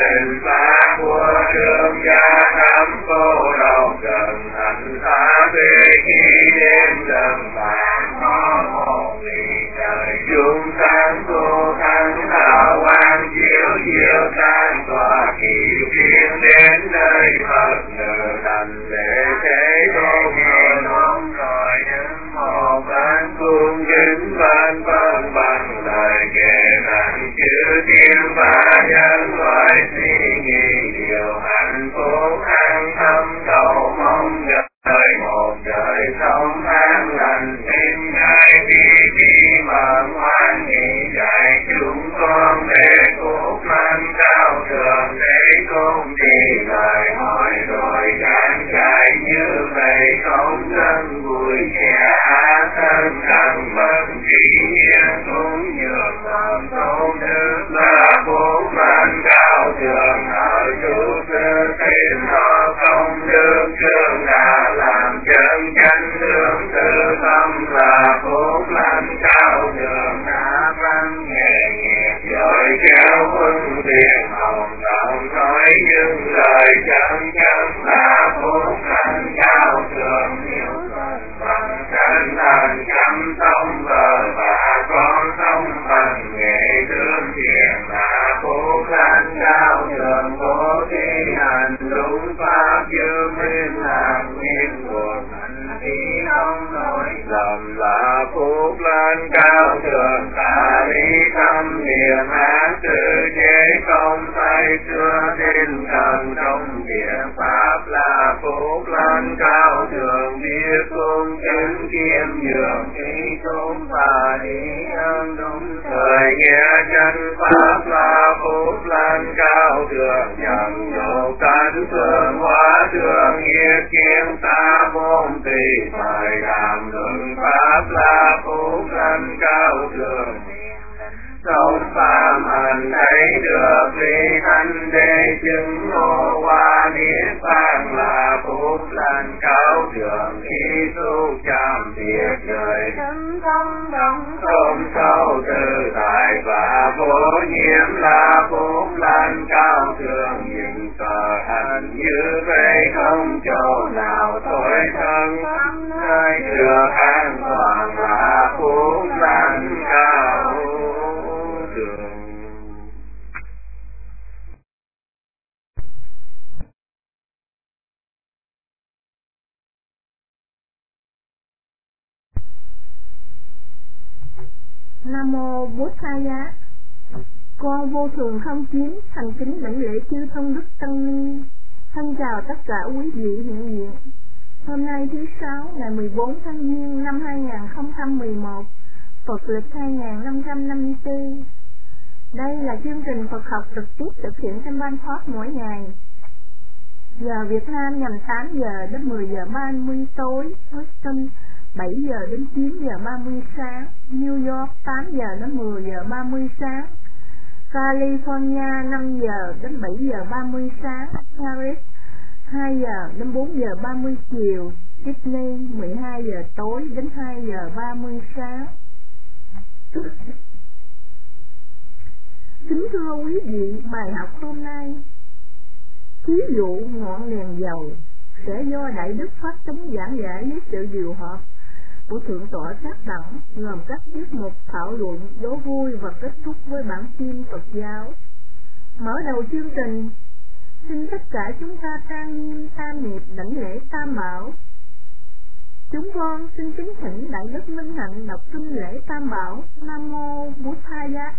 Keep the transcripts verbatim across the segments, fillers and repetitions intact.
tình xa của trương gia năm cô độc gần thành xa về khi đêm dần vàng có một vì trời chúng sáng cô thắng đạo quan chiếu chiếu tan tỏa kỳ phiên đến nơi Phật ngự thành để thế tôn ngồi nóng rồi đứng một bên cung kính bên vân bằng lời kể rằng chữ tiếng và nhân loại suy nghĩ điều hạnh phúc an tâm cầu mong đời một đời sống an lành bên ngài vì chỉ mở ngoan nghị dạy chúng con để cốt lan cao thượng để công đi lời hỏi rồi giảng dạy như vậy không thân vui trẻ thân cần bất kỳ yên cũng nhược tâm tôn đức là cốt lan cao thượng ở chủ sư tên nó không được trường đã làm chân chánh lương tự tâm là cốt lan cao thượng đã văn nghề nghiệp rồi kéo quân tiền hồng đồng nói những lời chân chánh là cốt lan cao thượng hiểu bằng chân thành chăm sống vợ và con sống bằng nghệ thương thiện là cốt lan cao thượng bố thí hành đúng pháp như minh làm nguyên cuộc hành thi không lỗi lầm là cốt lan cao thượng cả lý tâm niệm ác tự chế không tay xưa tin thần trong địa pháp là cốt lan cao thượng biết cung chứng kiêm nhường khi chúng và đi ơn đúng thời nghe chân pháp là cốt lan cao thượng nhằm nhổ cánh phương hóa thượng nghĩa kiến ta môn tùy thời đàm luận pháp là cốt lan cao thượng sống phàm hành thấy được vì thanh đế chứng ngộ qua niết bàn là cốt lan cao thượng khi tu chạm thiệt đời thân tâm đồng không sâu tự tại và vô nhiễm là cốt lan cao thượng những cờ hành như vậy không chỗ nào tối thân nơi được an toàn là cốt lan cao thượng. Nam mô Bố Tha Giá. Con vô thường không chiến, thành kính đảnh lễ chư thông đức tăng ni. Thân chào tất cả quý vị hiện diện. Hôm nay thứ sáu ngày mười bốn tháng Giêng năm hai nghìn không trăm mười một, Phật lịch hai nghìn năm trăm năm mươi tư. Đây là chương trình Phật học trực tiếp thực hiện trên Ban Thoát mỗi ngày. Giờ Việt Nam nhằm tám giờ đến mười giờ ba mươi tối, Houston bảy giờ đến chín giờ ba mươi sáng, New York tám giờ đến mười giờ ba mươi sáng, California năm giờ đến bảy giờ ba mươi sáng, Paris hai giờ đến bốn giờ ba mươi chiều, Sydney mười hai giờ tối đến hai giờ ba mươi sáng. Kính thưa quý vị, bài học hôm nay thí dụ ngọn đèn dầu sẽ do Đại Đức Pháp Tánh giảng giải với sự điều hợp của Thượng tọa các đẳng, gồm các tiết mục thảo luận, đố vui và kết thúc với bản tin Phật giáo. Mở đầu chương trình, xin tất cả chúng ta trang nghiêm tam niệm đảnh lễ Tam Bảo. Chúng con xin kính thỉnh Đại Đức Minh Hạnh đọc kinh lễ Tam Bảo. Nam mô Bố Tha Giá.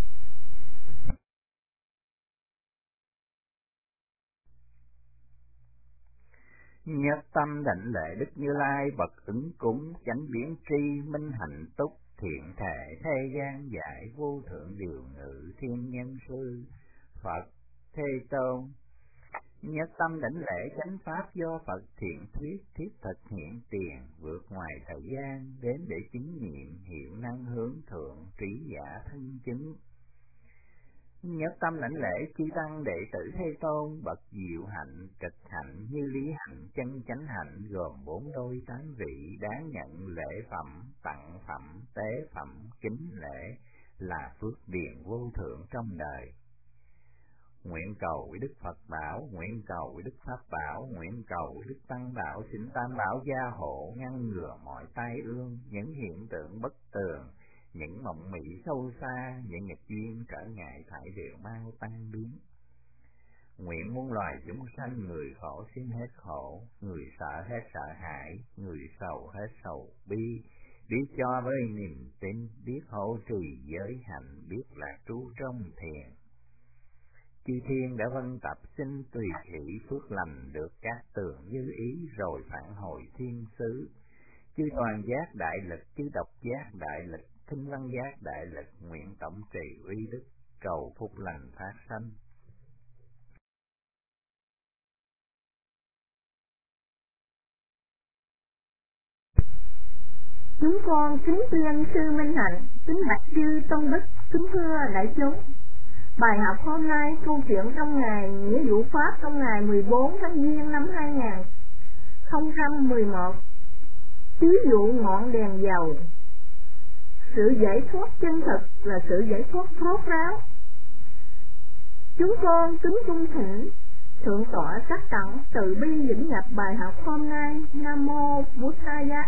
Nhất tâm đảnh lễ Đức Như Lai bậc ứng cúng, chánh biến tri minh hạnh túc, thiện thể thế gian giải vô thượng điều ngự thiên nhân sư Phật Thế Tôn. Nhất tâm đảnh lễ chánh pháp do Phật thiện thuyết thiết thực hiện tiền, vượt ngoài thời gian đến để chứng nghiệm hiệu năng hướng thượng trí giả thân chứng. Nhất tâm lãnh lễ chư tăng đệ tử Thế Tôn bậc diệu hạnh, trực hạnh, như lý hạnh, chân chánh hạnh, gồm bốn đôi tám vị, đáng nhận lễ phẩm, tặng phẩm, tế phẩm, kính lễ, là phước điền vô thượng trong đời. nguyện cầu Đức Phật bảo, nguyện cầu Đức Pháp bảo, nguyện cầu Đức Tăng bảo, xin Tam bảo gia hộ, ngăn ngừa mọi tai ương, những hiện tượng bất tường, những mộng mị sâu xa, những nghịch duyên trở ngại thải đều mau tan biến. Nguyện muôn loài chúng sanh, người khổ xin hết khổ, người sợ hết sợ hãi, người sầu hết sầu bi, biết cho với niềm tin, biết hộ trì giới hạnh, biết là trú trong thiền. Chư thiên đã vân tập xin tùy hỷ, phước lành được các tường như ý, rồi phản hồi thiên xứ. Chư toàn giác đại lực, chư độc giác đại lực, thinh văn giác đại lực, nguyện tổng trì uy đức, cầu phúc lành phát sanh. Chúng con kính tuyên sư Minh Hạnh, kính bạch chư tôn đức, kính thưa đại chúng. Bài học hôm nay câu chuyện trong ngày nghĩa vụ pháp trong ngày mười bốn tháng Giêng năm hai nghìn không trăm mười một. Ví dụ ngọn đèn dầu. Sự giải thoát chân thực là sự giải thoát thốt ráo. Chúng con kính cung thỉnh thượng tọa Sắc Tận từ bi dẫn nhập bài học hôm nay. Nam mô Buddhaya.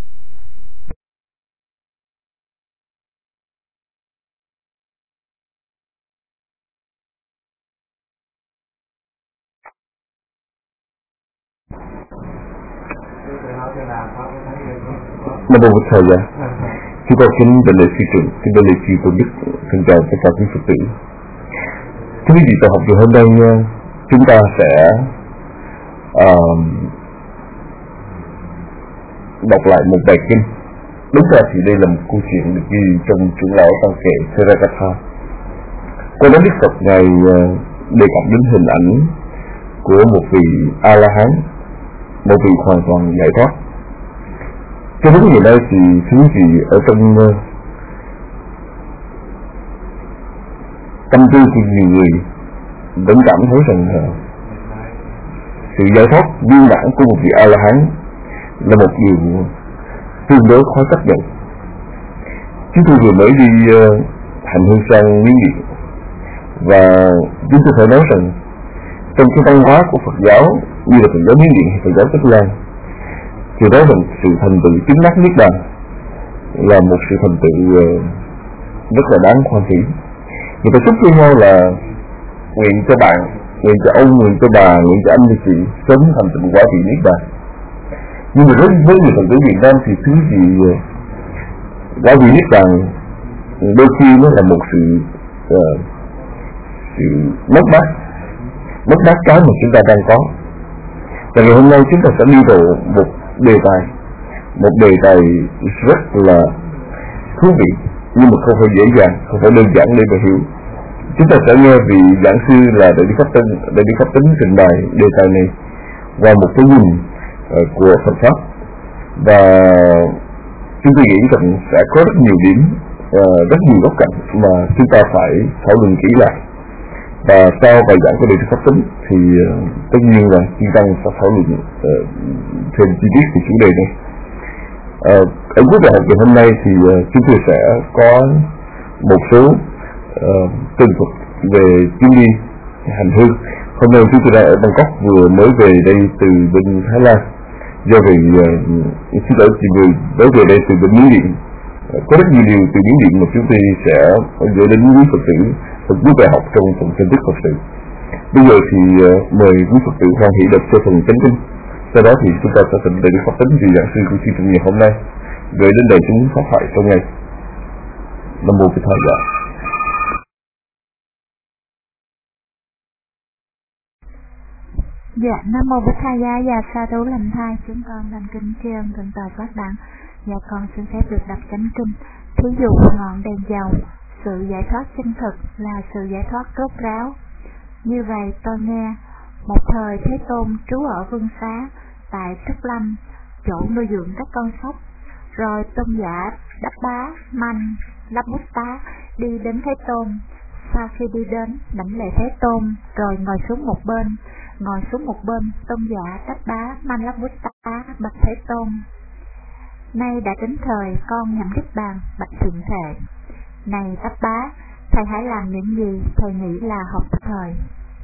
Nam mô Bổn Thầy. Chúng con kính đảnh lễ sư trưởng, kính đảnh lễ chư tôn đức, thân chào tất cả quý Phật tử. Thưa quý vị, bài học ngày hôm nay chúng ta sẽ uh, đọc lại một bài kinh. Đúng ra thì đây là một câu chuyện được ghi trong trưởng lão Tăng Kệ Theravada. Qua đó Đức Phật ngài uh, đề cập đến hình ảnh của một vị A La Hán, một vị hoàn toàn giải thoát. Cho đến ngày nay thì thứ gì ở trong uh, tâm tư của nhiều người vẫn cảm thấy rằng uh, sự giải thoát viên mãn của một vị A La Hán là một điều tương đối khó chấp nhận. Chúng tôi vừa mới đi uh, hành hương sang Miến Điện, và chúng tôi phải nói rằng trong cái văn hóa của Phật giáo như là Phật giáo Miến Điện hay Phật giáo Tích Lan, thì đó là một sự thành tựu chứng đắc niết bàn, là một sự thành tựu rất là đáng hoan hỷ. Người ta chúc với nhau là nguyện cho bạn, nguyện cho ông, nguyện cho bà, nguyện cho anh và chị sớm thành tựu quả vị niết bàn. Nhưng mà với với người Phật tử Việt Nam thì thứ gì quả vị niết bàn đôi khi nó là một sự uh, sự mất mát, mất mát cái mà chúng ta đang có. Và ngày hôm nay chúng ta sẽ đi vào một đề tài, một đề tài rất là thú vị, nhưng mà không phải dễ dàng, không phải đơn giản để mà hiểu. Chúng ta sẽ nghe vị giảng sư là Đại Đức Pháp Tính, Đại Đức Pháp Tính trình bày đề tài này qua một cái nhìn uh, của Phật pháp, và chúng tôi nghĩ rằng sẽ có rất nhiều điểm, uh, rất nhiều góc cạnh mà chúng ta phải thảo luận kỹ lại. Và sau bài giảng của Đại Đức Pháp Tính thì uh, tất nhiên là chúng ta sẽ thảo luận uh, thêm chi tiết về chủ đề này. Uh, ở cuối bài học ngày hôm nay thì uh, chúng tôi sẽ có một số uh, tường thuật về chuyến đi hành hương. Hôm nay chúng tôi đang ở Bangkok, vừa mới về đây từ bên Thái Lan, do vì uh, xin lỗi chị người mới về đây từ bên Miến Điện. Uh, có rất nhiều điều từ Miến Điện mà chúng tôi sẽ gửi đến quý Phật tử trong cuối bài học trong phần phân tích Phật sự. Bây giờ thì uh, mời quý Phật tử hoan hỷ đọc cho phần chánh kinh. Sau đó thì chúng ta sẽ tỉnh Đại Đức Pháp Tính vì giảng sư của chương trình ngày hôm nay gửi đến đại chúng pháp thoại trong ngày. Nam mô Bổn Thầy. Dạ, Nam mô Bổn Thầy và sa thú lành thai, chúng con thành kính tri ân thượng tọa các bạn. Dạ, con xin phép được đọc chánh kinh. Thí dụ ngọn đèn dầu, sự giải thoát chân thực là sự giải thoát rốt ráo. Như vậy tôi nghe, một thời Thế Tôn trú ở Vương Xá tại Trúc Lâm, chỗ nuôi dưỡng các con sóc. Rồi tôn giả Đắp Bá Manh Lắp Bút Tá đi đến Thế Tôn. Sau khi đi đến đảnh lễ Thế Tôn, rồi ngồi xuống một bên. Ngồi xuống một bên, tôn giả Đắp Bá Manh Lắp Bút Tá bạch Thế Tôn: Nay đã đến thời con nhậm niết bàn, bạch thượng thể. Này Đắp Bá, thầy hãy làm những gì thầy nghĩ là hợp thời.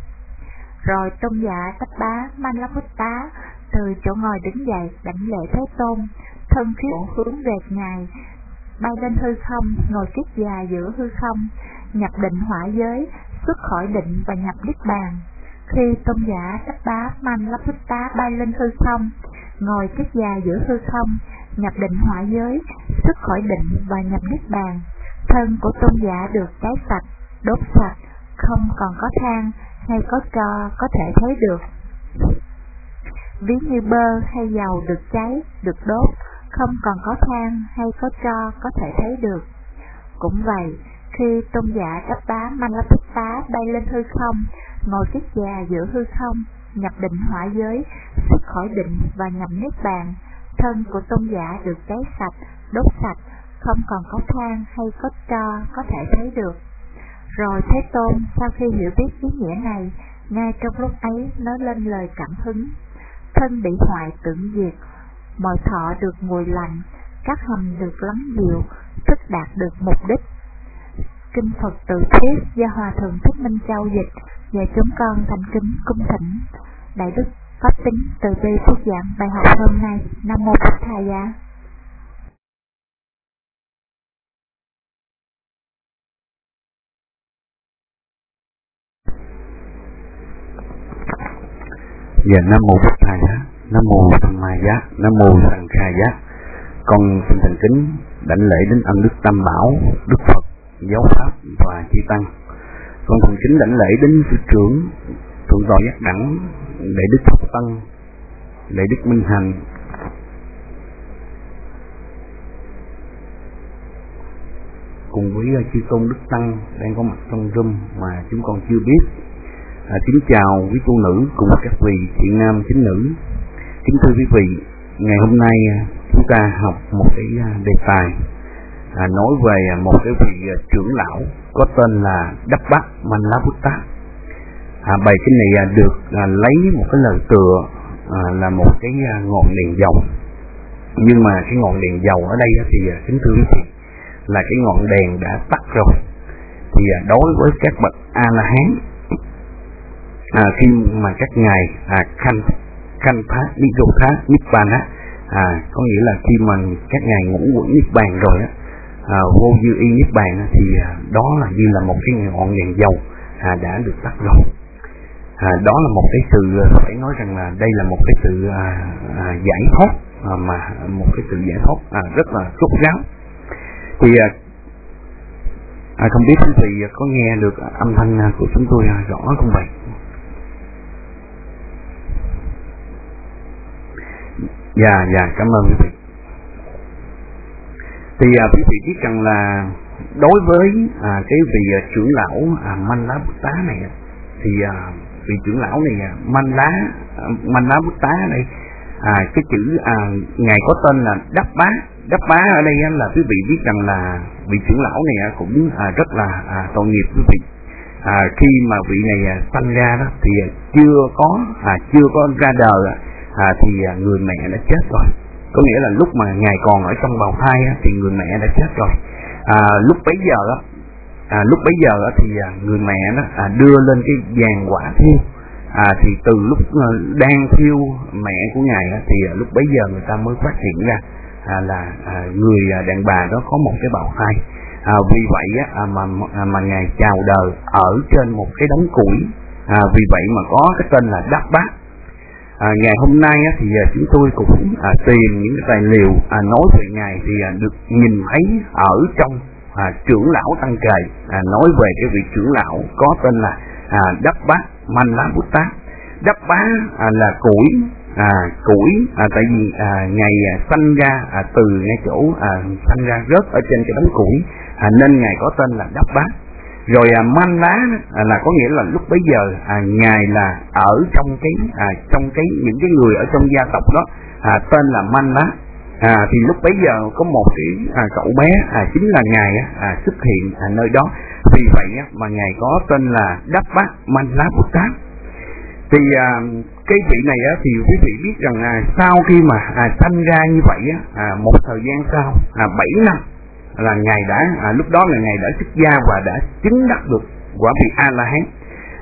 Rồi tôn giả Tất Bá Manlaputta từ chỗ ngồi đứng dậy đảnh lễ Thế Tôn, thân thiết hướng về Ngài, bay lên hư không, ngồi kiết già giữa hư không, nhập định hỏa giới, xuất khỏi định và nhập niết bàn. Khi tôn giả Tất Bá Manlaputta bay lên hư không, ngồi kiết già giữa hư không, nhập định hỏa giới, xuất khỏi định và nhập niết bàn, thân của tôn giả được cháy sạch, đốt sạch, không còn có than hay có tro có thể thấy được. Ví như bơ hay dầu được cháy, được đốt, không còn có than hay có tro có thể thấy được. Cũng vậy, khi tôn giả Tất Bá Manlaputta bay lên hư không, ngồi kiết già giữa hư không, nhập định hỏa giới, xuất khỏi định và nhập niết bàn, thân của tôn giả được cháy sạch, đốt sạch, không còn có than hay có tro có thể thấy được. Rồi Thế Tôn sau khi hiểu biết ý nghĩa này, ngay trong lúc ấy nói lên lời cảm hứng: thân bị hoại tưởng diệt, mọi thọ được nguội lạnh, các hành được lắng dịu, tức đạt được mục đích. Kinh Phật Tự Thuyết do Hòa Thượng Thích Minh Châu dịch và chúng con thành kính cung thỉnh Đại Đức Pháp Tính từ bi thuyết giảng bài học hôm nay. Nam mô Bổn Thầy Giá. Dạ, Nam mô Bổn Thầy Giá, Nam mô Tham Ma Giá, Nam mô Sanh Kha Giá. Con xin thành kính đảnh lễ đến âm đức Tam Bảo, Đức Phật, Giáo Pháp và Chư Tăng. Con thành kính đảnh lễ đến sư trưởng thượng tọa Giác Đẳng, Đại Đức Phật Tăng, Đại Đức Minh Hành, cùng với chư tôn Đức Tăng đang có mặt trong room mà chúng con chưa biết. À, kính chào quý cô nữ cùng các vị thiện nam tín nữ. Kính thưa quý vị, ngày hôm nay chúng ta học một cái đề tài à, nói về một cái vị trưởng lão có tên là Đắp Bát Manlaputta. À, bài kinh này được à, lấy một cái lời tựa à, là một cái à, ngọn đèn dầu, nhưng mà cái ngọn đèn dầu ở đây thì kính thưa quý vị là cái ngọn đèn đã tắt rồi. Thì à, đối với các bậc A La Hán, à, khi mà các ngài à, khanh khanh phá nirodha nibbana, à, có nghĩa là khi mà các ngài ngủ quẩn niết bàn rồi á, à, vô dư y niết bàn thì à, đó là như là một cái ngọn đèn dầu à, đã được tắt rồi. À, đó là một cái sự phải nói rằng là đây là một cái sự à, à, giải thoát à, mà một cái sự giải thoát à, rất là rốt ráo. Thì à, à, không biết quý vị có nghe được âm thanh của chúng tôi à, rõ không vậy? Dạ, dạ, cảm ơn quý vị. Thì à, quý vị biết rằng là đối với à, cái vị à, trưởng lão à, Manlaputta này, thì à, vị trưởng lão này à, Manla à, Manlaputta đây, à, cái chữ à, ngài có tên là Đắp Bá. Đắp Bá ở đây á, là quý vị biết rằng là vị trưởng lão này à, cũng à, rất là à, tội nghiệp quý vị. À, khi mà vị này à, sanh ra đó thì à, chưa có à, chưa có ra đời à, thì à, người mẹ đã chết rồi. Có nghĩa là lúc mà ngài còn ở trong bào thai á, thì người mẹ đã chết rồi. À, lúc bấy giờ á, à, lúc bấy giờ á, thì à, người mẹ đó à, đưa lên cái giàn quả thiêu. À, thì từ lúc à, đang thiêu mẹ của ngài á, thì à, lúc bấy giờ người ta mới phát hiện ra à, là à, người à, đàn bà đó có một cái bào thai. À, vì vậy á, à, mà à, mà ngài chào đời ở trên một cái đống củi. À, vì vậy mà có cái tên là Đắp Bát. À, ngày hôm nay á, thì à, chúng tôi cũng à, tìm những cái tài liệu à, nói về ngài thì à, được nhìn thấy ở trong à, trưởng lão tăng kề à, nói về cái vị trưởng lão có tên là à, Đắp Bát Manlaputta. Đắp Bá à, là củi à, củi à, tại vì à, ngài à, sanh ra à, từ ngay chỗ à, sanh ra rớt ở trên cái đống củi à, nên ngài có tên là Đắp Bát. Rồi à, Manla à, là có nghĩa là lúc bấy giờ à, ngài là ở trong cái à, trong cái những cái người ở trong gia tộc đó à, tên là Manla. À, thì lúc bấy giờ có một cái à, cậu bé à, chính là ngài à, xuất hiện ở nơi đó. Vì vậy á, mà ngài có tên là Đắp Bát Manlaputta. Thì à, cái vị này á, thì quý vị biết rằng à, sau khi mà à, sanh ra như vậy á, à, một thời gian sau à, bảy năm là ngài đã à, lúc đó là ngài đã xuất gia và đã chứng đắc được quả vị A La Hán.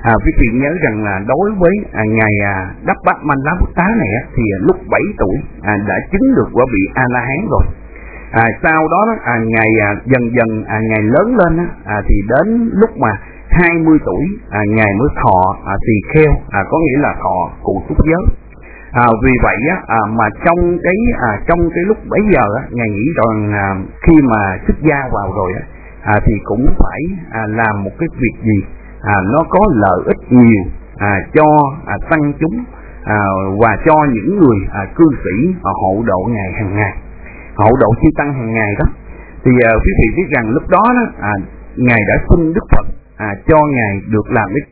À, quý vị nhớ rằng là đối với à, ngài à, Đắp Bát Man Lá Bút Tá này á, thì à, lúc bảy tuổi à, đã chứng được quả vị A La Hán rồi. À, sau đó à, ngài à, dần dần à, ngài lớn lên á, à, thì đến lúc mà hai mươi tuổi à, ngài mới thọ à, tỳ kheo, à, có nghĩa là thọ cụ túc giới. À, vì vậy á, à, mà trong cái à, trong cái lúc bấy giờ á, ngài nghĩ rằng à, khi mà xuất gia vào rồi á, à, thì cũng phải à, làm một cái việc gì à, nó có lợi ích nhiều à, cho à, tăng chúng à, và cho những người à, cư sĩ à, hộ độ ngài hàng ngày, hộ độ chư tăng hàng ngày đó. Thì à, quý vị biết rằng lúc đó, đó à, ngài đã xin Đức Phật à, cho ngài được làm cái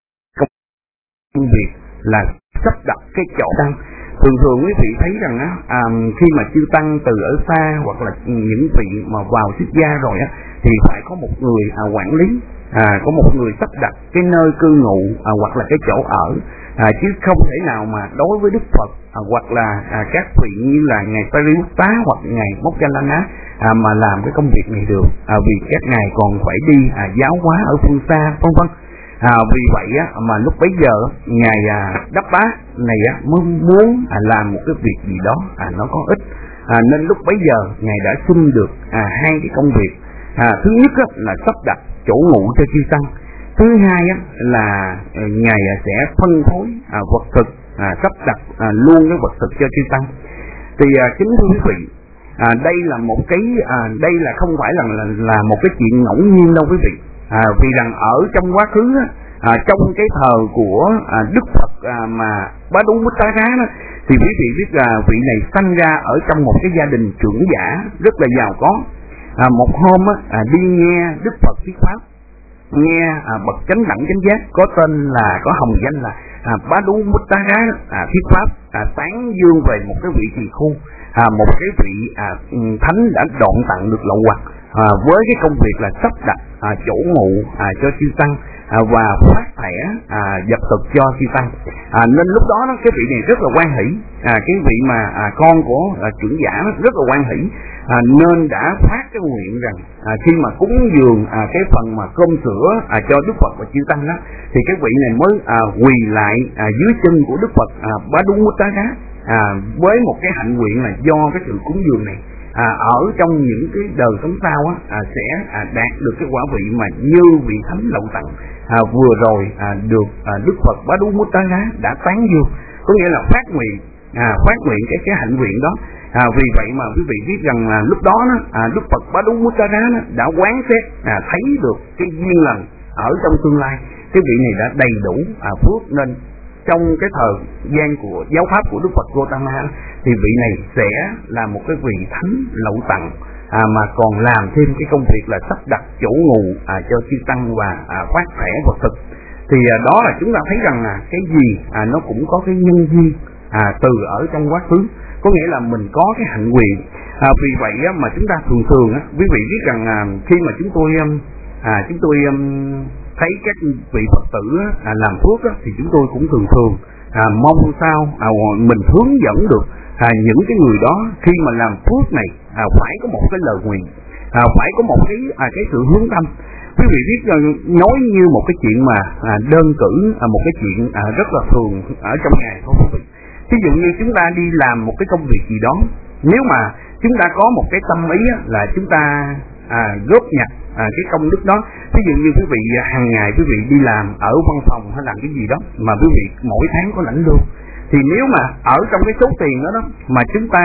công việc là sắp đặt cái chỗ tăng. Thường thường quý vị thấy rằng á, à, khi mà chư tăng từ ở xa hoặc là những vị mà vào xuất gia rồi á, thì phải có một người à, quản lý, à, có một người sắp đặt cái nơi cư ngụ à, hoặc là cái chỗ ở, à, chứ không thể nào mà đối với Đức Phật à, hoặc là à, các vị như là ngài Sariputta hoặc ngài Moggallana à, mà làm cái công việc này được, à, vì các ngài còn phải đi à, giáo hóa ở phương xa, vân vân. À, vì vậy á, mà lúc bấy giờ ngài à, Đắp Bá này á, mới muốn à, làm một cái việc gì đó à, nó có ích, à, nên lúc bấy giờ ngài đã xin được à, hai cái công việc. À, thứ nhất á, là sắp đặt chỗ ngủ cho chư tăng. Thứ hai á, là à, ngài à, sẽ phân phối à, vật thực, à, sắp đặt à, luôn cái vật thực cho chư tăng. Thì à, kính thưa quý vị, à, đây là một cái à, đây là không phải là, là là một cái chuyện ngẫu nhiên đâu quý vị. À, vì rằng ở trong quá khứ á, à, trong cái thời của à, Đức Phật à, mà Bá Đú Mít Tá Rá đó, thì quý vị biết là vị này sanh ra ở trong một cái gia đình trưởng giả rất là giàu có. À, một hôm á, à, đi nghe Đức Phật thuyết pháp, nghe à, bậc chánh đẳng chánh giác có tên là có hồng danh là à, Bá Đú Mít Tá Rá à, thuyết pháp à, tán dương về một cái vị tỳ khu, à, một cái vị à, thánh đã đoạn tặng được lậu hoặc à, với cái công việc là sắp đặt à, chỗ ngụ à, cho chư tăng à, và phát thẻ à, dập thực cho chư tăng. À, nên lúc đó, đó cái vị này rất là hoan hỷ, à, cái vị mà à, con của à, trưởng giả đó, rất là hoan hỷ, à, nên đã phát cái nguyện rằng à, khi mà cúng dường à, cái phần mà cơm sữa à, cho Đức Phật và chư tăng đó, thì cái vị này mới à, quỳ lại à, dưới chân của Đức Phật à, Bá Đú Mít Tá Rá à, với một cái hạnh nguyện là do cái sự cúng dường này à, ở trong những cái đời sống sau á, à, sẽ à, đạt được cái quả vị mà như vị thánh lậu tặng à, vừa rồi à, được à, Đức Phật Bá Đú Mít Tá Rá đã tán dương, có nghĩa là phát nguyện à, phát nguyện cái cái hạnh nguyện đó. À, vì vậy mà quý vị biết rằng là lúc đó, đó à, Đức Phật Bá Đú Mít Tá Rá đã quán xét à, thấy được cái duyên lành ở trong tương lai, cái vị này đã đầy đủ à, phước, nên trong cái thời gian của giáo pháp của Đức Phật Gautama thì vị này sẽ là một cái vị thánh lậu tặng à, mà còn làm thêm cái công việc là sắp đặt chỗ ngụ à, cho chư tăng và à, phát thẻ vật thực. Thì à, đó là chúng ta thấy rằng là cái gì à, nó cũng có cái nhân duyên à, từ ở trong quá khứ, có nghĩa là mình có cái hạnh nguyện. À, vì vậy á, mà chúng ta thường thường á, quý vị biết rằng à, khi mà chúng tôi à, chúng tôi um, thấy các vị Phật tử à, làm phước á, thì chúng tôi cũng thường thường à, mong sao à, mình hướng dẫn được à, những cái người đó khi mà làm phước này à, phải có một cái lời nguyện, à, phải có một cái à, cái sự hướng tâm. Quý vị biết rằng nói như một cái chuyện mà à, đơn cử à, một cái chuyện à, rất là thường ở trong ngày thôi quý vị. Ví dụ như chúng ta đi làm một cái công việc gì đó, nếu mà chúng ta có một cái tâm ý á, là chúng ta à, góp nhặt à, cái công đức đó. Ví dụ như quý vị hàng ngày quý vị đi làm ở văn phòng hay làm cái gì đó mà quý vị mỗi tháng có lãnh lương, thì nếu mà ở trong cái số tiền đó, đó mà chúng ta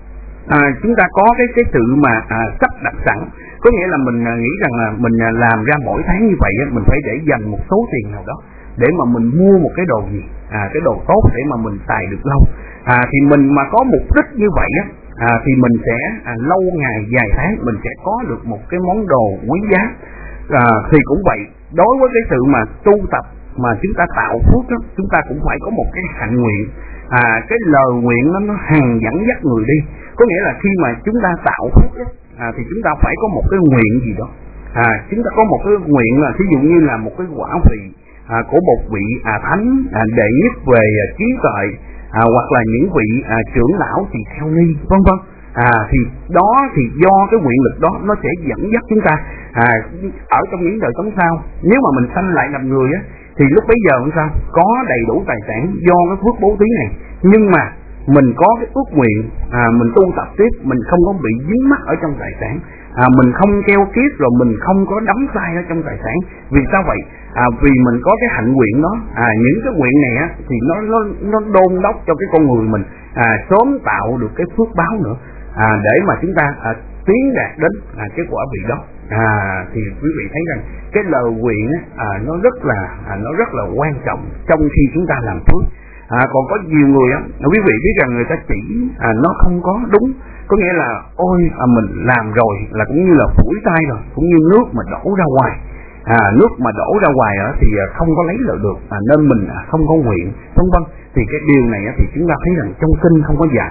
à, chúng ta có cái cái sự mà à, sắp đặt sẵn, có nghĩa là mình à, nghĩ rằng là mình à, làm ra mỗi tháng như vậy á, mình phải để dành một số tiền nào đó để mà mình mua một cái đồ gì, à, cái đồ tốt để mà mình xài được lâu. À, thì mình mà có mục đích như vậy á, à, thì mình sẽ à, lâu ngày dài tháng mình sẽ có được một cái món đồ quý giá. À, thì cũng vậy, đối với cái sự mà tu tập mà chúng ta tạo phước đó, chúng ta cũng phải có một cái hạnh nguyện, à, cái lời nguyện nó, nó hằng dẫn dắt người đi. Có nghĩa là khi mà chúng ta tạo phước đó, à, thì chúng ta phải có một cái nguyện gì đó, à, chúng ta có một cái nguyện là ví dụ như là một cái quả vị à, của một vị à, thánh à, đệ nhất về à, trí tuệ, à, hoặc là những vị à, trưởng lão tỳ kheo ni, vân vân. À, thì đó thì do cái nguyện lực đó nó sẽ dẫn dắt chúng ta à, ở trong những đời sống sau. Nếu mà mình sanh lại làm người á, thì lúc bấy giờ làm sao có đầy đủ tài sản do cái phước bố thí này, nhưng mà mình có cái ước nguyện à, mình tu tập tiếp, mình không có bị dính mắc ở trong tài sản, à, mình không keo kiết rồi mình không có đắm say ở trong tài sản. Vì sao vậy? À, vì mình có cái hạnh nguyện đó, à, những cái nguyện này á thì nó nó nó đôn đốc cho cái con người mình à, sớm tạo được cái phước báo nữa, à, để mà chúng ta à, tiến đạt đến à, cái quả vị đó. À, thì quý vị thấy rằng cái lời nguyện á, à, nó rất là à, nó rất là quan trọng trong khi chúng ta làm phước. À, còn có nhiều người á, quý vị biết rằng người ta chỉ à, nó không có đúng, có nghĩa là ôi à, mình làm rồi là cũng như là phủi tay rồi, cũng như nước mà đổ ra ngoài, à, nước mà đổ ra ngoài á, thì không có lấy lại được, à, nên mình à, không có nguyện, vân vân. Thì cái điều này á, thì chúng ta thấy rằng trong kinh không có dạy,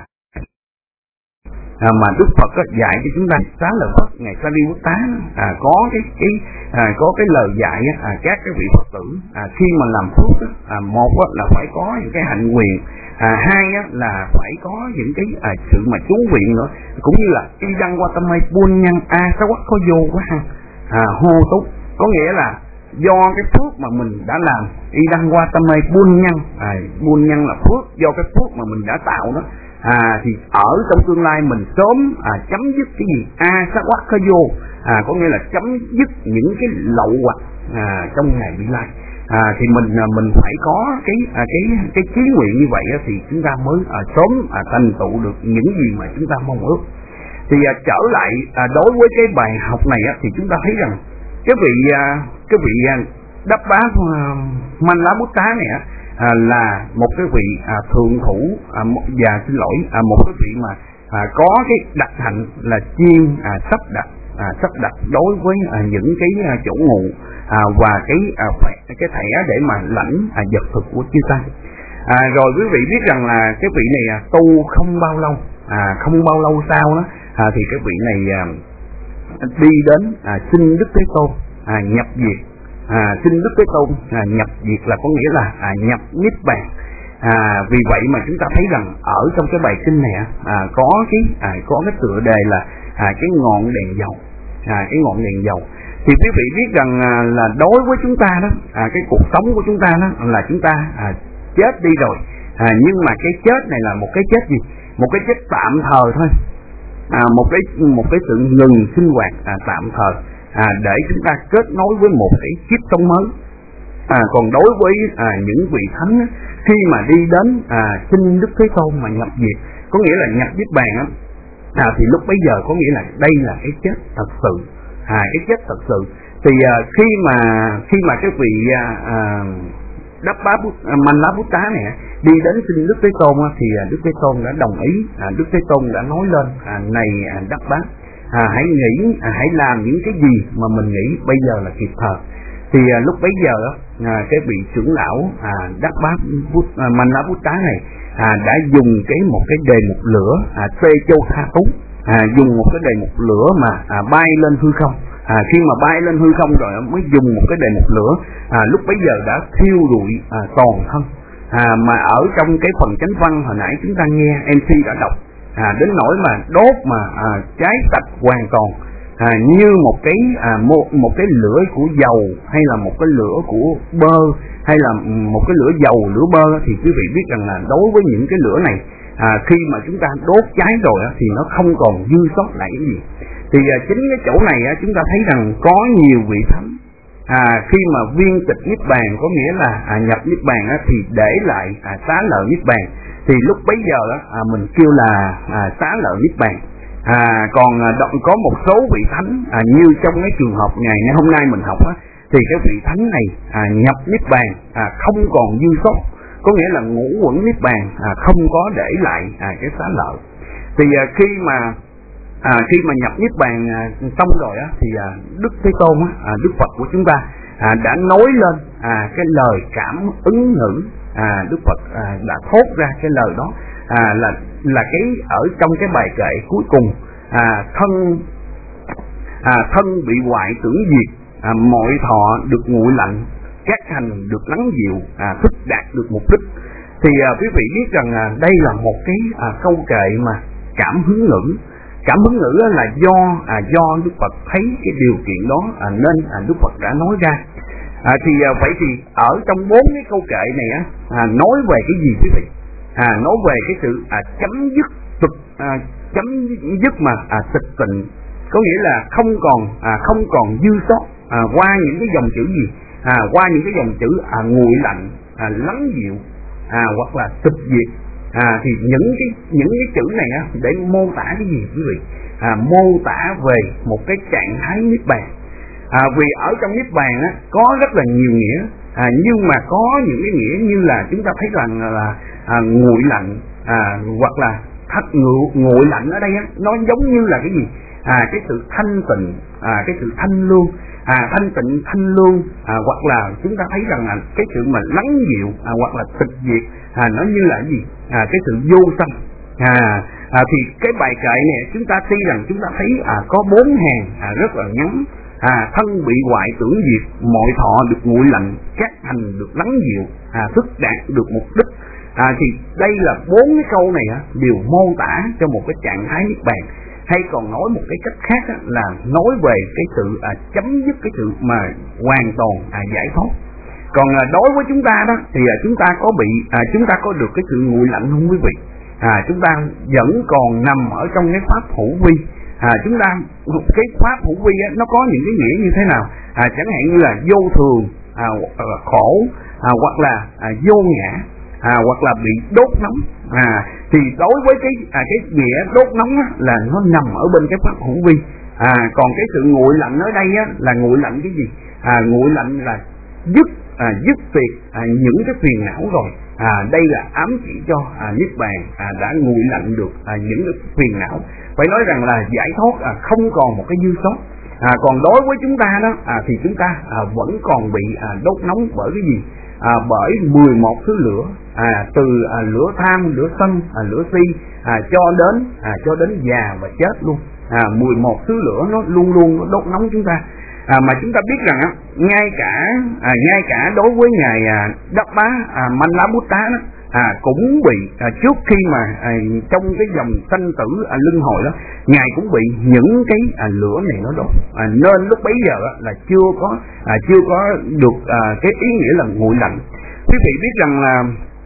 à, mà Đức Phật á, dạy cho chúng ta Xá Lợi Phất ngày Sariputta à, có cái cái à, có cái lời dạy á, à, các cái vị Phật tử à, khi mà làm phước á, à, một á, là phải có những cái hạnh nguyện, à, hai á, là phải có những cái à, sự mà chú nguyện nữa, cũng như là y đăng qua tâm mây buôn nhân a sáu quắc có vô quá ha, à, hô túc, có nghĩa là do cái phước mà mình đã làm, y đăng qua tâm mây buôn nhân, à, buôn nhân là phước do cái phước mà mình đã tạo đó. À, thì ở trong tương lai mình sớm à, chấm dứt cái gì a sát quắc khơ vô, à, có nghĩa là chấm dứt những cái lậu hoặc à, trong ngày vị lai. À, thì mình à, mình phải có cái à, cái cái chí nguyện như vậy á, thì chúng ta mới à, sớm à, thành tựu được những gì mà chúng ta mong ước. Thì à, trở lại à, đối với cái bài học này á, thì chúng ta thấy rằng cái vị à, cái vị à, Đắp Bá à, Manlaputta này á, À, là một cái vị à, thượng thủ à, và xin lỗi à, một cái vị mà à, có cái đặc hạnh là chuyên à, sắp đặt à, sắp đặt đối với à, những cái à, chỗ ngụ à, và cái à, cái thẻ để mà lãnh à, vật thực của chư tăng. À, rồi quý vị biết rằng là cái vị này à, tu không bao lâu, à, không bao lâu sau đó à, thì cái vị này à, đi đến à, xin Đức Thế Tôn à, nhập diệt. À, xin Đức Thế Tôn à, nhập diệt là có nghĩa là à, nhập niết bàn. À, vì vậy mà chúng ta thấy rằng ở trong cái bài kinh này à, có cái à, có cái tựa đề là à, cái ngọn đèn dầu, à, cái ngọn đèn dầu. Thì quý vị biết rằng à, là đối với chúng ta đó, à, cái cuộc sống của chúng ta đó là chúng ta à, chết đi rồi, à, nhưng mà cái chết này là một cái chết gì? Một cái chết tạm thời thôi, à, một cái một cái sự ngừng sinh hoạt à, tạm thời. À, để chúng ta kết nối với một cái kiếp sống mới. À, còn đối với à, những vị thánh á, khi mà đi đến à, xin Đức Thế Tôn mà nhập diệt, có nghĩa là nhập niết bàn á, à, thì lúc bấy giờ có nghĩa là đây là cái chết thật sự, à, cái chết thật sự. Thì à, khi mà khi mà cái vị à, à, Đắp Bá Manlaputta này đi đến xin Đức Thế Tôn á, thì à, Đức Thế Tôn đã đồng ý, à, Đức Thế Tôn đã nói lên à, này à, Đắp Bá, À, hãy nghĩ, à, hãy làm những cái gì mà mình nghĩ bây giờ là kịp thời. Thì à, lúc bấy giờ à, cái vị trưởng lão à, Đắp Bá à, Manlaputta này à, đã dùng cái một cái đề mục lửa à, Tê Châu Tha Tú, à, dùng một cái đề mục lửa mà à, bay lên hư không. À, khi mà bay lên hư không rồi mới dùng một cái đề mục lửa, à, lúc bấy giờ đã thiêu rụi à, toàn thân. À, mà ở trong cái phần chánh văn hồi nãy chúng ta nghe em xê đã đọc, À, đến nỗi mà đốt mà à, cháy sạch hoàn toàn, à, như một cái à, một, một cái lửa của dầu hay là một cái lửa của bơ hay là một cái lửa dầu lửa bơ, thì quý vị biết rằng là đối với những cái lửa này à, khi mà chúng ta đốt cháy rồi á, thì nó không còn dư sót lại cái gì. Thì à, chính cái chỗ này á, chúng ta thấy rằng có nhiều vị thánh à, khi mà viên tịch niết bàn, có nghĩa là à, nhập niết bàn á, thì để lại à, xá lợi niết bàn. Thì lúc bấy giờ đó, à, mình kêu là à, xá lợi niết bàn. À, còn à, có một số vị thánh à, như trong cái trường hợp ngày ngày hôm nay mình học á, thì cái vị thánh này à, nhập niết bàn à, không còn dư sót, có nghĩa là ngũ uẩn niết bàn, à, không có để lại à, cái xá lợi. Thì à, khi mà à, khi mà nhập niết bàn à, xong rồi á, thì à, Đức Thế Tôn á, à, Đức Phật của chúng ta à, đã nói lên à, cái lời cảm ứng ngữ. À, Đức Phật à, đã thốt ra cái lời đó à, là là cái ở trong cái bài kệ cuối cùng, à, thân à, thân bị hoại tưởng diệt, à, mọi thọ được nguội lạnh, các hành được lắng dịu, à, thức đạt được mục đích. Thì à, quý vị biết rằng à, đây là một cái à, câu kệ mà cảm hứng ngữ. Cảm hứng ngữ là do à, do Đức Phật thấy cái điều kiện đó à, nên à, Đức Phật đã nói ra. À, thì à, vậy thì ở trong bốn cái câu kệ này á, à, nói về cái gì quý vị? À, nói về cái sự à, chấm dứt tịch à, chấm dứt mà à, tịch tịnh, có nghĩa là không còn à, không còn dư sót à, qua những cái dòng chữ gì? À, qua những cái dòng chữ à, nguội lạnh, à, lắng dịu, à, hoặc là tịch diệt. À, thì những cái những cái chữ này á, để mô tả cái gì quý vị? À, mô tả về một cái trạng thái niết bàn. À, vì ở trong niết bàn á, có rất là nhiều nghĩa, à, nhưng mà có những cái nghĩa như là chúng ta thấy rằng là, là à, nguội lạnh, à, hoặc là thắt nguội, nguội lạnh ở đây á, nó giống như là cái gì? À, cái sự thanh tịnh, à, cái sự thanh lương, à, thanh tịnh thanh lương, à, hoặc là chúng ta thấy rằng là cái sự mà lắng dịu, à, hoặc là tịch diệt, à, nó như là cái gì? À, cái sự vô sanh. À, à, thì cái bài kệ này chúng ta thấy rằng chúng ta thấy à, có bốn hàng à, rất là ngắn. À, thân bị hoại tưởng diệt, mọi thọ được nguội lạnh, các hành được lắng dịu, à, thức đạt được mục đích. À, thì đây là bốn cái câu này á, đều mô tả cho một cái trạng thái niết bàn, hay còn nói một cái cách khác á, là nói về cái sự à, chấm dứt cái sự mà hoàn toàn à, giải thoát. Còn à, đối với chúng ta đó thì à, chúng ta có bị à, chúng ta có được cái sự nguội lạnh không quý vị? À, chúng ta vẫn còn nằm ở trong cái pháp hữu vi. À, chúng ta cái pháp hữu vi á, nó có những cái nghĩa như thế nào? À, chẳng hạn như là vô thường, à, khổ, à, hoặc là à, vô ngã, à, hoặc là bị đốt nóng. À, thì đối với cái à, cái nghĩa đốt nóng á, là nó nằm ở bên cái pháp hữu vi. À, còn cái sự nguội lạnh ở đây á, là nguội lạnh cái gì? À, nguội lạnh là dứt à, dứt tuyệt à, những cái phiền não rồi. À, đây là ám chỉ cho à, niết bàn à, đã nguội lạnh được à, những cái phiền não. Phải nói rằng là giải thoát à, không còn một cái dư sót. À, còn đối với chúng ta đó à, thì chúng ta à, vẫn còn bị à, đốt nóng bởi cái gì? À, bởi mười một thứ lửa, à, từ à, lửa tham, lửa sân, à, lửa si, à, cho đến à, cho đến già và chết luôn. À, mười một thứ lửa nó luôn luôn nó đốt nóng chúng ta. À, mà chúng ta biết rằng á, ngay cả à, ngay cả đối với ngài à, Đắp Bá à, Manlaputta đó, à, cũng bị à, trước khi mà à, trong cái dòng sanh tử à, luân hồi đó, ngài cũng bị những cái à, lửa này nó đốt. À, nên lúc bấy giờ á, là chưa có à, chưa có được à, cái ý nghĩa là nguội lạnh. Quý vị biết rằng là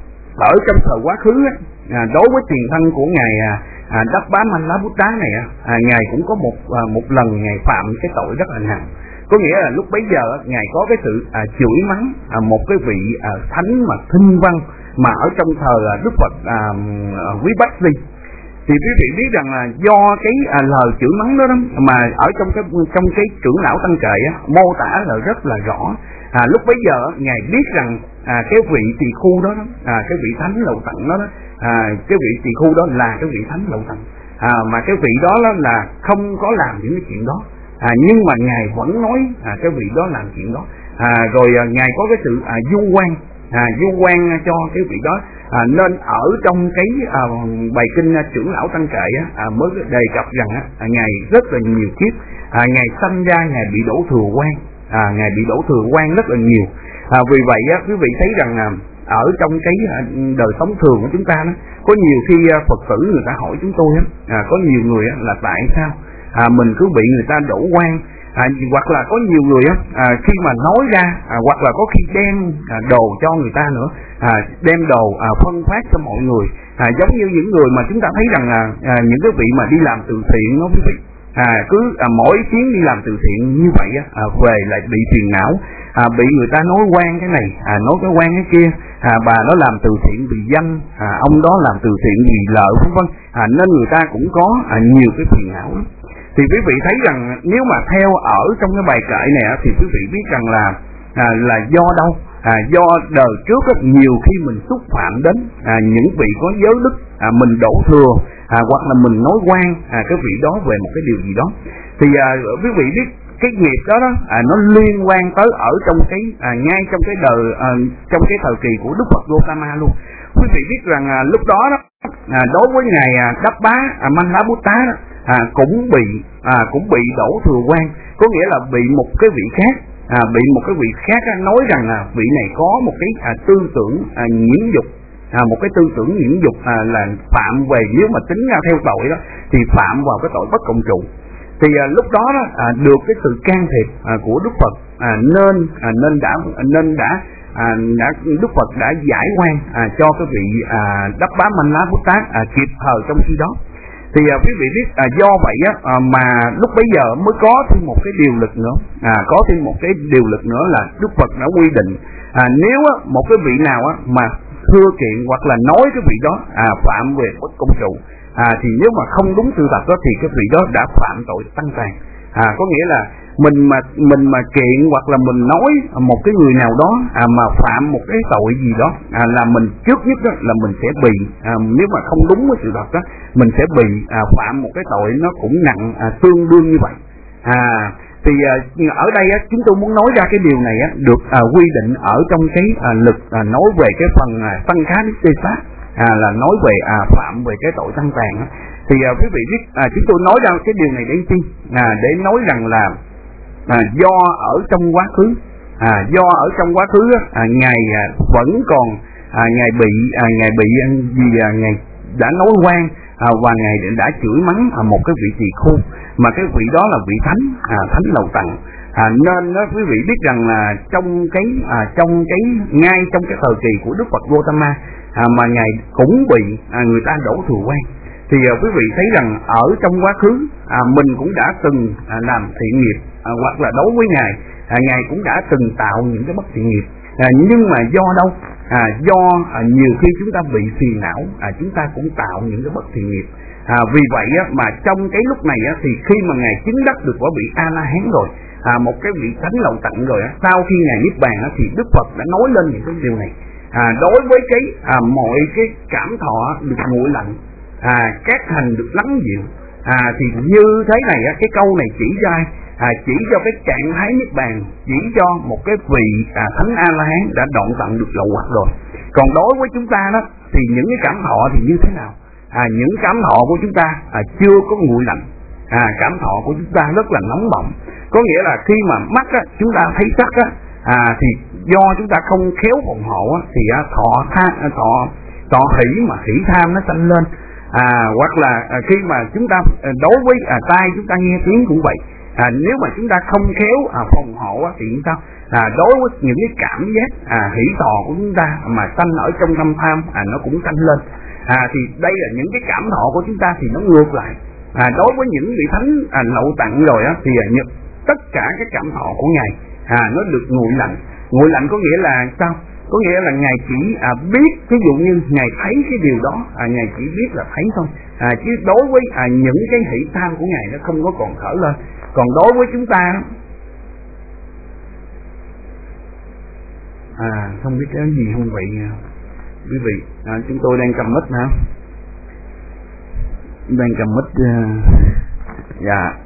ở trong thời quá khứ á, à, đối với tiền thân của ngài à, à, Đắp Bá Manlaputta này á, à, ngài cũng có một à, một lần ngài phạm cái tội rất là nặng. Có nghĩa là lúc bấy giờ ngài có cái sự à, chửi mắng à, một cái vị à, thánh mà thinh văn mà ở trong thời à, Đức Phật à, à, Quý Bách Di. Thì quý vị biết rằng là do cái à, lời chửi mắng đó, đó mà ở trong cái trong cái trưởng lão Tăng Kệ á, mô tả là rất là rõ. À, lúc bấy giờ ngài biết rằng à, cái vị tỳ khu đó, đó à, cái vị thánh lậu tận đó, đó à, cái vị tỳ khu đó là cái vị thánh lậu tận, à, mà cái vị đó, đó là không có làm những cái chuyện đó. À, nhưng mà ngài vẫn nói à, cái vị đó làm chuyện đó. À, rồi à, ngài có cái sự à, du quan, à, du quan cho cái vị đó. À, nên ở trong cái à, bài kinh à, trưởng lão Tăng Kệ á, à, mới đề cập rằng á, à, ngài rất là nhiều kiếp, à, ngài sanh ra ngài bị đổ thừa quan, à, ngài bị đổ thừa quan rất là nhiều. À, vì vậy á, quý vị thấy rằng à, ở trong cái à, đời sống thường của chúng ta đó, có nhiều khi à, Phật tử người ta hỏi chúng tôi á, à, có nhiều người á, là tại sao À, mình cứ bị người ta đổ quan, à, hoặc là có nhiều người á, à, khi mà nói ra, à, hoặc là có khi đem à, đồ cho người ta nữa, à, đem đồ à, phân phát cho mọi người, à, giống như những người mà chúng ta thấy rằng là à, những cái vị mà đi làm từ thiện đó quý vị, à, cứ à, mỗi chuyến đi làm từ thiện như vậy á, à, về lại bị phiền não, à, bị người ta nói quan cái này, à, nói cái quan cái kia, à, bà nó làm từ thiện vì danh, à, ông đó làm từ thiện vì lợi vân vân, à, nên người ta cũng có à, nhiều cái phiền não đó. Thì quý vị thấy rằng nếu mà theo ở trong cái bài kệ này thì quý vị biết rằng là à, là do đâu? À, do đời trước rất nhiều khi mình xúc phạm đến à, những vị có giới đức, à, mình đổ thừa, à, hoặc là mình nói quan à, cái vị đó về một cái điều gì đó. Thì à, quý vị biết cái nghiệp đó đó à, nó liên quan tới ở trong cái à, ngay trong cái đời à, trong cái thời kỳ của Đức Phật Gautama luôn. Quý vị biết rằng à, lúc đó đó à, đối với ngài à, Đắp Bá à, Manlaputta đó, À, cũng bị à, cũng bị đổ thừa quan, có nghĩa là bị một cái vị khác à, bị một cái vị khác á, nói rằng là vị này có một cái à, tư tưởng à, nhiễm dục, à, một cái tư tưởng nhiễm dục à, là phạm về, nếu mà tính ra theo tội đó thì phạm vào cái tội bất cộng trụ. Thì à, lúc đó, đó à, được cái sự can thiệp à, của Đức Phật à, nên à, nên đã nên đã à, đã Đức Phật đã giải oan à, cho cái vị à, Đắp Bá Manh Lá Bồ Tát à, kịp thời trong khi đó. Thì à, quý vị biết à, do vậy á, à, mà lúc bấy giờ mới có thêm một cái điều luật nữa, à, có thêm một cái điều luật nữa là Đức Phật đã quy định à, nếu á, một cái vị nào á, mà thưa kiện hoặc là nói cái vị đó à, phạm về bất công trụ, à, thì nếu mà không đúng sự thật đó thì cái vị đó đã phạm tội tăng tàn. À, có nghĩa là mình mà mình mà kiện hoặc là mình nói một cái người nào đó à, mà phạm một cái tội gì đó à, là mình trước nhất đó là mình sẽ bị à, nếu mà không đúng với sự thật đó mình sẽ bị à, phạm một cái tội nó cũng nặng à, tương đương như vậy. À, thì à, ở đây á, chúng tôi muốn nói ra cái điều này á, được à, quy định ở trong cái à, luật à, nói về cái phần à, tăng khá đế sát à, là nói về à, phạm về cái tội tăng tàn á. Thì à, quý vị biết à, chúng tôi nói ra cái điều này để chi à, để nói rằng là à, do ở trong quá khứ à, do ở trong quá khứ à, ngài à, vẫn còn à, ngài bị à, ngài bị gì à, ngài đã nói oan à, và ngài đã chửi mắng à, một cái vị tỳ khưu mà cái vị đó là vị thánh à, thánh lầu tặng à, nên đó, quý vị biết rằng là trong cái à, trong cái ngay trong cái thời kỳ của Đức Phật Gautama à, mà ngài cũng bị à, người ta đổ thừa quan. Thì à, quý vị thấy rằng ở trong quá khứ à, mình cũng đã từng à, làm thiện nghiệp à, hoặc là đối với ngài à, ngài cũng đã từng tạo những cái bất thiện nghiệp à, nhưng mà do đâu à, do à, nhiều khi chúng ta bị phiền não à, chúng ta cũng tạo những cái bất thiện nghiệp à, vì vậy á, mà trong cái lúc này á, thì khi mà ngài chứng đắc được quả vị A La Hán rồi à, một cái vị thánh lậu tặng rồi á, sau khi ngài niết bàn á, thì Đức Phật đã nói lên những cái điều này à, đối với cái à, mọi cái cảm thọ được nguội lạnh à, các hành được lắng dịu à, thì như thế này á, cái câu này chỉ ra à, chỉ cho cái trạng thái niết bàn, chỉ cho một cái vị à, thánh A La Hán đã đoạn tận được lậu hoặc rồi. Còn đối với chúng ta đó thì những cái cảm thọ thì như thế nào? À, những cảm thọ của chúng ta à, chưa có nguội lạnh à, cảm thọ của chúng ta rất là nóng bỏng. Có nghĩa là khi mà mắt á, chúng ta thấy sắc á, à, thì do chúng ta không khéo phòng hộ á, thì á, thọ tha, thọ thọ hỷ mà hỷ tham nó sanh lên à, hoặc là à, khi mà chúng ta à, đối với à, tai chúng ta nghe tiếng cũng vậy à, nếu mà chúng ta không khéo à, phòng hộ á, thì sao à, đối với những cái cảm giác à, hỷ thọ của chúng ta mà sanh ở trong tâm tham à, nó cũng sanh lên à, thì đây là những cái cảm thọ của chúng ta thì nó ngược lại à, đối với những vị thánh à, lậu tặng rồi á, thì à, những, tất cả các cảm thọ của ngài à, nó được nguội lạnh. Nguội lạnh có nghĩa là sao? Có nghĩa là ngài chỉ à, biết, ví dụ như ngài thấy cái điều đó à, ngài chỉ biết là thấy thôi à, chứ đối với à, những cái hỷ tham của ngài nó không có còn khởi lên. Còn đối với chúng ta à, không biết cái gì không vậy quý vị à, chúng tôi đang cầm mic hả, đang cầm mic dạ uh,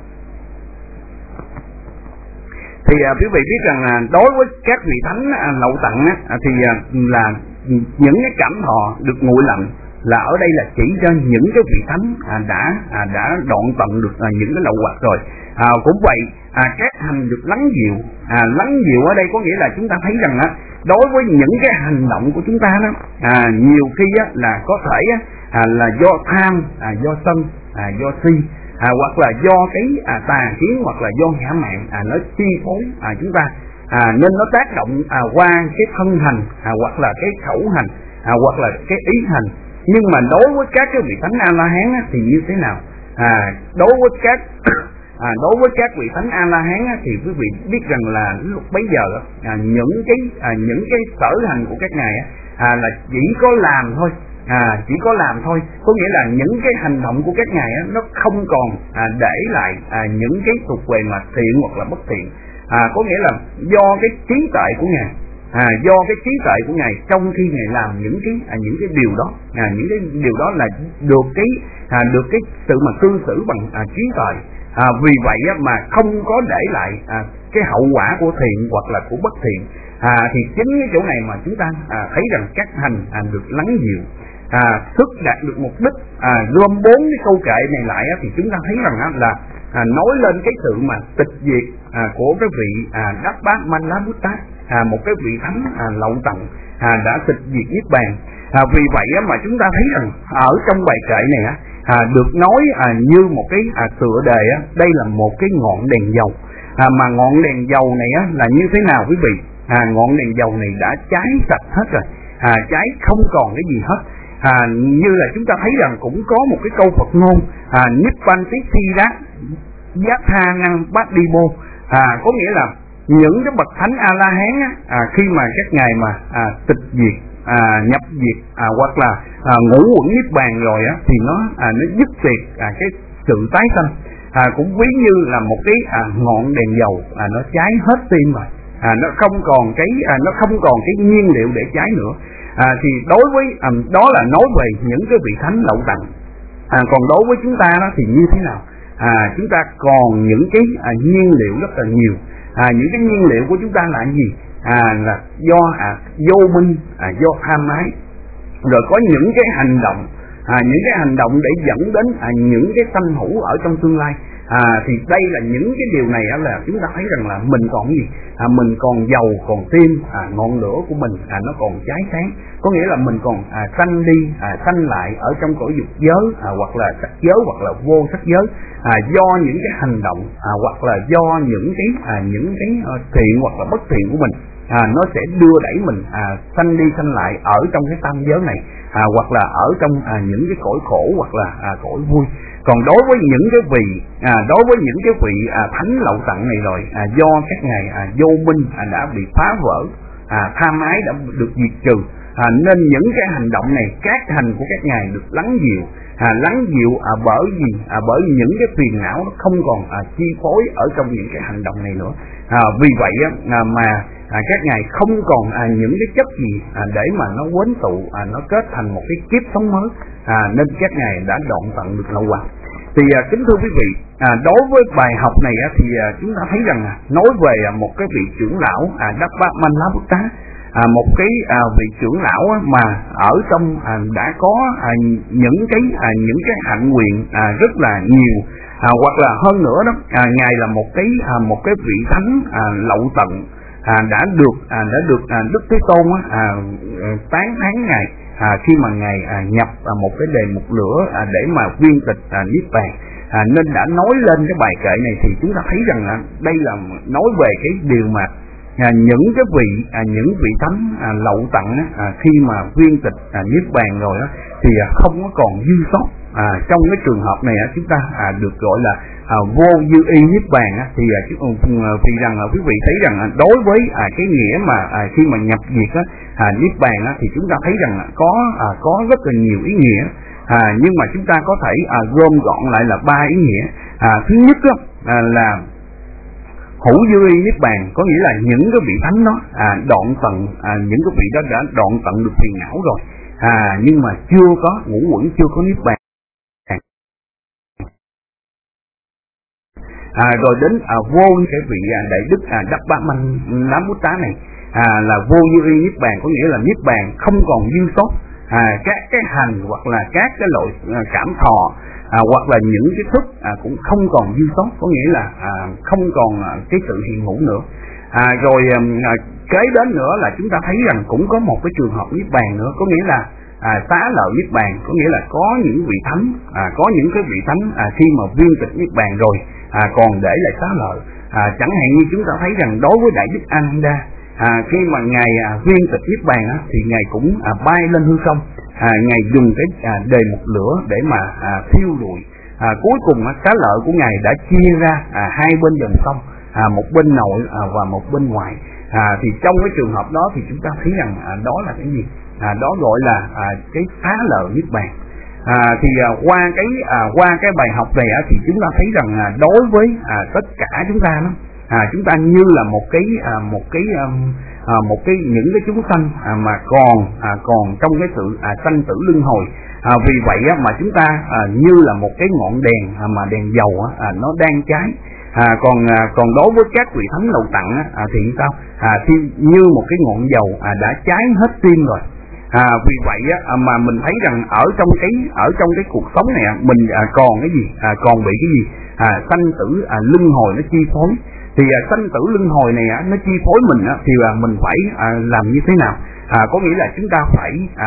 thì à, quý vị biết rằng là đối với các vị thánh à, lậu tặng á, thì à, là những cái cảm thọ được nguội lạnh là ở đây là chỉ cho những cái vị thánh à, đã à, đã đoạn tận được à, những cái lậu hoặc rồi à, cũng vậy à, các hành được lắng dịu à, lắng dịu ở đây có nghĩa là chúng ta thấy rằng á, đối với những cái hành động của chúng ta đó à, nhiều khi á, là có thể á, à, là do tham à, do sân à, do si à, hoặc là do cái à, tà kiến hoặc là do ngã mạn à, nó chi phối à, chúng ta à, nên nó tác động à, qua cái thân hành à, hoặc là cái khẩu hành à, hoặc là cái ý hành. Nhưng mà đối với các cái vị thánh A La Hán á, thì như thế nào? À, đối với các à, đối với các vị thánh A La Hán á, thì quý vị biết rằng là lúc bấy giờ à, những cái à, những cái sở hành của các ngài á, à, là chỉ có làm thôi. À, chỉ có làm thôi, có nghĩa là những cái hành động của các ngài á, nó không còn à, để lại à, những cái thuộc về mà thiện hoặc là bất thiện à, có nghĩa là do cái trí tuệ của ngài à, do cái trí tuệ của ngài trong khi ngài làm những cái à, những cái điều đó à, những cái điều đó là được cái à, được cái sự mà cư xử bằng à, trí tuệ à, vì vậy á, mà không có để lại à, cái hậu quả của thiện hoặc là của bất thiện à, thì chính cái chỗ này mà chúng ta à, thấy rằng các hành à, được lắng dịu à, thức đạt được mục đích à, gom bốn cái câu kệ này lại á, thì chúng ta thấy rằng á, là à, nói lên cái sự mà tịch diệt à, của cái vị à, Đắp Bá Manh Lá Bồ Tát à, một cái vị thánh à, lậu tặng à, đã tịch diệt niết bàn à, vì vậy á, mà chúng ta thấy rằng ở trong bài kệ này á, à, được nói à, như một cái à, tựa đề á, đây là một cái ngọn đèn dầu à, mà ngọn đèn dầu này á là như thế nào quý vị? À, ngọn đèn dầu này đã cháy sạch hết rồi, à, cháy không còn cái gì hết. À, như là chúng ta thấy rằng cũng có một cái câu Phật ngôn, à, Nibbana thi đá giác tha năng bát đi bô, à, có nghĩa là những cái bậc thánh A La Hán á, à, khi mà các ngài mà à, tịch diệt, à, nhập diệt, à, hoặc là à, ngũ uẩn niết bàn rồi á, thì nó à, nó dứt tuyệt à, cái sự tái sanh, à, cũng ví như là một cái à, ngọn đèn dầu, à, nó cháy hết tim rồi, à, nó không còn cái à, nó không còn cái nhiên liệu để cháy nữa. À, thì đối với à, đó là nói về những cái vị thánh lậu tặng. À, còn đối với chúng ta đó thì như thế nào? À, chúng ta còn những cái à, nhiên liệu rất là nhiều. À, những cái nhiên liệu của chúng ta là gì? À, là do à, vô minh, à, do tham ái, rồi có những cái hành động, à, những cái hành động để dẫn đến à, những cái sanh hữu ở trong tương lai. À, thì đây là những cái điều này á, là chúng ta thấy rằng là mình còn gì? À, mình còn dầu, còn tim, à, ngọn lửa của mình à, nó còn cháy sáng, có nghĩa là mình còn à, sanh đi, à, sanh lại ở trong cõi dục giới, à, hoặc là sắc giới, hoặc là vô sắc giới, à, do những cái hành động, à, hoặc là do những cái à, những cái à, thiện hoặc là bất thiện của mình, à, nó sẽ đưa đẩy mình à, sanh đi sanh lại ở trong cái tam giới này, à, hoặc là ở trong à, những cái cõi khổ, hoặc là à, cõi vui. Còn đối với những cái vị à, đối với những cái vị à, thánh lậu tặng này rồi, à, do các ngài à, vô minh à, đã bị phá vỡ, à, tham ái đã được diệt trừ, à, nên những cái hành động này, các hành của các ngài được lắng dịu, à, lắng dịu à, bởi vì à, bởi những cái phiền não nó không còn à, chi phối ở trong những cái hành động này nữa. À, vì vậy á, à, mà à, các ngài không còn à, những cái chất gì à, để mà nó quấn tụ, à, nó kết thành một cái kiếp sống mới, à, nên các ngài đã đoạn tận được lậu hoặc. Thì à, kính thưa quý vị, à, đối với bài học này á, thì à, chúng ta thấy rằng à, nói về à, một cái vị trưởng lão à, Dabbamanlabuddha, à, một cái à, vị trưởng lão á, mà ở trong à, đã có à, những cái à, những cái hạnh nguyện à, rất là nhiều, à, hoặc là hơn nữa đó, à, ngài là một cái à, một cái vị thánh à, lậu tận, à, đã được à, đã được à, Đức Thế Tôn á, à, tán thán ngài. À, khi mà ngài à, nhập à, một cái đề mục lửa à, để mà viên tịch à, niết bàn, à, nên đã nói lên cái bài kệ này. Thì chúng ta thấy rằng à, đây là nói về cái điều mà à, những cái vị à, những vị thánh à, lậu tặng á, à, khi mà viên tịch à, niết bàn rồi á, thì à, không có còn dư sót. À, trong cái trường hợp này á, chúng ta à, được gọi là à, vô dư y niết bàn á, thì à, vì rằng à, quý vị thấy rằng à, đối với à, cái nghĩa mà à, khi mà nhập diệt á, à, niết bàn á, thì chúng ta thấy rằng à, có à, có rất là nhiều ý nghĩa, à, nhưng mà chúng ta có thể à, gom gọn lại là ba ý nghĩa. À, thứ nhất á, à, là hữu dư y niết bàn, có nghĩa là những cái vị thánh đó à, đoạn tận à, những cái vị đó đã đoạn tận được phiền não rồi, à, nhưng mà chưa có ngũ uẩn, chưa có niết bàn. À, rồi đến à, vô cái vị à, đại đức à, Dabbamanlabuddha này à, là vô dư y niết bàn, có nghĩa là niết bàn không còn dư sót, à, các cái hành hoặc là các cái loại à, cảm thọ, à, hoặc là những cái thức à, cũng không còn dư sót, có nghĩa là à, không còn à, cái sự hiện hữu nữa. À, rồi à, kế đến nữa là chúng ta thấy rằng cũng có một cái trường hợp niết bàn nữa, có nghĩa là à, xá lợi niết bàn, có nghĩa là có những vị thánh, à, có những cái vị thánh à, khi mà viên tịch niết bàn rồi à, còn để lại xá lợi. À, chẳng hạn như chúng ta thấy rằng đối với đại đức Ananda, à, khi mà ngài à, viên tịch niết bàn á, thì ngài cũng à, bay lên hư không, à, ngài dùng cái à, đề mục lửa để mà à, thiêu đuổi. À, cuối cùng á, xá lợi của ngài đã chia ra à, hai bên dòng sông, à, một bên nội à, và một bên ngoài. À, thì trong cái trường hợp đó thì chúng ta thấy rằng à, đó là cái gì? À, đó gọi là à, cái xá lợi niết bàn. À, thì à, qua cái à, qua cái bài học này á, thì chúng ta thấy rằng à, đối với à, tất cả chúng ta đó, à, chúng ta như là một cái à, một cái um, à, một cái những cái chúng sanh à, mà còn à, còn trong cái sự à, sanh tử luân hồi. À, vì vậy á, mà chúng ta à, như là một cái ngọn đèn à, mà đèn dầu á, à, nó đang cháy. À, còn à, còn đối với các vị thánh lậu tặng á, à, thì sao? À, thì như một cái ngọn dầu à, đã cháy hết tim rồi. À, vì vậy á, mà mình thấy rằng ở trong cái ở trong cái cuộc sống này mình à, còn cái gì? À, còn bị cái gì? À, sanh tử à, luân hồi nó chi phối. Thì à, sanh tử luân hồi này á, nó chi phối mình á, thì à, mình phải à, làm như thế nào? À, có nghĩa là chúng ta phải à,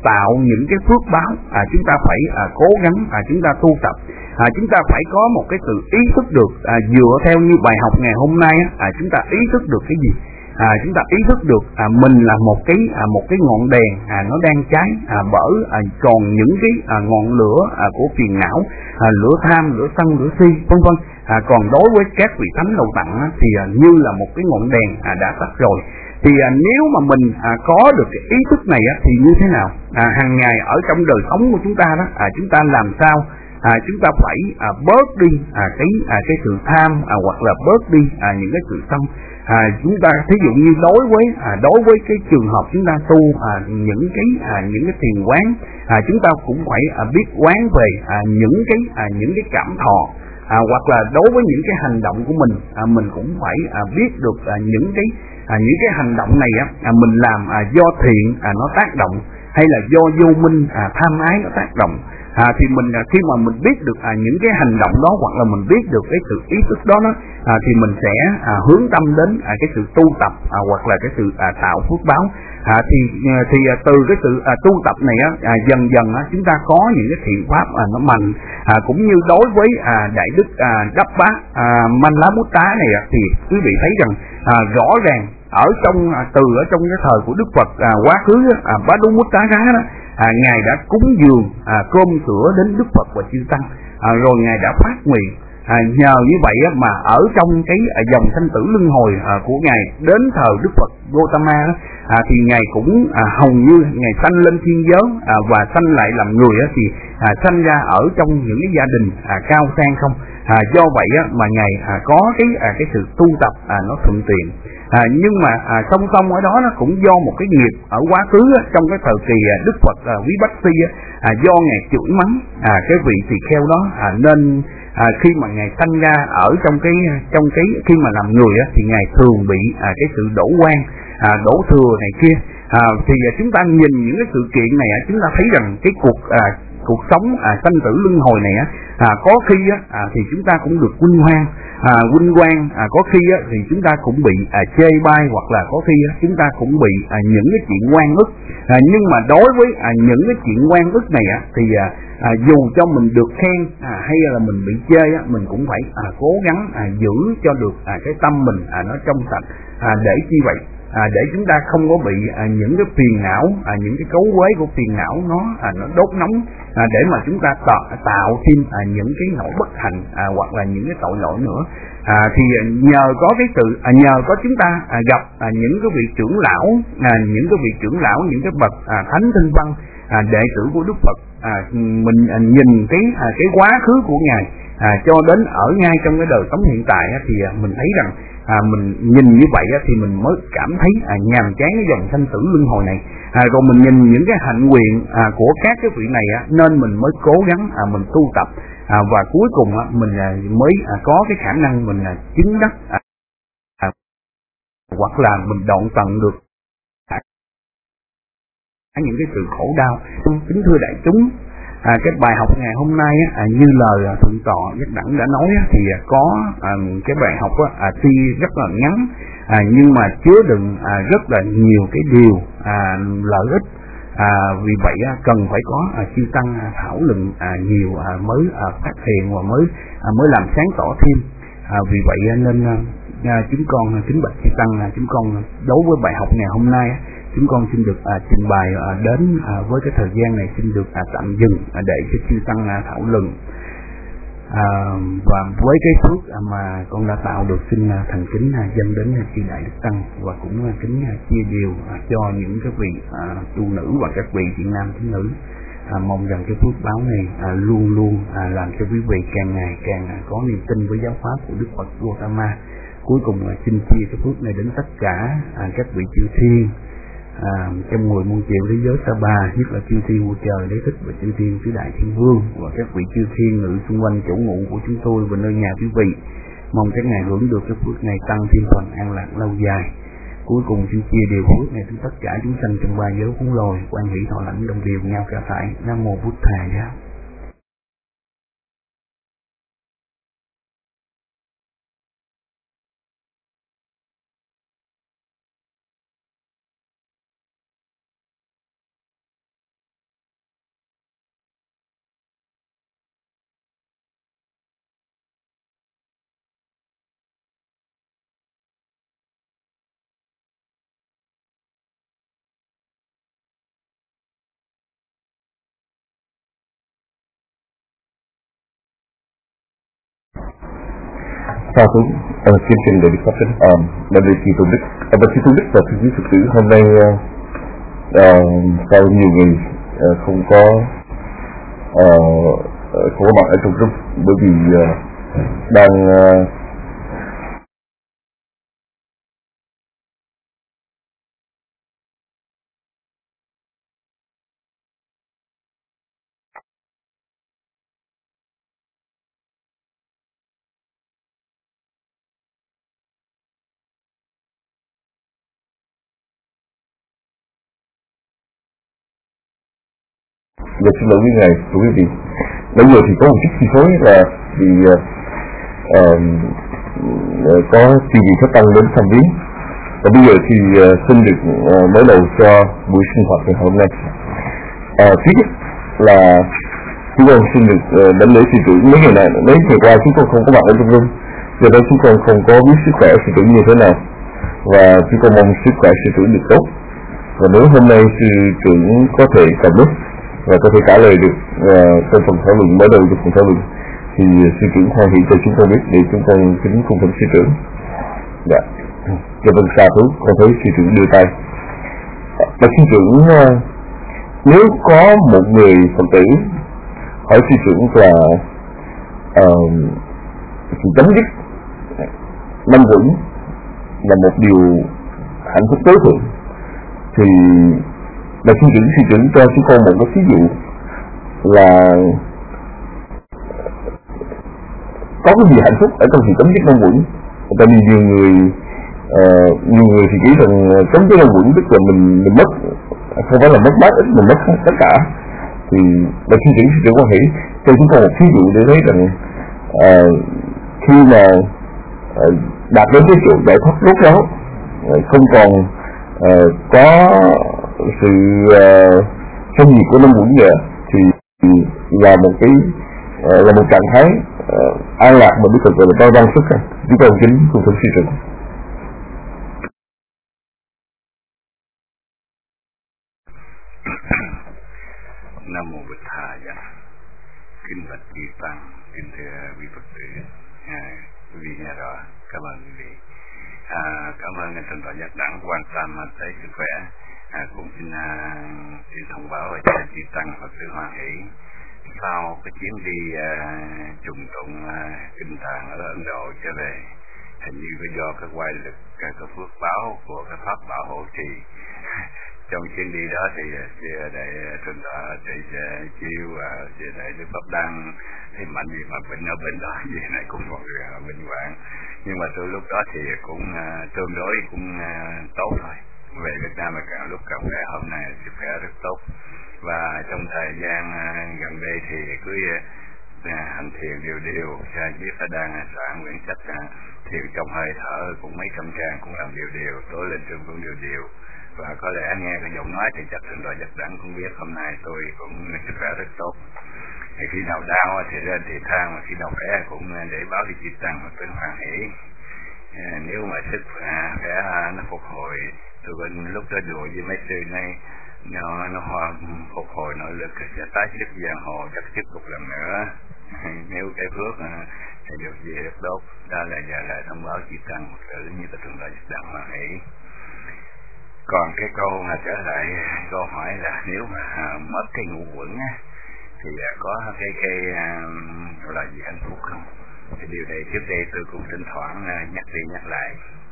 tạo những cái phước báo, à, chúng ta phải à, cố gắng à, chúng ta tu tập, à, chúng ta phải có một cái sự ý thức được à, dựa theo như bài học ngày hôm nay á, à, chúng ta ý thức được cái gì? À, chúng ta ý thức được à, mình là một cái à, một cái ngọn đèn à, nó đang cháy, à, bởi à, còn những cái à, ngọn lửa à, của phiền não, à, lửa tham, lửa sân, lửa si, vân vân. À, còn đối với các vị thánh đầu tặng á, thì à, như là một cái ngọn đèn à, đã tắt rồi. Thì à, nếu mà mình à, có được cái ý thức này á, thì như thế nào? À, hàng ngày ở trong đời sống của chúng ta đó, à, chúng ta làm sao? À, chúng ta phải à, bớt đi à, cái à, cái sự tham, à, hoặc là bớt đi à, những cái sự sân. À, chúng ta thí dụ như đối với à, đối với cái trường hợp chúng ta tu à, những cái à, những cái thiền quán, à, chúng ta cũng phải à, biết quán về à, những cái à, những cái cảm thọ, à, hoặc là đối với những cái hành động của mình, à, mình cũng phải à, biết được à, những cái à, những cái hành động này á, à, mình làm à, do thiện à, nó tác động, hay là do vô minh à, tham ái nó tác động. À, thì mình à, khi mà mình biết được à, những cái hành động đó, hoặc là mình biết được cái sự ý thức đó, đó à, thì mình sẽ à, hướng tâm đến à, cái sự tu tập, à, hoặc là cái sự à, tạo phước báo. À, thì thì à, từ cái sự à, tu tập này á, à, dần dần á, chúng ta có những cái thiện pháp à, nó mạnh, à, cũng như đối với à, đại đức à, Đắp Bát à, Man Lá Bút Tá này á, thì quý vị thấy rằng à, rõ ràng ở trong à, từ ở trong cái thời của Đức Phật à, quá khứ à, Bá Đú Mút Tá Rá đó, à, ngài đã cúng dường à, cơm sữa đến Đức Phật và chư tăng, à, rồi ngài đã phát nguyện. À, nhờ như vậy á, mà ở trong cái à, dòng sanh tử luân hồi à, của ngài đến thời Đức Phật Gautama đó, à, thì ngài cũng à, hầu như ngài sanh lên thiên giới à, và sanh lại làm người á, thì à, sanh ra ở trong những cái gia đình à, cao sang không. À, do vậy á, mà ngài à, có cái à, cái sự tu tập à, nó thuận tiện. À, nhưng mà à, song song ở đó nó cũng do một cái nghiệp ở quá khứ á, trong cái thời kỳ à, Đức Phật à, Quý Bách Si á, à, do ngài chửi mắng à, cái vị tỳ kheo đó, à, nên à, khi mà ngài sanh ra ở trong cái trong cái khi mà làm người á, thì ngài thường bị à, cái sự đổ oan, à, đổ thừa này kia. À, thì à, chúng ta nhìn những cái sự kiện này á, chúng ta thấy rằng cái cuộc à, cuộc sống à, sanh tử luân hồi này á, à, có khi á, à, thì chúng ta cũng được vinh hoan, à, vinh quang, à, có khi á, thì chúng ta cũng bị à, chê bai, hoặc là có khi á, chúng ta cũng bị à, những cái chuyện oan ức. À, nhưng mà đối với à, những cái chuyện oan ức này á, thì à, à, dù cho mình được khen à, hay là mình bị chê á, mình cũng phải à, cố gắng à, giữ cho được à, cái tâm mình à, nó trong sạch, à, để chi vậy? À, để chúng ta không có bị à, những cái phiền não, à, những cái cấu quế của phiền não nó à, nó đốt nóng, à, để mà chúng ta tạo, tạo thêm à, những cái nỗi bất hạnh, à, hoặc là những cái tội lỗi nữa. À, thì nhờ có cái sự à, nhờ có chúng ta à, gặp à, những cái vị trưởng lão, à, những cái vị trưởng lão, những cái bậc à, thánh tinh văn, à, đệ tử của Đức Phật, à, mình à, nhìn cái à, cái quá khứ của ngài à, cho đến ở ngay trong cái đời sống hiện tại á, thì à, mình thấy rằng à, mình nhìn như vậy á, thì mình mới cảm thấy à, nhàm chán cái dòng sanh tử luân hồi này. À, rồi mình nhìn những cái hạnh nguyện à, của các cái vị này á, nên mình mới cố gắng à, mình tu tập, à, và cuối cùng á, mình à, mới à, có cái khả năng mình à, chứng đắc, à, à, hoặc là mình đoạn tận được à, những cái sự khổ đau. Kính thưa đại chúng, à, cái bài học ngày hôm nay á, à, như lời à, thượng tọa Giác Đẳng đã nói á, thì à, có à, cái bài học á, à, tuy rất là ngắn, à, nhưng mà chứa đựng à, rất là nhiều cái điều à, lợi ích. À, vì vậy à, cần phải có à, chư tăng à, thảo luận à, nhiều à, mới à, phát hiện và mới à, mới làm sáng tỏ thêm. À, vì vậy à, nên à, chúng con à, kính bạch chư tăng, à, chúng con đối với bài học ngày hôm nay, chúng con xin được à, trình bày à, đến à, với cái thời gian này xin được à, tạm dừng à, để cho chư tăng à, thảo luận. À, và với cái phước à, mà con đã tạo được, xin à, thành kính à, dâng đến à, chư đại đức tăng, và cũng à, kính à, chia điều à, cho những cái vị à, tu nữ và các vị thiện nam tín nữ. À, mong rằng cái phước báo này à, luôn luôn à, làm cho quý vị càng ngày càng à, có niềm tin với giáo pháp của Đức Phật Gautama. Cuối cùng là xin chia cái phước này đến tất cả à, các vị chư thiên à, trong mười muôn triệu thế giới Sa-ba, nhất là chư thiên vua trời Đế Thích và chư thiên tứ đại thiên vương và các vị chư thiên ngự xung quanh chỗ ngụ của chúng tôi và nơi nhà quý vị. Mong các ngài hưởng được cái phước này tăng thêm phần an lạc lâu dài. Cuối cùng xin chia điều phước này đến tất cả chúng sanh trong ba giới khốn lồi, quan hỷ thọ lãnh đồng điều nhau cả thải. Nam mô Bụt Thầy Giáo. Sa thú uh, chương trình để được phát sinh um, là về chị Thủ Đức, uh, bác sĩ Thủ Đức và thư ký Phật tử hôm nay uh, uh, sau nhiều người uh, không có uh, không có mặt ở trong group bởi vì uh, đang uh, Dạ, xin lỗi quý ngài, thưa quý vị. Bây giờ thì có một chút chi phối là vì uh, uh, có chi vị phát tăng đến thăm viếng. Và bây giờ thì uh, xin được uh, mở đầu cho buổi sinh hoạt ngày hôm nay. Uh, thứ nhất là chúng con xin được uh, đánh lễ sư trưởng. Mấy ngày này, mấy ngày qua chúng con không có mặt ở trong room, do đó chúng con không có biết sức khỏe sư trưởng như thế nào, và chúng con mong sức khỏe sư trưởng được tốt. Và nếu hôm nay sư trưởng có thể cầm lúc và có thể trả lời được uh, trong phần thảo luận, mở đầu được phần thảo luận, thì sư trưởng hoan hỷ cho chúng con biết để chúng con kính cung thỉnh sư trưởng. Dạ, cho vâng, xa thú, con thấy sư trưởng đưa tay. Và sư trưởng, uh, nếu có một người Phật tử hỏi sư trưởng là uh, sự chấm dứt năm vững là một điều hạnh phúc tối thượng, thì là sư trưởng sư trưởng cho chúng con một cái ví dụ là có cái gì hạnh phúc ở trong sự chấm dứt năm vững. Tại vì nhiều người uh, nhiều người thì nghĩ rằng chấm dứt năm vững tức là mình mình mất, không phải là mất bát ít, mình mất tất cả. Thì là sư trưởng sư trưởng quan hỷ cho chúng con một ví dụ để thấy rằng uh, khi mà uh, đạt đến cái chỗ giải thoát rốt ráo, uh, không còn uh, có sự phân nhiệt của năm vững nữa, thì là một cái uh, là một trạng thái uh, an lạc mà Đức Phật gọi là bao văn sức. Chúng con kính cùng thỉnh sư trưởng. Nam mô Bụt Thầy. Kính bạch chư tăng, kính thưa quý Phật tử, à, quý vị nghe rõ, cảm ơn quý vị. À, cảm ơn Thượng tọa Giác Đẳng quan tâm tới sức khỏe. À, cũng xin, à, xin thông báo cho chư tăng Phật tử hoan hỷ sau cái chuyến đi à, trùng tụng à, kinh tạng ở Ấn Độ trở về, hình như có do cái quay lực cái, cái phước báo của cái pháp bảo hộ trì. Trong chuyến đi đó thì sư đại Thượng tọa thầy chiêu và sư đại Đức Pháp Đăng thì mạnh gì mà bệnh ở bên đó gì này cũng còn bệnh hoạn, nhưng mà từ lúc đó thì cũng uh, tương đối cũng uh, tốt thôi. Về Việt Nam là càng lúc càng khỏe, hôm nay sức khỏe rất tốt. Và trong thời gian uh, gần đây thì cứ uh, hành thiền đều đều, sa với Pháp Đăng soạn quyển sách uh, thiền trong hơi thở cũng mấy trăm trang cũng làm đều đều, tối lên trường cũng đều đều. Và có lẽ nghe cái giọng nói thì chắc Thượng tọa Giác Đẳng cũng biết hôm nay tôi cũng sức khỏe rất tốt. Thì khi nào đau thì lên thì thang, mà khi nào khỏe cũng để báo đi chư tăng và tính hoan hỷ. À, nếu mà sức khỏe nó phục hồi, tôi bên lúc đó đùa với mấy sư này nó nó phục hồi nội lực sẽ tái sức giang hồ chắc tiếp tục lần nữa. Nếu cái phước thì được gì được tốt. Đó là giờ lại thông báo chư tăng một sự như là Thượng tọa Giác Đẳng hoan hỷ. Còn cái câu mà trở lại câu hỏi là nếu mà mất cái ngũ quẩn á, thì có cái cái gọi là gì hạnh phúc không? Thì điều này trước đây tôi cũng thỉnh thoảng nhắc đi nhắc lại.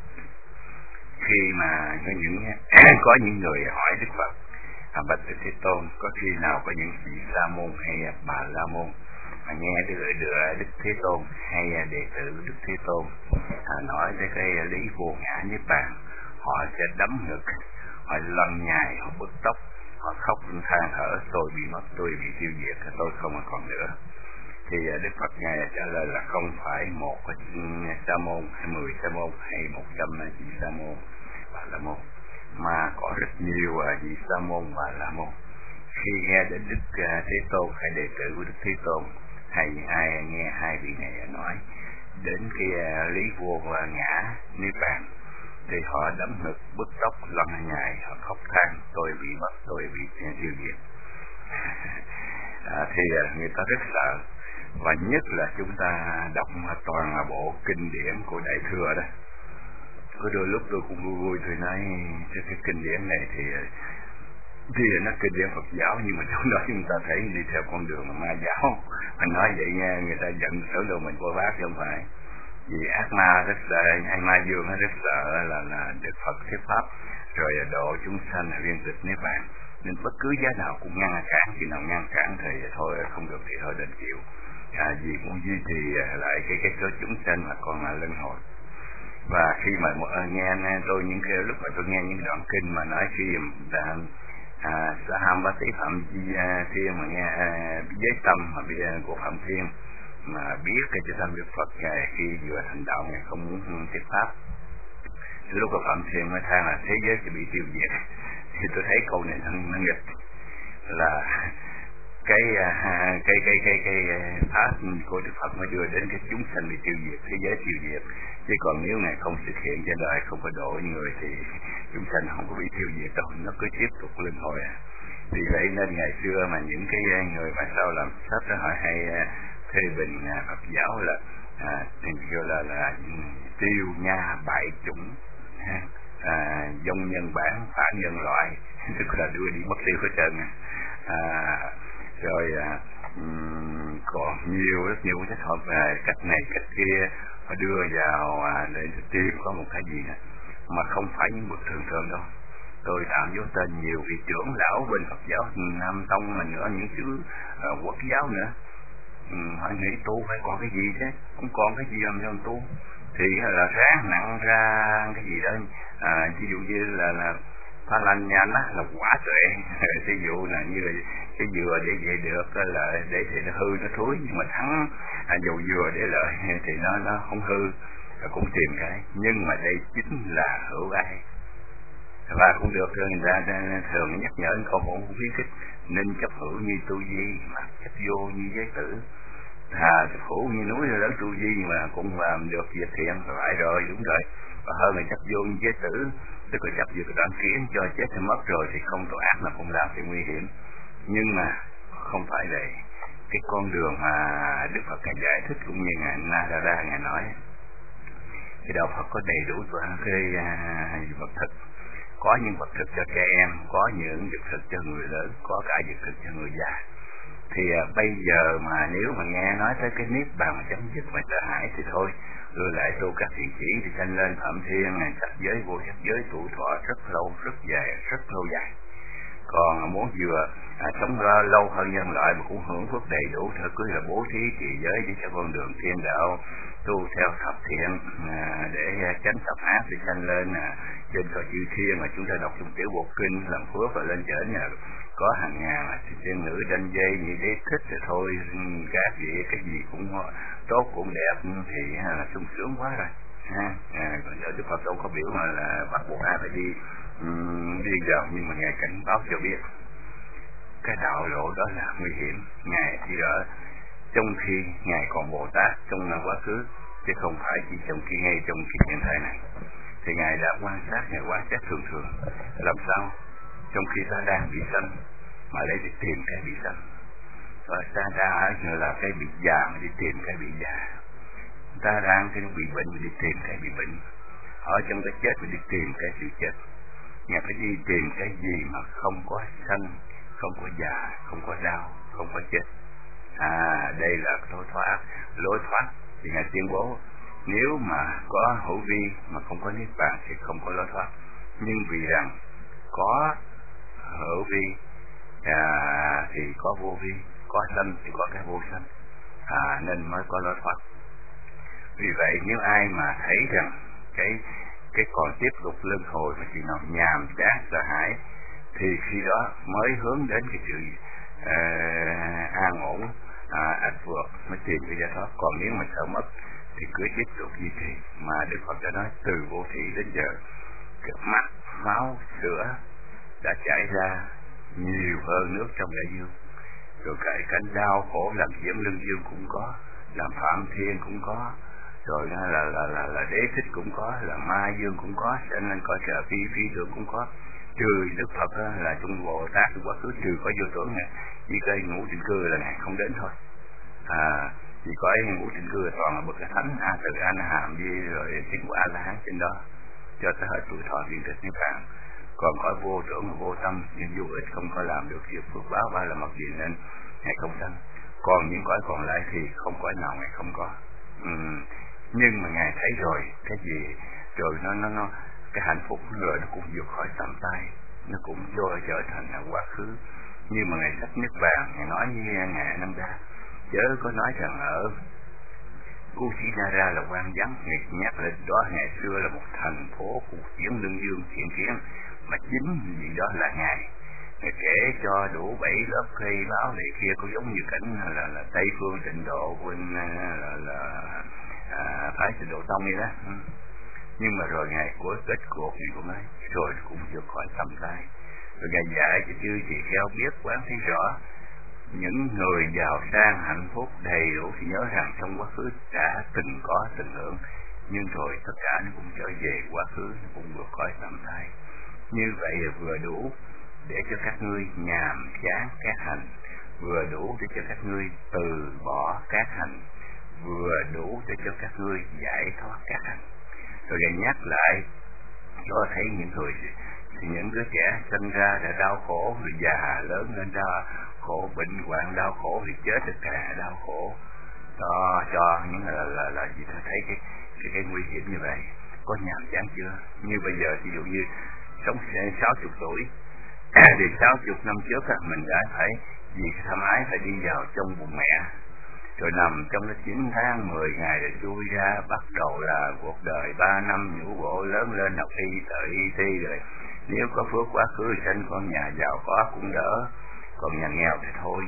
Khi mà có những có những người hỏi Đức Phật, à, bạch Đức Thế Tôn, có khi nào có những vị sa môn hay bà la môn mà nghe cái lời đưa Đức Thế Tôn hay đệ tử Đức Thế Tôn à, nói tới cái lý vô ngã niết bàn, họ sẽ đấm ngực, họ lăn nhài, họ bứt tóc, họ khóc than thở, tôi bị mất, tôi bị tiêu diệt, tôi không còn nữa. Thì Đức Phật ngài trả lời là không phải một sa môn hay mười sa môn hay một trăm vị sa môn và la môn, mà có rất nhiều vị sa môn và la môn. Khi nghe đến Đức Thế Tôn hay đệ tử của Đức Thế Tôn hay ai nghe hai vị này nói đến cái lý vô ngã niết bàn, thì họ đấm ngực, bứt tóc, lăn nhài, họ khóc than, tôi bị mất, tôi bị tiêu diệt. À, thì người ta rất sợ, và nhất là chúng ta đọc toàn bộ kinh điển của Đại Thừa đó. Có đôi lúc tôi cũng vui vui tôi nói cái kinh điển này thì thì nó kinh điển Phật giáo, nhưng mà trong đó chúng ta thấy đi theo con đường mà ma giáo. Mình nói vậy nghe người ta giận tưởng đâu mình vô bác, chứ không phải. Vì ác ma rất sợ, ai ma dương nó rất sợ là là được Phật thuyết pháp rồi độ chúng sanh viên tịch niết bàn, nên bất cứ giá nào cũng ngăn cản, khi nào ngăn cản thì thôi không được thì thôi đành chịu. À, vì muốn duy trì lại cái cái số chúng sanh mà còn là luân hồi. Và khi mà nghe, nghe tôi những cái lúc mà tôi nghe những đoạn kinh mà nói khi là à, Sa Ham Bá Tí Phạm Di Thiên mà nghe à, giới tâm mà bây giờ của Phạm Thiên mà biết cái chư tâm Đức Phật ngài khi vừa thành đạo ngài không muốn thuyết pháp. Lúc mà Phạm Thiên mới than là thế giới sẽ bị tiêu diệt, thì tôi thấy câu này nó nghịch là cái cái cái cái cái pháp của Đức Phật mới đưa đến cái chúng sanh bị tiêu diệt, thế giới tiêu diệt, chứ còn nếu ngài không xuất hiện trên đời, không có độ người thì chúng sanh không có bị tiêu diệt đâu, nó cứ tiếp tục luân hồi. Vì vậy nên ngày xưa mà những cái người mà sau làm sách đó họ hay phê bình Phật giáo là à, kêu là là tiêu nha bại chủng, à, dông nhân bản phản nhân loại, tức là đưa đi mất tiêu hết trơn. À, rồi à, um, còn nhiều rất nhiều cách hợp về cách này cách kia họ đưa vào à, để tìm có một cái gì nữa mà không phải những bậc thường thường đâu. Tôi tạo vô tên nhiều vị trưởng lão bên Phật giáo Nam Tông mà nữa, những thứ uh, quốc giáo nữa. Ừ, họ nghĩ tu phải còn cái gì thế, không còn cái gì làm cho tu thì là ráng nặng ra cái gì đó, à, ví dụ như là là Pha Lanh Nha nó là quả tuệ, ví dụ là như là cái dừa để về được là để thì nó hư nó thối, nhưng mà thắng à, dầu dừa để lợi thì nó nó không hư, cũng tìm cái, nhưng mà đây chính là hữu ai. Và cũng được người ta thường nhắc nhở con cũng khuyến khích nên chấp hữu như tu di mà chấp vô như giới tử. Thà chấp hữu như núi lớn tu di mà cũng làm được việc thiện phải rồi, đúng rồi. Và hơn là chấp vô như giới tử, tức là chấp vô cái đoạn kiến cho chết thì mất rồi thì không tội ác là cũng làm thì nguy hiểm. Nhưng mà không phải vậy. Cái con đường mà Đức Phật ngài giải thích cũng như ngài Narada ngài nói, cái đạo Phật có đầy đủ toàn cái uh, vật thực. Có những vật thực cho trẻ em, có những vật thực cho người lớn, có cả vật thực cho người già. Thì à, bây giờ mà nếu mà nghe nói tới cái niết bàn mà chấm dứt mà sợ hãi thì thôi, rồi lại tu các thiện chỉ thì sanh lên Phạm Thiên, sắc giới vô sắc giới trụ thọ rất lâu, rất dài, rất lâu dài. Còn muốn vừa à, sống ra lâu hơn nhân loại mà cũng hưởng phước đầy đủ, thôi cứ là bố thí trì giới đi theo con đường thiên đạo, tu theo thập thiện à, để tránh thập ác thì sanh lên à, trên cõi chư thiên mà chúng ta đọc trong tiểu bộ kinh làm phước và lên trở nhà có hàng ngàn là thiên nữ đanh dây như thế thích thì thôi, các vị cái gì cũng tốt cũng đẹp thì là sung sướng quá rồi ha. À, còn ở Đức Phật đâu có biểu mà là bắt buộc ai phải đi um, đi vào, nhưng mà ngài cảnh báo cho biết cái đạo lộ đó là nguy hiểm. Ngài thì ở trong khi ngài còn Bồ Tát trong quá khứ, chứ không phải chỉ trong khi ngay trong khi hiện tại này, thì ngài đã quan sát, ngài quan sát thường thường làm sao trong khi ta đang bị sanh mà lấy đi tìm cái bị sanh, và ta đang là cái bị già mà đi tìm cái bị già, ta đang cái bị bệnh mà đi tìm cái bị bệnh, ở trong cái chết mà đi tìm cái sự chết. Ngài phải đi tìm cái gì mà không có sanh, không có già, không có đau, không có chết. À, đây là lối thoát, lối thoát. Thì ngài tuyên bố nếu mà có hữu vi mà không có niết bàn thì không có lối thoát. Nhưng vì rằng có hữu vi à, thì có vô vi, có sanh thì có cái vô sanh, à, nên mới có lối thoát. Vì vậy nếu ai mà thấy rằng cái cái còn tiếp tục luân hồi mà chỉ nào nhàm chán sợ hãi, thì khi đó mới hướng đến cái sự uh, an ổn, à, ách vượt mới tìm cái giải thoát. Còn nếu mà sợ mất thì cứ tiếp tục duy trì. Mà Đức Phật đã nói từ vô thị đến giờ cái mắt, máu, sữa đã chảy ra nhiều hơn nước trong đại dương. Rồi cái cảnh đau khổ làm diễm lưng dương cũng có, làm Phạm Thiên cũng có, rồi là là là là, là đế thích cũng có, là ma dương cũng có, cho nên có trợ phi phi tưởng cũng có. Trừ Đức Phật là trong Bồ Tát quá khứ, trừ có vô tưởng này, chỉ cây ngũ tịnh cư là ngài không đến thôi. À, Chỉ có ngũ tịnh cư toàn là bậc thánh a từ a na hàm với rồi chính của a la hán trên đó cho tới hết tuổi thọ viên tịch niết bàn. Còn cõi vô tưởng và vô tâm nhưng vô ích không có làm được việc phước báo ba là mặc gì nên ngài không sanh. Còn những cõi còn lại thì không cõi nào ngài không có. Uhm. Nhưng mà ngài thấy rồi cái gì rồi nó nó nó cái hạnh phúc rồi nó cũng vượt khỏi tầm tay, nó cũng trôi trở thành là quá khứ. Nhưng mà ngài sách niết bàn ngài nói như ngài Năm Đa chớ có nói rằng ở Kusinara là quan vắng, ngài nhắc lên đó ngày xưa là một thành phố cuộc chiến lương dương thiện chiến, mà chính vì đó là ngài. Ngài kể cho đủ bảy lớp cây báo này kia có giống như cảnh là, là, là Tây Phương Tịnh Độ bên là, là, là à, phái Tịnh Độ Tông vậy đó. Nhưng mà rồi ngài của kết cuộc gì cũng ấy, rồi cũng vượt khỏi tâm tay. Rồi ngài dạy cho chư tỳ kheo biết quán thấy rõ những người giàu sang hạnh phúc đầy đủ thì nhớ rằng trong quá khứ đã từng có từng hưởng, nhưng rồi tất cả nó cũng trở về quá khứ, nó cũng vượt khỏi tầm tay. Như vậy là vừa đủ để cho các ngươi nhàm chán các hành, vừa đủ để cho các ngươi từ bỏ các hành, vừa đủ để cho các ngươi giải thoát các hành. Rồi ngài nhắc lại cho thấy những người thì những đứa trẻ sinh ra đã đau khổ, rồi già lớn lên đau khổ, bệnh hoạn đau khổ, thì chết được cả đau khổ. Đó cho những là là là gì ta thấy cái cái cái nguy hiểm như vậy. Có nhàm chán chưa? Như bây giờ ví dụ như sống sáu chục tuổi thì sáu chục năm trước mình đã phải vì tham ái phải đi vào trong bụng mẹ, rồi nằm trong cái chín tháng mười ngày rồi chui ra, bắt đầu là cuộc đời ba năm nhũ bộ, lớn lên học y tự y thi, rồi nếu có phước quá khứ sinh con nhà giàu có cũng đỡ, còn nhà nghèo thì thôi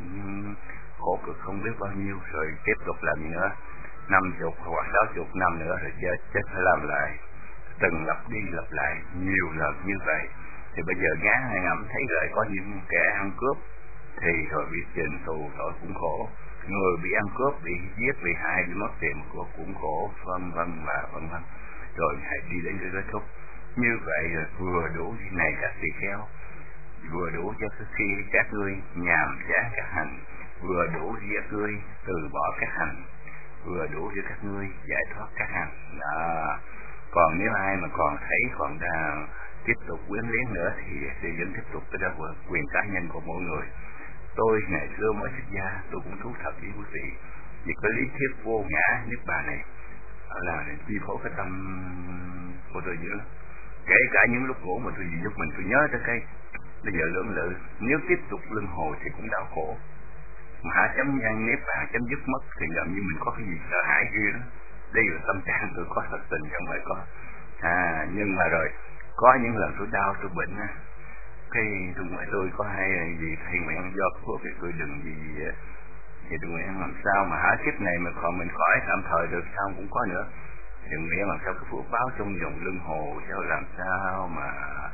khổ cực không biết bao nhiêu. Rồi tiếp tục làm gì nữa, năm chục hoặc sáu chục năm nữa rồi chết chết phải làm lại, từng lặp đi lặp lại nhiều lần như vậy. Thì bây giờ ngán hay ngẫm thấy rồi có những kẻ ăn cướp thì rồi bị trình tù rồi cũng khổ, người bị ăn cướp, bị giết, bị hại, bị mất tiền của cũng khổ, vân vân và vân vân. Rồi hãy đi đến cái kết thúc như vậy là vừa đủ như này các tỳ kheo, vừa đủ cho khi các ngươi nhàm chán các hành, vừa đủ cho các ngươi từ bỏ các hành, vừa đủ cho các ngươi giải thoát các hành. Đó. Còn nếu ai mà còn thấy còn đang tiếp tục quyến luyến nữa thì thì vẫn tiếp tục cái đó là quyền cá nhân của mỗi người. Tôi ngày xưa mới xuất gia tôi cũng thú thật với quý vị vì cái lý thuyết vô ngã niết bàn này là chi phối cái tâm của tôi dữ lắm. Kể cả những lúc ngủ mà tôi gì giúp mình tôi nhớ tới cái bây giờ lưỡng lự, nếu tiếp tục luân hồi thì cũng đau khổ, mà hạ chấm nhan nếp hạ chấm dứt mất thì gần như mình có cái gì sợ hãi ghê đó. Đây là tâm trạng tôi có thật tình không phải có à, nhưng mà rồi có những lần tôi đau tôi bệnh á, cái tôi ngoại tôi có hay là gì thầy nguyện do phước thì tôi đừng gì gì thì tôi nguyện làm sao mà hả kiếp này mà còn mình khỏi tạm thời được sao cũng có nữa, thì nguyện làm sao cái phước báo trong dòng luân hồi sao làm sao mà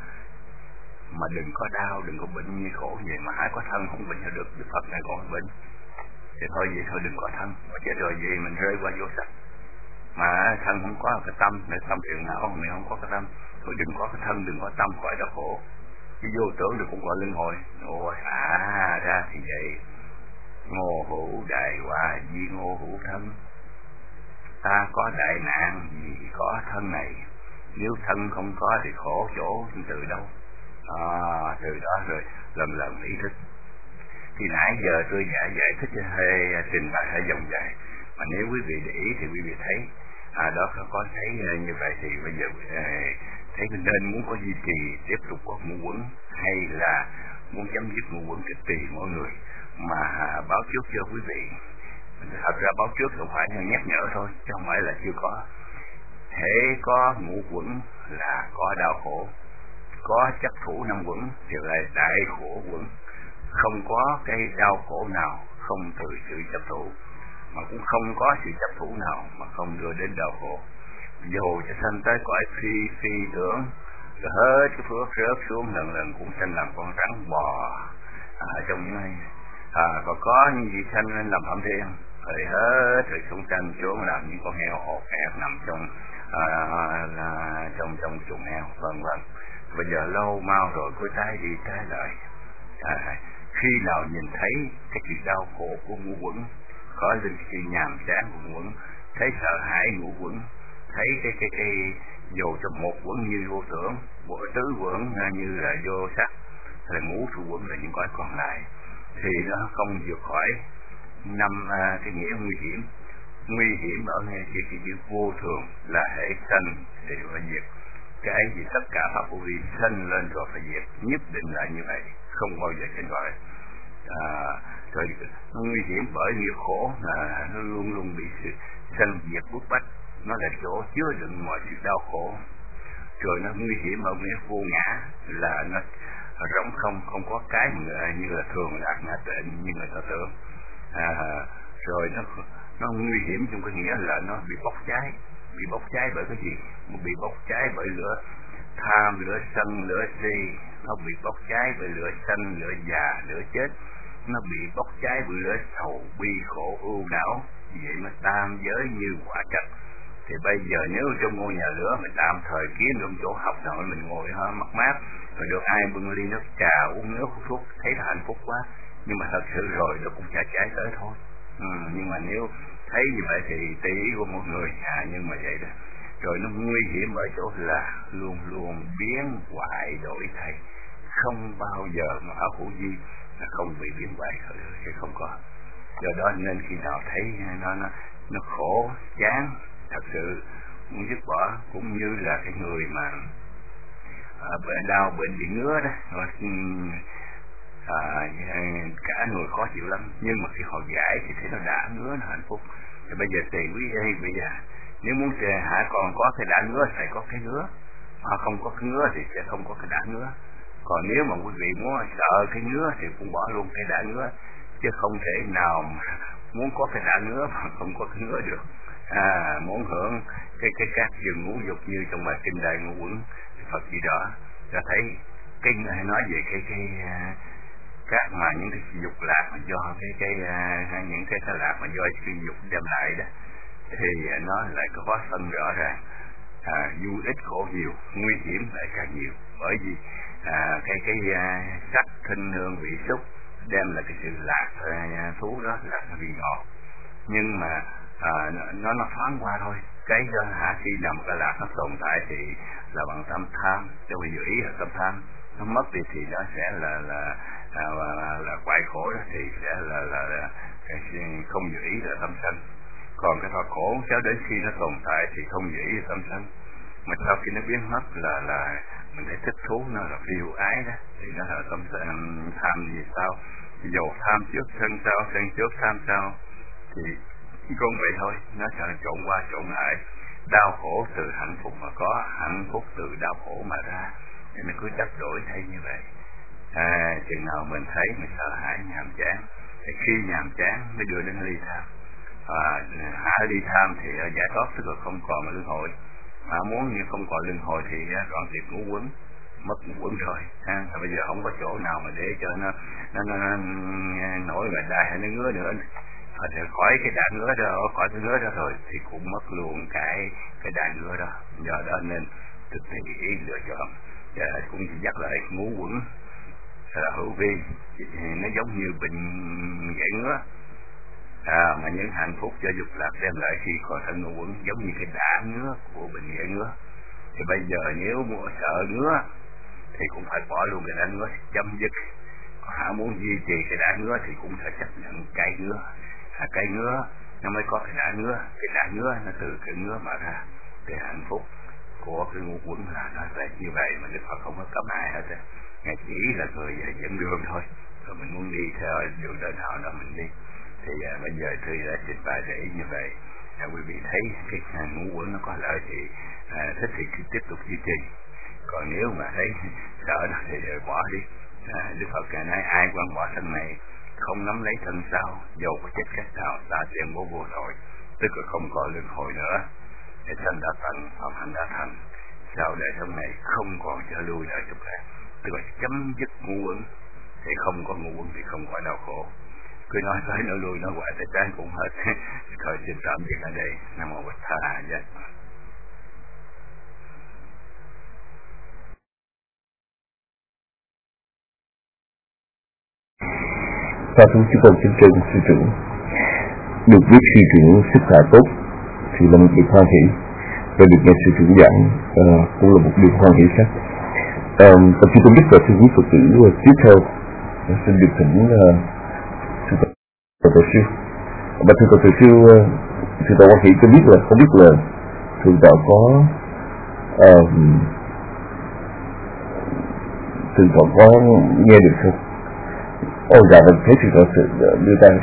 mà đừng có đau, đừng có bệnh như khổ vậy, mà hãy có thân không bệnh được, Đức Phật này còn bệnh thì thôi vậy thôi đừng có thân, mà chết rồi vậy mình rơi qua vô sắc, mà thân không có cái tâm, để tâm chuyện nào mình không có cái tâm, thôi đừng có cái thân, đừng có tâm khỏi đau khổ, cái vô tưởng được cũng gọi luân hồi. Ôi à ra thì vậy, ngô hữu đại hòa vì ngô hữu thân, ta có đại nạn vì có thân này, nếu thân không có thì khổ chỗ từ đâu. À, từ đó rồi lần lần ý thức. Thì nãy giờ tôi giải giải thích hơi trình bày hơi dòng dài, mà nếu quý vị để ý thì quý vị thấy à đó có thấy như vậy thì bây giờ thấy nên muốn có duy trì tiếp tục có ngũ quẩn hay là muốn chấm dứt ngũ quẩn kịch tùy mỗi người, mà báo trước cho quý vị. Thật ra báo trước không phải nhắc nhở thôi chứ không phải là chưa có. Thể có ngũ quẩn là có đau khổ, có chấp thủ năm quẩn thì là đại khổ quẩn, không có cái đau khổ nào không từ sự chấp thủ, mà cũng không có sự chấp thủ nào mà không đưa đến đau khổ. Dù cho sanh tới cõi phi phi tưởng, rồi hết cái phước rớt xuống lần lần cũng sanh làm con rắn bò à, trong những này à, còn có những vị sanh lên làm phạm thiên, rồi hết rồi xuống sanh xuống làm những con heo hột hẹp nằm trong à, là trong trong chuồng heo vân vân. Bây giờ lâu mau rồi cuối trái đi trái lại à, khi nào nhìn thấy cái sự đau khổ của ngũ quẩn có linh khi nhàm chán ngũ quẩn, thấy sợ hãi ngũ quẩn, thấy cái cái cái vô trong một quẩn như vô tưởng, bộ tứ quẩn như là vô sắc, là ngũ trụ quẩn là những cõi còn lại, thì nó không vượt khỏi năm à, cái nghĩa nguy hiểm. Nguy hiểm ở ngay cái cái chữ vô thường là hệ sanh thì phải diệt. Cái gì tất cả pháp vô vi sanh lên rồi phải diệt, nhất định là như vậy, không bao giờ trên gọi. À, rồi nó nguy hiểm bởi nghiệp khổ là nó luôn luôn bị sự sanh diệt bức bách, nó là chỗ chứa đựng mọi sự đau khổ. Rồi nó nguy hiểm ở nghĩa vô ngã là nó rỗng không, không có cái như là thường lạc ngã tịnh như người ta tưởng. À, rồi nó nó nguy hiểm trong cái nghĩa là nó bị bốc cháy. Bị bốc cháy bởi cái gì? Bị bốc cháy bởi lửa tham, lửa sân, lửa si. Nó bị bốc cháy bởi lửa sanh, lửa già, lửa chết. Nó bị bốc cháy bởi lửa sầu, bi, khổ, ưu não. Vậy mà tam giới như quả trạch. Thì bây giờ nếu trong ngôi nhà lửa mình tạm thời kiếm được chỗ học nào mình ngồi ha, mát mát, rồi được ai bưng ly nước trà, uống nước, hút thuốc, thấy là hạnh phúc quá. Nhưng mà thật sự rồi nó cũng chả cháy tới thôi. Ừ, nhưng mà nếu thấy như vậy thì tùy ý của một người, à, nhưng mà vậy đó. Rồi nó nguy hiểm ở chỗ là luôn luôn biến hoại đổi thay, không bao giờ mà ở hữu vi là không bị biến hoại hay không có. Do đó nên khi nào thấy nó nó nó khổ chán thật sự muốn dứt bỏ, cũng như là cái người mà à, bệnh đau bệnh bị ngứa đó, rồi, à, cả người khó chịu lắm, nhưng mà khi họ giải thì thấy nó đã ngứa, nó hạnh phúc. Thì bây giờ tùy quý vị, bây giờ nếu muốn hả còn có cái đã ngứa phải có cái ngứa, mà không có cái ngứa thì sẽ không có cái đã ngứa. Còn nếu mà quý vị muốn sợ cái ngứa thì cũng bỏ luôn cái đã ngứa, chứ không thể nào mà muốn có cái đã ngứa mà không có cái ngứa được. À, muốn hưởng cái cái các dừng ngũ dục như trong bài kinh Đại Ngũ Quẩn Phật gì đó, ta thấy kinh này nói về cái cái các mà những cái dục lạc mà do cái cái uh, những cái cái lạc mà do cái dục đem lại đó, thì nó lại có hóa thân rõ ràng, à, du ít khổ nhiều, nguy hiểm lại càng nhiều. Bởi vì à, cái cái uh, sắc thinh hương vị xúc đem lại cái sự lạc uh, thú đó là vị ngọt, nhưng mà à, nó nó thoáng qua thôi. Cái đó hả, khi nào một cái lạc nó tồn tại thì là bằng tâm tham, cho vì dự ý là tâm tham, nó mất đi thì nó sẽ là là là, là, là quại khổ đó, thì sẽ là là, là cái không dự ý là tâm sân. Còn cái thọ khổ cho đến khi nó tồn tại thì không dự ý là tâm sân, mà sau khi nó biến mất là là mình thấy thích thú, nó là phiêu ái đó, thì nó là tâm sân. Tham gì sao? Dầu tham trước sân sau, sân trước tham sau, thì con vậy thôi, nó sẽ trộn qua trộn lại. Đau khổ từ hạnh phúc mà có, hạnh phúc từ đau khổ mà ra, nên nó cứ đắp đổi thay như vậy. À, chừng nào mình thấy mình sợ hãi nhàm chán, thì khi nhàm chán mới đưa đến ly tham. À, hạ ly tham thì giải thoát, tức là không còn luân hồi. Mà muốn như không còn luân hồi thì đoạn tuyệt ngũ quẩn, mất ngũ quẩn rồi. À, bây giờ không có chỗ nào mà để cho nó nó, nó, nó nổi và đai hay nó ngứa nữa. Và thì khỏi cái đạn ngứa đó, khỏi cái ngứa đó rồi thì cũng mất luôn cái cái đạn ngứa đó. Do đó nên thực hiện ý lựa chọn. Và cũng chỉ nhắc lại ngũ quẩn là hữu vi, nó giống như bệnh gãy ngứa. À, mà những hạnh phúc cho dục lạc đem lại khi còn thân ngũ quẩn giống như cái đạn ngứa của bệnh gãy ngứa. Thì bây giờ nếu mua sợ ngứa thì cũng phải bỏ luôn cái đạn ngứa, chấm dứt. Họ muốn duy trì cái đạn ngứa thì cũng phải chấp nhận cái ngứa. À, cái ngứa nó mới có cái đá ngứa, cái đá ngứa nó từ cái ngứa mà ra. Cái hạnh phúc của cái ngũ quẩn là nó phải như vậy, mà Đức Phật không có cấm ai hết. Ngài chỉ là người dẫn đường thôi, rồi mình muốn đi theo đường đời nào đó mình đi. Thì à, bây giờ Thư đã trình bày để như vậy. À, quý vị thấy cái ngũ quẩn nó có lợi thì à, thích thì cứ tiếp tục duy trì. Còn nếu mà thấy sợ đó thì bỏ đi. À, Đức Phật Ngài nói ai quan bỏ thân này không nắm lấy thân sau, dầu có chết cách nào ta tiền vô vô tội, tức là không còn luân hồi nữa. Để thân đã thành, pháp hành đã thành, sau đời sống này không còn trở lui đời tục khác, tức là chấm dứt ngũ quẩn. Thì không có ngũ quẩn thì không có đau khổ. Cứ nói tới nói lui nói hoài tới chán cũng hết. Thôi xin tạm biệt ở đây. Nam mô Bổn Thầy Giác. Và chúng tôi kính trình sư trưởng được biết suy chuyển sức khỏe tốt thì là một điều hoan hỷ, và được nghe sự chuyển giảng uh, cũng là một điều hoan hỷ khác. Um, và khi tôi biết là sư quý Phật tử uh, tiếp theo xin được thỉnh uh, sư tổ sư. Và sư tổ sư uh, sư tổ hoan hỷ tôi biết là không biết là sư tổ có uh, sư tổ có nghe được không? Ôi dạ mình thấy sư tổ sự đưa tay.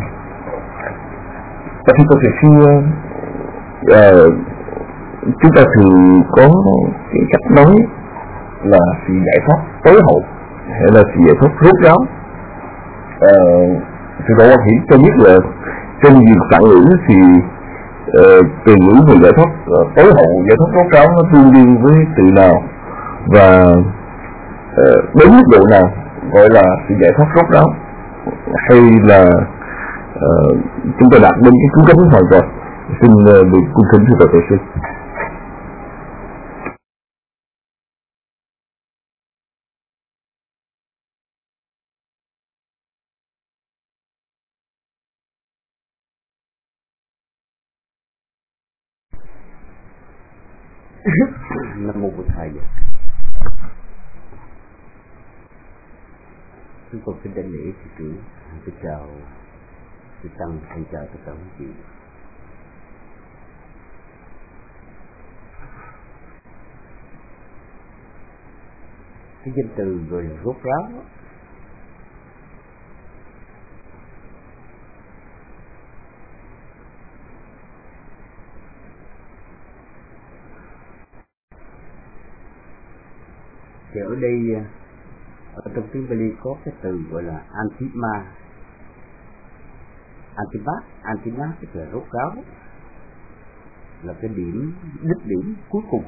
Và sư tổ sư uh, chúng ta thường có cái cách nói là sự giải thoát tối hậu hay là sự giải thoát rốt ráo. Uh, sư tổ hoan hỷ cho biết là trên nhiều tạng ngữ thì uh, từ ngữ về giải thoát uh, tối hậu, giải thoát rốt ráo nó tương đương với từ nào, và uh, đến mức độ nào gọi là sự giải thoát rốt ráo, hay là uh, chúng ta đạt đến cái cứu cánh hoàn toàn. Xin uh, được cung kính thưa tổ sư. Nam mô Bụt Thầy. Chúng tôi xin đảnh lễ sư trưởng, xin chào sư tăng, xin chào tất cả quý vị. Cái danh từ gọi là rốt ráo thì ở đây ở trong tiếng Pali có cái từ gọi là antima, antimat, antimat tức là rốt ráo, là cái điểm đích điểm cuối cùng.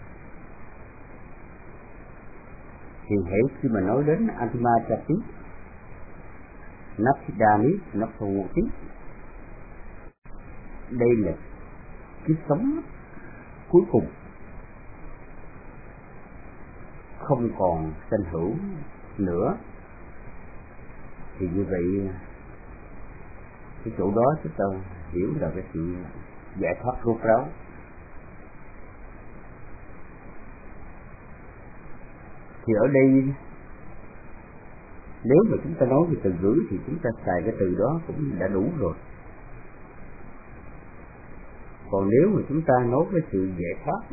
Thì hễ khi mà nói đến antima chati, napsidani, napsomoti, đây là kiếp sống cuối cùng, không còn sanh hữu nữa, thì như vậy cái chỗ đó chúng ta hiểu là cái sự giải thoát rốt ráo. Thì ở đây nếu mà chúng ta nói về từ ngữ thì chúng ta xài cái từ đó cũng đã đủ rồi. Còn nếu mà chúng ta nói về sự giải thoát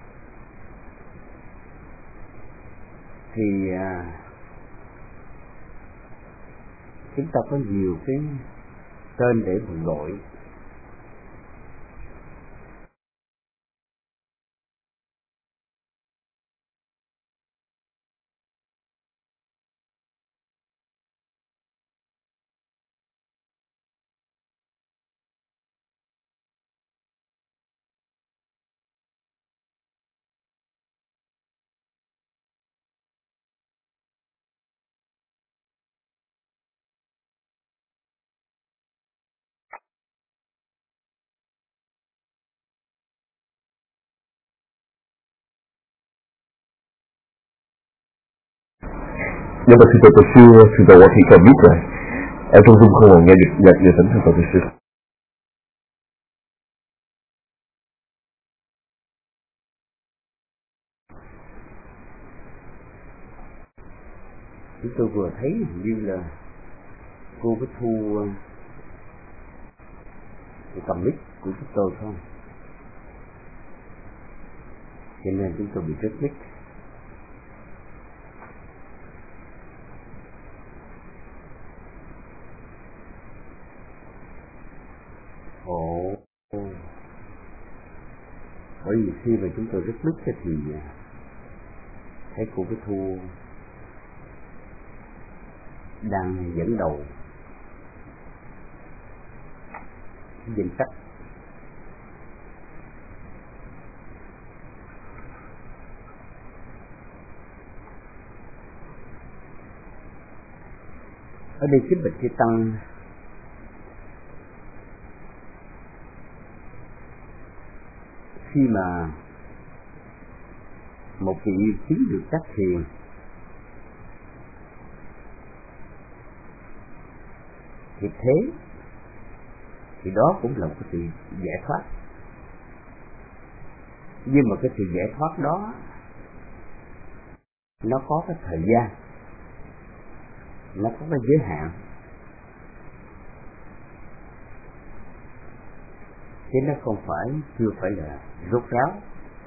thì à, chúng ta có nhiều cái tên để mà gọi. Nhưng mà sư tổ sư sư tổ thì cần biết rồi, ở trong Zoom không còn nghe được nhạc về thỉnh sư tổ sư. Chúng tôi vừa thấy hình như là cô có thu cái cầm mic của chúng tôi không, cho nên chúng tôi bị rớt mic. Ồ, bởi vì khi mà chúng tôi rớt mic thì thấy cô cái thu đang dẫn đầu danh sách. Ở đây kính bạch chư tăng, khi mà một vị chứng được tác thiền thì thế thì đó cũng là một cái sự giải thoát. Nhưng mà cái sự giải thoát đó nó có cái thời gian, nó có cái giới hạn, chứ nó không phải chưa phải là rốt ráo.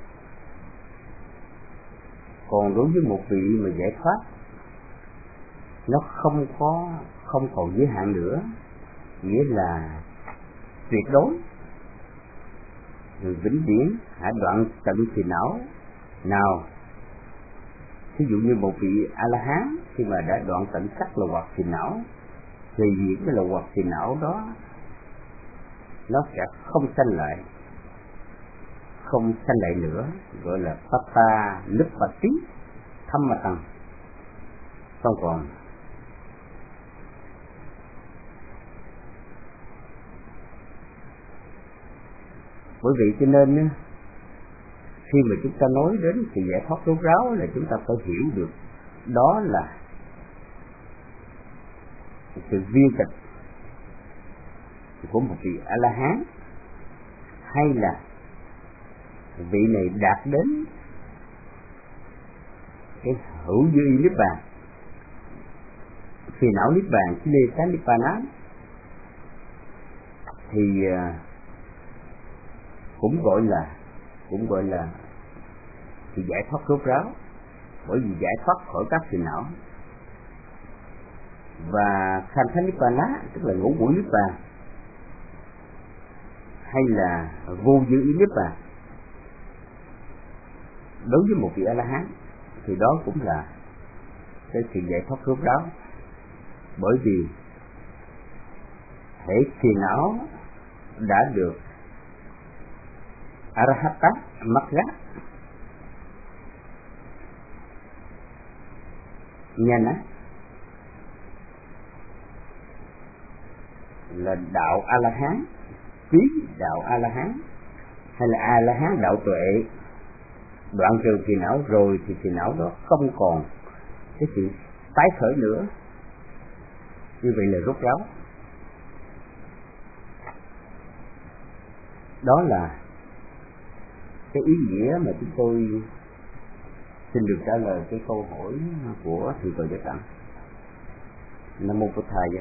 Còn đối với một vị mà giải thoát, nó không có không còn giới hạn nữa, nghĩa là tuyệt đối, người vĩnh viễn, hãy đoạn tận phiền não nào. Ví dụ như một vị A La Hán khi mà đã đoạn tận sắc lậu hoặc phiền não, thì những cái lậu hoặc phiền não đó nó sẽ không sanh lại, không sanh lại nữa, gọi là Pata Nupati Thammatang, không còn. Bởi vì cho nên khi mà chúng ta nói đến sự giải thoát rốt ráo là chúng ta phải hiểu được đó là sự viên tịch của một vị A La Hán, hay là vị này đạt đến cái hữu dư y niết bàn, phiền não niết bàn, lê tán niết bàn á, thì cũng gọi là cũng gọi là sự giải thoát rốt ráo, bởi vì giải thoát khỏi các phiền não. Và khanh thánh niết bàn á, tức là ngũ quẩn niết bàn, hay là vô dư ý niết bàn, đối với một vị A La Hán thì đó cũng là cái sự giải thoát rốt ráo. Bởi vì thể phiền não đã được Arahata Magga Nhana là đạo A La Hán, trí đạo A La Hán, hay là A La Hán đạo tuệ, đoạn trừ phiền não rồi thì phiền não đó không còn cái sự tái khởi nữa. Như vậy là rốt ráo. Đó là cái ý nghĩa mà chúng tôi xin được trả lời cái câu hỏi của Thượng tọa Giác Đẳng. Nam mô Bụt Thầy.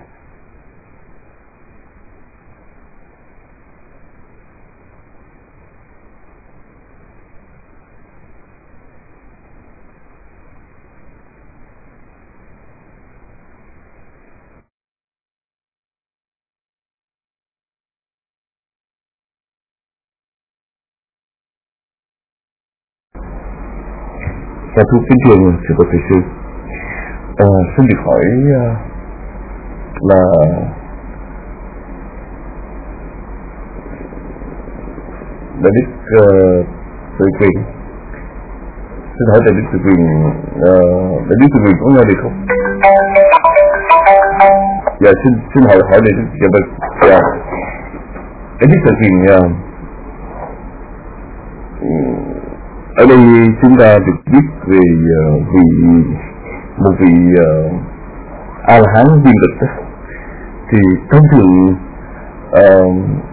Và thưa kính trường sư Bạch Thầy Sư, à, xin được hỏi uh, là Đại Đức uh, Tự Quyền, xin hỏi Đại Đức Tự Quyền, uh, Đại Đức Tự Quyền có nghe được không? Dạ xin xin hỏi hỏi Đại Đức dạ vâng dạ Đại Đức Tự Quyền, uh, ở đây chúng ta được biết về uh, vị một vị uh, A La Hán viên tịch đó, thì thông thường uh,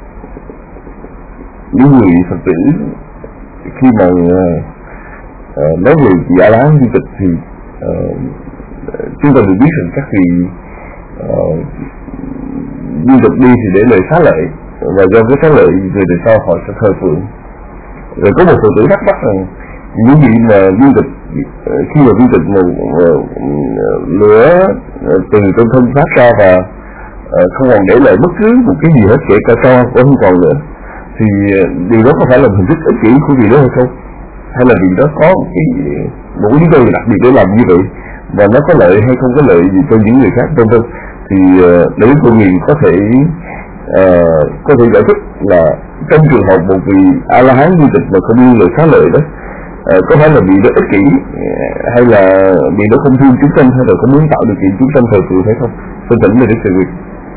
những người Phật tử khi mà uh, uh, nói về vị A La Hán viên tịch thì uh, chúng ta được biết rằng các vị uh, viên tịch đi thì để lời xá lợi, và do cái xá lợi người đời sau họ sẽ thờ phượng. Rồi có một Phật tử thắc mắc rằng những vị mà viên tịch khi mà viên tịch một lửa từ trong thân phát ra và không còn để lại bất cứ một cái gì hết, kể cả tro cũng không còn nữa, thì điều đó có phải là hình thức ích kỷ của vị đó hay không, hay là vì đó có một cái một lý do đặc biệt để làm như vậy, và nó có lợi hay không có lợi gì cho những người khác vân vân. Thì để cô Nguyện có thể uh, có thể giải thích là trong trường hợp một vị A La Hán viên tịch mà không như lời xá lợi đó, uh, có phải là bị đó ích kỷ, hay là bị đó không thương chúng sanh, hay là có muốn tạo điều kiện chúng sanh thờ phượng hay không? Xin tỉnh về Đức Thầy Nguyện.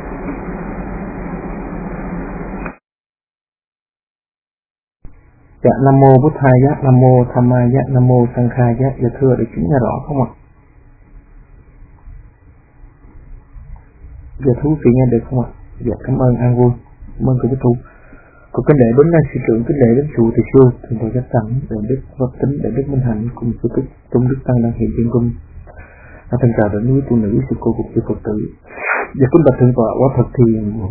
Dạ, Nam mô Bụt Thầy, Nam mô Tham Ma, Nam mô Sang Khai. Dạ thưa để chính nghe rõ không ạ? Dạ thú vị nghe được không ạ? Dạ cảm ơn an vui. mong cái tu có cái lễ đến nay sư trưởng cái lễ đến chùa thì xưa thì tôi chắc chắn để đức vật tính để đức minh hạnh cùng sư tích tôn đức tăng đang hiện trên cung à, thành chào đến núi tu nữ sư cô cục sư Phật tử và kính bạch thượng tọa. Quả thật thì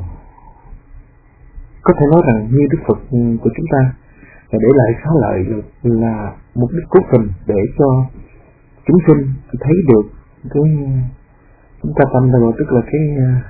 có thể nói rằng như Đức Phật của chúng ta là để lại xá lợi là mục đích cuối cùng để cho chúng sinh thấy được cái chúng ta tâm rồi, tức là cái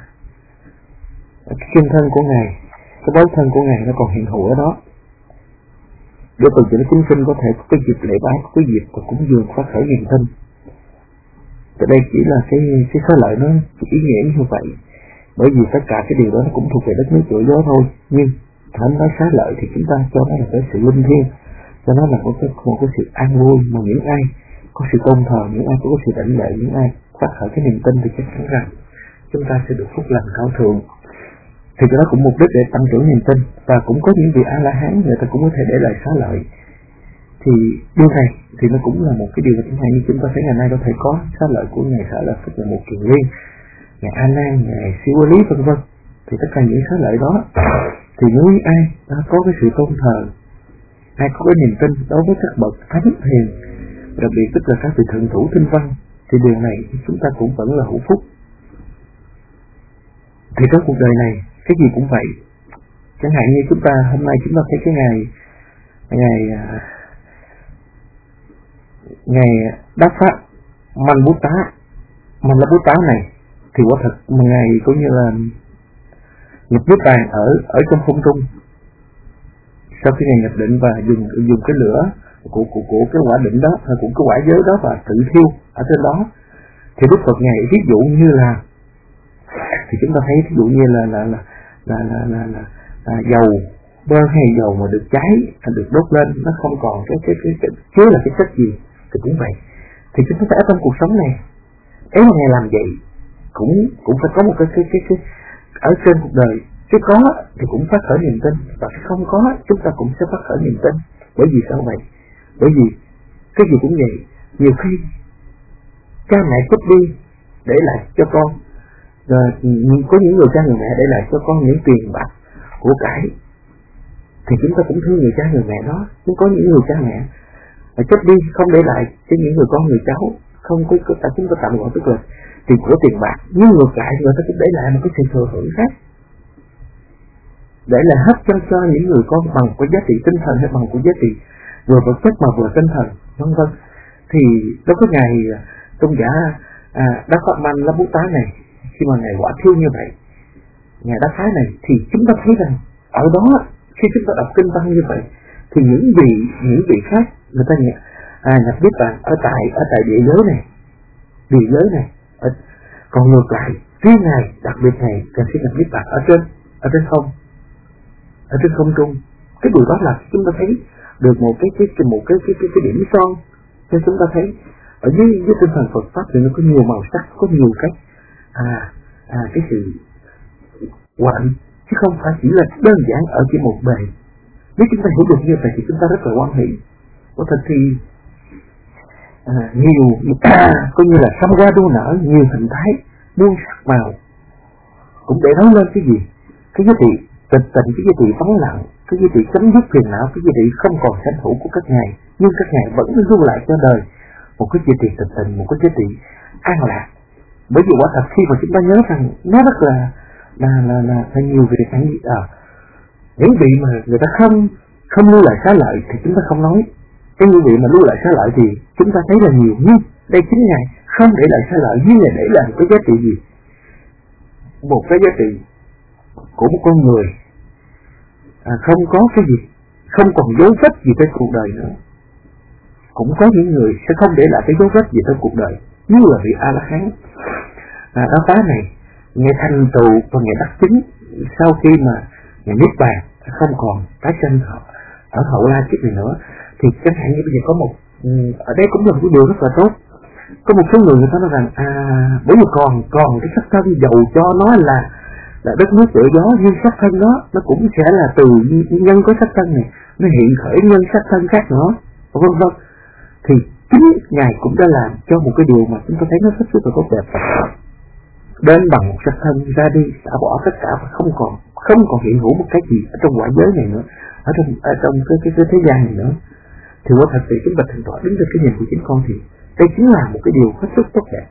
cái chân thân của ngài, cái báu thân của ngài nó còn hiện hữu ở đó, để từ cho chúng sinh có thể có cái dịp lễ bái, có cái dịp và cúng dường phát khởi niềm tin. Tại đây chỉ là cái cái xá lợi nó ý nghĩa như vậy, bởi vì tất cả cái điều đó nó cũng thuộc về đất nước chỗ gió thôi. Nhưng thánh nói xá lợi thì chúng ta cho nó là cái sự linh thiêng, cho nó là một cái một cái sự an vui mà những ai có sự tôn thờ, những ai có sự đảnh lễ, những ai phát khởi cái niềm tin thì chắc chắn rằng chúng ta sẽ được phúc lành cao thượng. Thì cái đó cũng mục đích để tăng trưởng niềm tin, và cũng có những vị A La Hán người ta cũng có thể để lại xá lợi. Thì điều này thì nó cũng là một cái điều mà chúng ta như chúng ta thấy ngày nay có thể có xá lợi của ngài Xá Lợi Phất là một kiền liên, ngài A Nan, ngài Siêu Lý vân vân. Thì tất cả những xá lợi đó thì nếu ai đã có cái sự tôn thờ, ai có cái niềm tin đối với các bậc thánh hiền, đặc biệt tức là các vị thượng thủ tinh văn, thì điều này chúng ta cũng vẫn là hữu phúc. Thì trong cuộc đời này cái gì cũng vậy, chẳng hạn như chúng ta hôm nay chúng ta thấy cái ngày ngày ngày đắc pháp Man Bút Tá Man La Bút Tá này, thì quả thật một ngày cũng như là nhập niết bàn ở ở trong không trung. Sau khi ngài nhập định và dùng dùng cái lửa của của của cái quả định đó, hay của cái quả giới đó và tự thiêu ở trên đó, thì Đức Phật ngài ví dụ như là, thì chúng ta thấy ví dụ như là là là là là, là, là, là dầu bơ hay dầu mà được cháy, được đốt lên, nó không còn cái cái cái, cái chứa là cái chất gì, thì cũng vậy. Thì chúng ta phải ở trong cuộc sống này, nếu mà ngài làm vậy cũng cũng phải có một cái cái cái, cái ở trên cuộc đời. Cái có thì cũng phát khởi niềm tin, và cái không có chúng ta cũng sẽ phát khởi niềm tin. Bởi vì sao vậy? Bởi vì cái gì cũng vậy, nhiều khi cha mẹ chết đi để lại cho con, rồi có những người cha người mẹ để lại cho con những tiền bạc của cải, thì chúng ta cũng thương người cha người mẹ đó. Nhưng có những người cha mẹ mà chết đi không để lại cho những người con người cháu, không có ta chúng ta tạm gọi tức là tiền của tiền bạc, nhưng ngược lại người ta cũng để lại một cái sự thừa hưởng khác, để là hết cho cho những người con bằng cái giá trị tinh thần hay bằng cái giá trị vừa vật chất mà vừa tinh thần, vân vân. Thì đối với ngài tôn giả à, Đắc Pháp Man La Bút Tá này, khi mà ngài quả thiêu như vậy, ngài Đắc Thái này, thì chúng ta thấy rằng ở đó khi chúng ta đọc kinh văn như vậy, thì những vị những vị khác người ta nhập à, nhập niết bàn ở tại ở tại địa giới này, địa giới này, ở, còn ngược lại riêng ngài đặc biệt này cần sẽ nhập niết bàn ở trên ở trên không, ở trên không trung. Cái điều đó là chúng ta thấy được một cái cái một cái cái cái, cái điểm son cho chúng ta thấy ở dưới dưới tinh thần Phật pháp thì nó có nhiều màu sắc, có nhiều cái à à cái sự hoạn, chứ không phải chỉ là đơn giản ở chỉ một bề. Nếu chúng ta hiểu được như vậy thì chúng ta rất là hoan hỷ. Có thật thì à, nhiều coi như là xăm hoa đua nở, nhiều hình thái, muôn sắc màu, cũng để nói lên cái gì, cái giá trị tịch tình, cái giá trị vắng lặng, cái giá trị chấm dứt phiền não, cái giá trị không còn tranh thủ của các ngài, nhưng các ngài vẫn lưu lại cho đời một cái giá trị tịch tình, một cái giá trị an lạc. Bởi vì quả thật khi mà chúng ta nhớ rằng nó rất là là là là, là nhiều việc ăn à, những vị mà người ta không không lưu lại xá lợi thì chúng ta không nói, cái những vị mà lưu lại xá lợi thì chúng ta thấy là nhiều. Nhưng đây chính ngài không để lại xá lợi, nhưng là để lại một cái giá trị gì, một cái giá trị của một con người à, không có cái gì, không còn dấu vết gì trên cuộc đời nữa. Cũng có những người sẽ không để lại cái dấu vết gì trên cuộc đời, như là vị A La Hán à, Đắc Tá này, ngài thành tựu và ngài đắc chứng sau khi mà ngài niết bàn, không còn tái sanh ở hậu la kiếp này nữa. Thì chẳng hạn như bây giờ có một ở đây cũng là một điều rất là tốt. Có một số người người ta nói rằng à bởi vì còn còn cái sắc thân, dầu cho nó là là đất nước tự gió, nhưng sắc thân đó nó cũng sẽ là từ nhân có sắc thân này nó hiện khởi nhân sắc thân khác nữa, vân vân. Thì chính ngài cũng đã làm cho một cái điều mà chúng ta thấy nó rất rất là tốt đẹp. đến bằng một sắc thân ra đi, xả bỏ tất cả và không còn không còn hiện hữu một cái gì ở trong quả giới này nữa, ở trong ở trong cái cái, cái thế gian này nữa. Thì quả thật sự chúng ta thỉnh thoảng đứng trên cái nhìn của chính con thì đây chính là một cái điều hết sức tốt đẹp.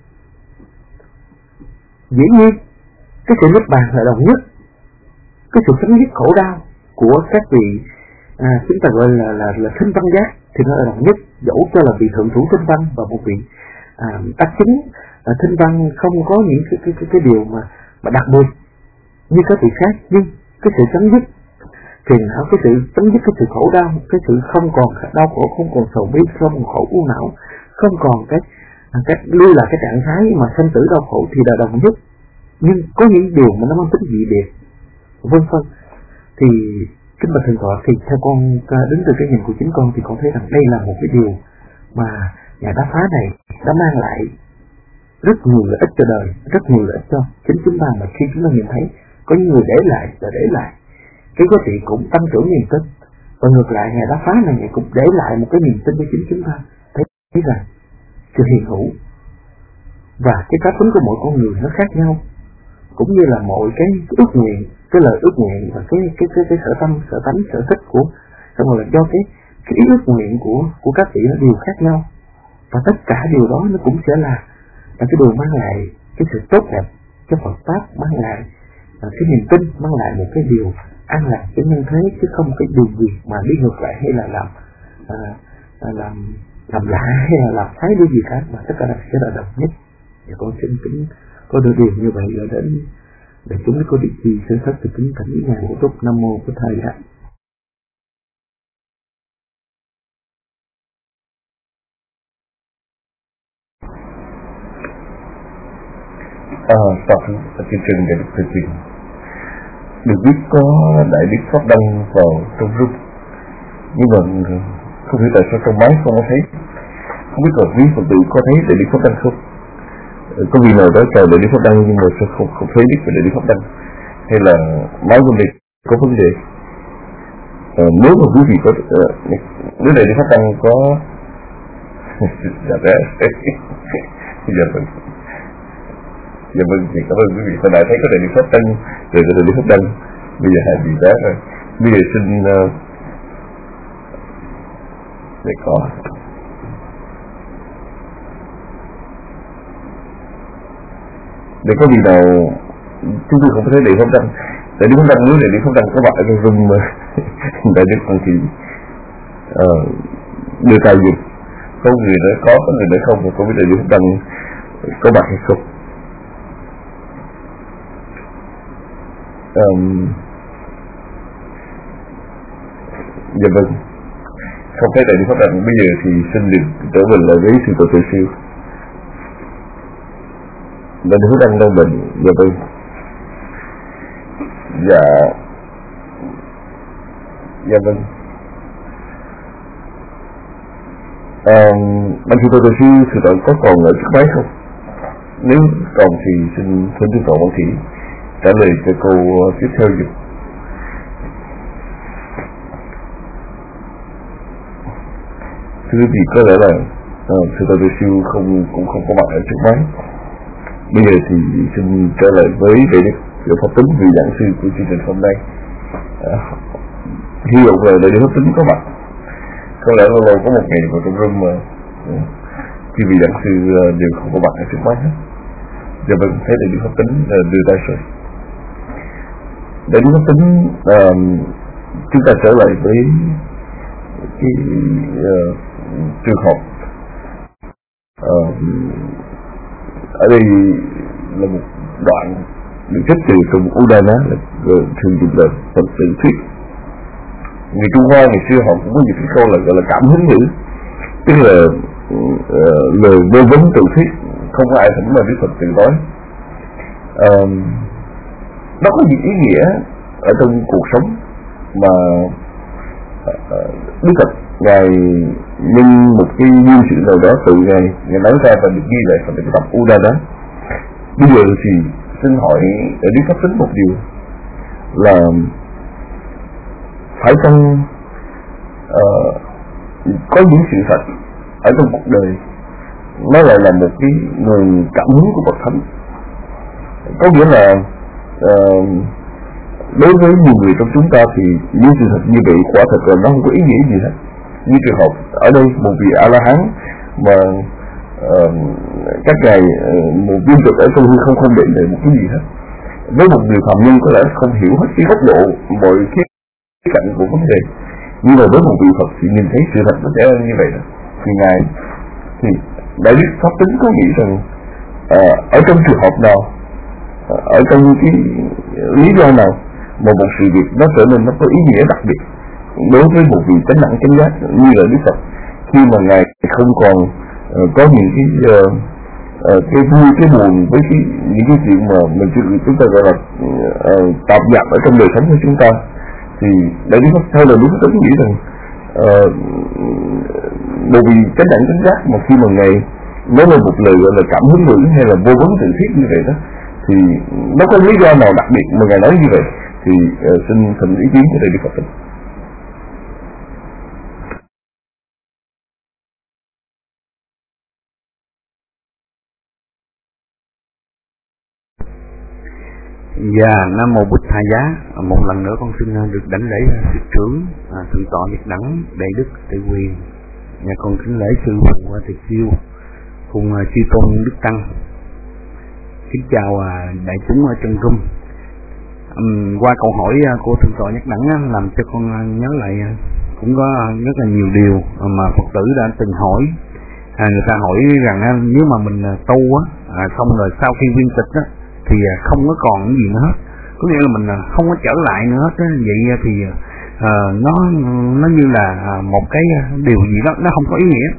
Dĩ nhiên cái sự niết bàn là đồng nhất, cái sự chấm dứt khổ đau của các vị à, chúng ta gọi là là là thinh văn giác thì nó là đồng nhất, dẫu cho là vị thượng thủ thinh văn và một vị à, tác chính à, thinh văn không có những cái cái cái, cái điều mà mà đặc biệt như các vị khác, nhưng cái sự chấm dứt phiền não, cái sự chấm dứt cái sự khổ đau, cái sự không còn đau khổ, không còn sầu bi, không còn khổ u não, không còn cái cái lưu là cái trạng thái mà sanh tử đau khổ thì là đồng nhất. Nhưng có những điều mà nó mang tính dị biệt, vân vân. Thì kính bạch thượng tọa, thì theo con đứng từ cái nhìn của chính con thì con thấy rằng đây là một cái điều mà nhà đá phá này đã mang lại rất nhiều lợi ích cho đời, rất nhiều lợi ích cho chính chúng ta. Mà khi chúng ta nhìn thấy có những người để lại và để lại cái giá trị cũng tăng trưởng niềm tin, và ngược lại nhà đá phá này cũng để lại một cái niềm tin cho chính chúng ta, thấy, thấy rằng sự hiện hữu và cái cá tính của mỗi con người nó khác nhau, cũng như là mọi cái ước nguyện, cái lời ước nguyện và cái cái cái, cái sở tâm, sở tánh, sở thích của, xong rồi là do cái cái ý ước nguyện của của các vị nó đều khác nhau, và tất cả điều đó nó cũng sẽ là là cái điều mang lại cái sự tốt đẹp cho Phật pháp, mang lại là cái niềm tin, mang lại một cái điều an lạc cho nhân thế, chứ không cái điều gì mà đi ngược lại hay là làm à, à, làm làm lạ hay là làm trái đi gì cả, mà tất cả là sẽ là đồng nhất. Và con xin kính có đôi điều như vậy là đến để chúng có địa chỉ sơ thất từ kính thánh nhà của Túc. Nam mô Bổn Thầy ạ. À, sau chương trình để được thực hiện được biết có đại đức Pháp Đăng vào trong room, nhưng mà không biết tại sao trong máy không có thấy, không biết là quý Phật tử có thấy đại đức Pháp Đăng không? Có vị nào đó chào đại đức Pháp Đăng nhưng mà sao không không thấy đức về đại đức Pháp Đăng, hay là máy bên đây có vấn đề? À, nếu mà quý vị có uh, nếu đại đức Pháp Đăng có dạ đấy dạ vâng dạ vâng thì cảm ơn quý vị. Hồi nãy thấy có đại đức Pháp Đăng rồi có đại đức Pháp Đăng, bây giờ hai vị khác rồi. Bây giờ xin uh, để có để có gì nào chúng tôi không thấy đại Pháp Đăng, đại đức Pháp Đăng nếu đại đức Pháp Đăng có bạn ở trong room mà đại đức Pháp thì uh, đưa tay dùng, có người nói có, có người nói không, mà không biết đại đức Pháp Đăng có bạn hay không. Um, dạ vâng, không thấy đại đức Pháp Đăng. Bây giờ thì xin được trở về lại với sư tổ Tuệ Siêu. Đại đức Pháp Đăng đang bệnh. Dạ vâng. Dạ dạ vâng. Um, anh sư tổ Tuệ Siêu, sư tổ có còn ở chiếc máy không? Nếu còn thì xin xin sư tổ Văn Thị trả lời cho câu uh, tiếp theo giúp. Thưa quý vị, có lẽ là uh, sư tổ Tuệ Siêu không cũng không có mặt ở trước máy. Bây giờ thì xin trở lại với đại đức Pháp Tính, vị giảng sư của chương trình hôm nay. Uh, hy vọng là đại đức Pháp Tính có mặt. Có lẽ lâu lâu có một ngày vào trong room mà uh, khi vị giảng sư uh, đều không có mặt ở trước máy hết. Giờ vâng, thấy đại đức Pháp Tính uh, đưa tay rồi. Đại đức Pháp Tính, uh, chúng ta trở lại với cái uh, trường học. Uh, ở đây là một đoạn được trích từ trong Udana, thường dùng là Phật tự thuyết. Người Trung Hoa ngày xưa họ cũng có những cái câu là gọi là cảm hứng ngữ, tức là uh, lời bơ vấn tự thuyết, không có ai thỉnh mà Đức Phật tự nói. Uh, nó có những ý nghĩa ở trong cuộc sống mà uh, Đức Phật ngài nhân một cái duyên sự nào đó tự ngài ngài nói ra và được ghi lại trong cái tập Udana. Bây giờ thì xin hỏi ở Đức Pháp Tính một điều là phải chăng uh, có những sự thật ở trong cuộc đời nó lại là một cái nguồn cảm hứng của Bậc Thánh, có nghĩa là uh, đối với nhiều người trong chúng ta thì những sự thật như vậy quả thật là nó không có ý nghĩa gì hết. Như trường hợp ở đây một vị A La Hán mà uh, các ngài uh, một viên tịch ở trong hư không không định về một cái gì hết. Với một người phạm nhân có lẽ không hiểu hết cái góc độ mọi khía cạnh của vấn đề, nhưng mà với một vị Phật thì nhìn thấy sự thật nó sẽ như vậy đó. Thì ngài thì đại đức pháp tính có nghĩ rằng uh, ở trong trường hợp nào, uh, ở trong cái lý do nào mà một sự việc nó trở nên nó có ý nghĩa đặc biệt đối với một vị chánh đẳng chánh giác như là Đức Phật, khi mà ngài không còn uh, có những cái uh, uh, cái vui cái buồn với cái những cái chuyện mà mình chúng ta gọi là uh, tạp nhạp ở trong đời sống của chúng ta. Thì đại đức Pháp theo là đúng tôi nghĩ rằng uh, bởi vì chánh đẳng chánh giác mà khi mà ngài nói lên một lời gọi là cảm hứng ngữ hay là vô vấn tự thiết như vậy đó, thì nó có lý do nào đặc biệt mà ngài nói như vậy, thì uh, xin thỉnh ý kiến của đại đức Phật. Dạ, Nam Mô Bụt Tha Giá. Một lần nữa con xin được đảnh lễ sư trưởng à, thượng tọa Nhật Đẳng Đại Đức Tự Quyền. Nhà con kính lễ sư phụ Thầy Siêu cùng chư tôn Đức Tăng. Kính chào à, đại chúng ở chân rung. uhm, Qua câu hỏi của thượng tọa Nhật Đẳng làm cho con nhớ lại cũng có rất là nhiều điều mà Phật tử đã từng hỏi. à, Người ta hỏi rằng nếu mà mình tu á, à, xong rồi sau khi viên tịch á thì không có còn cái gì nữa hết, có nghĩa là mình không có trở lại nữa hết. Vậy thì uh, nó nó như là một cái điều gì đó nó không có ý nghĩa.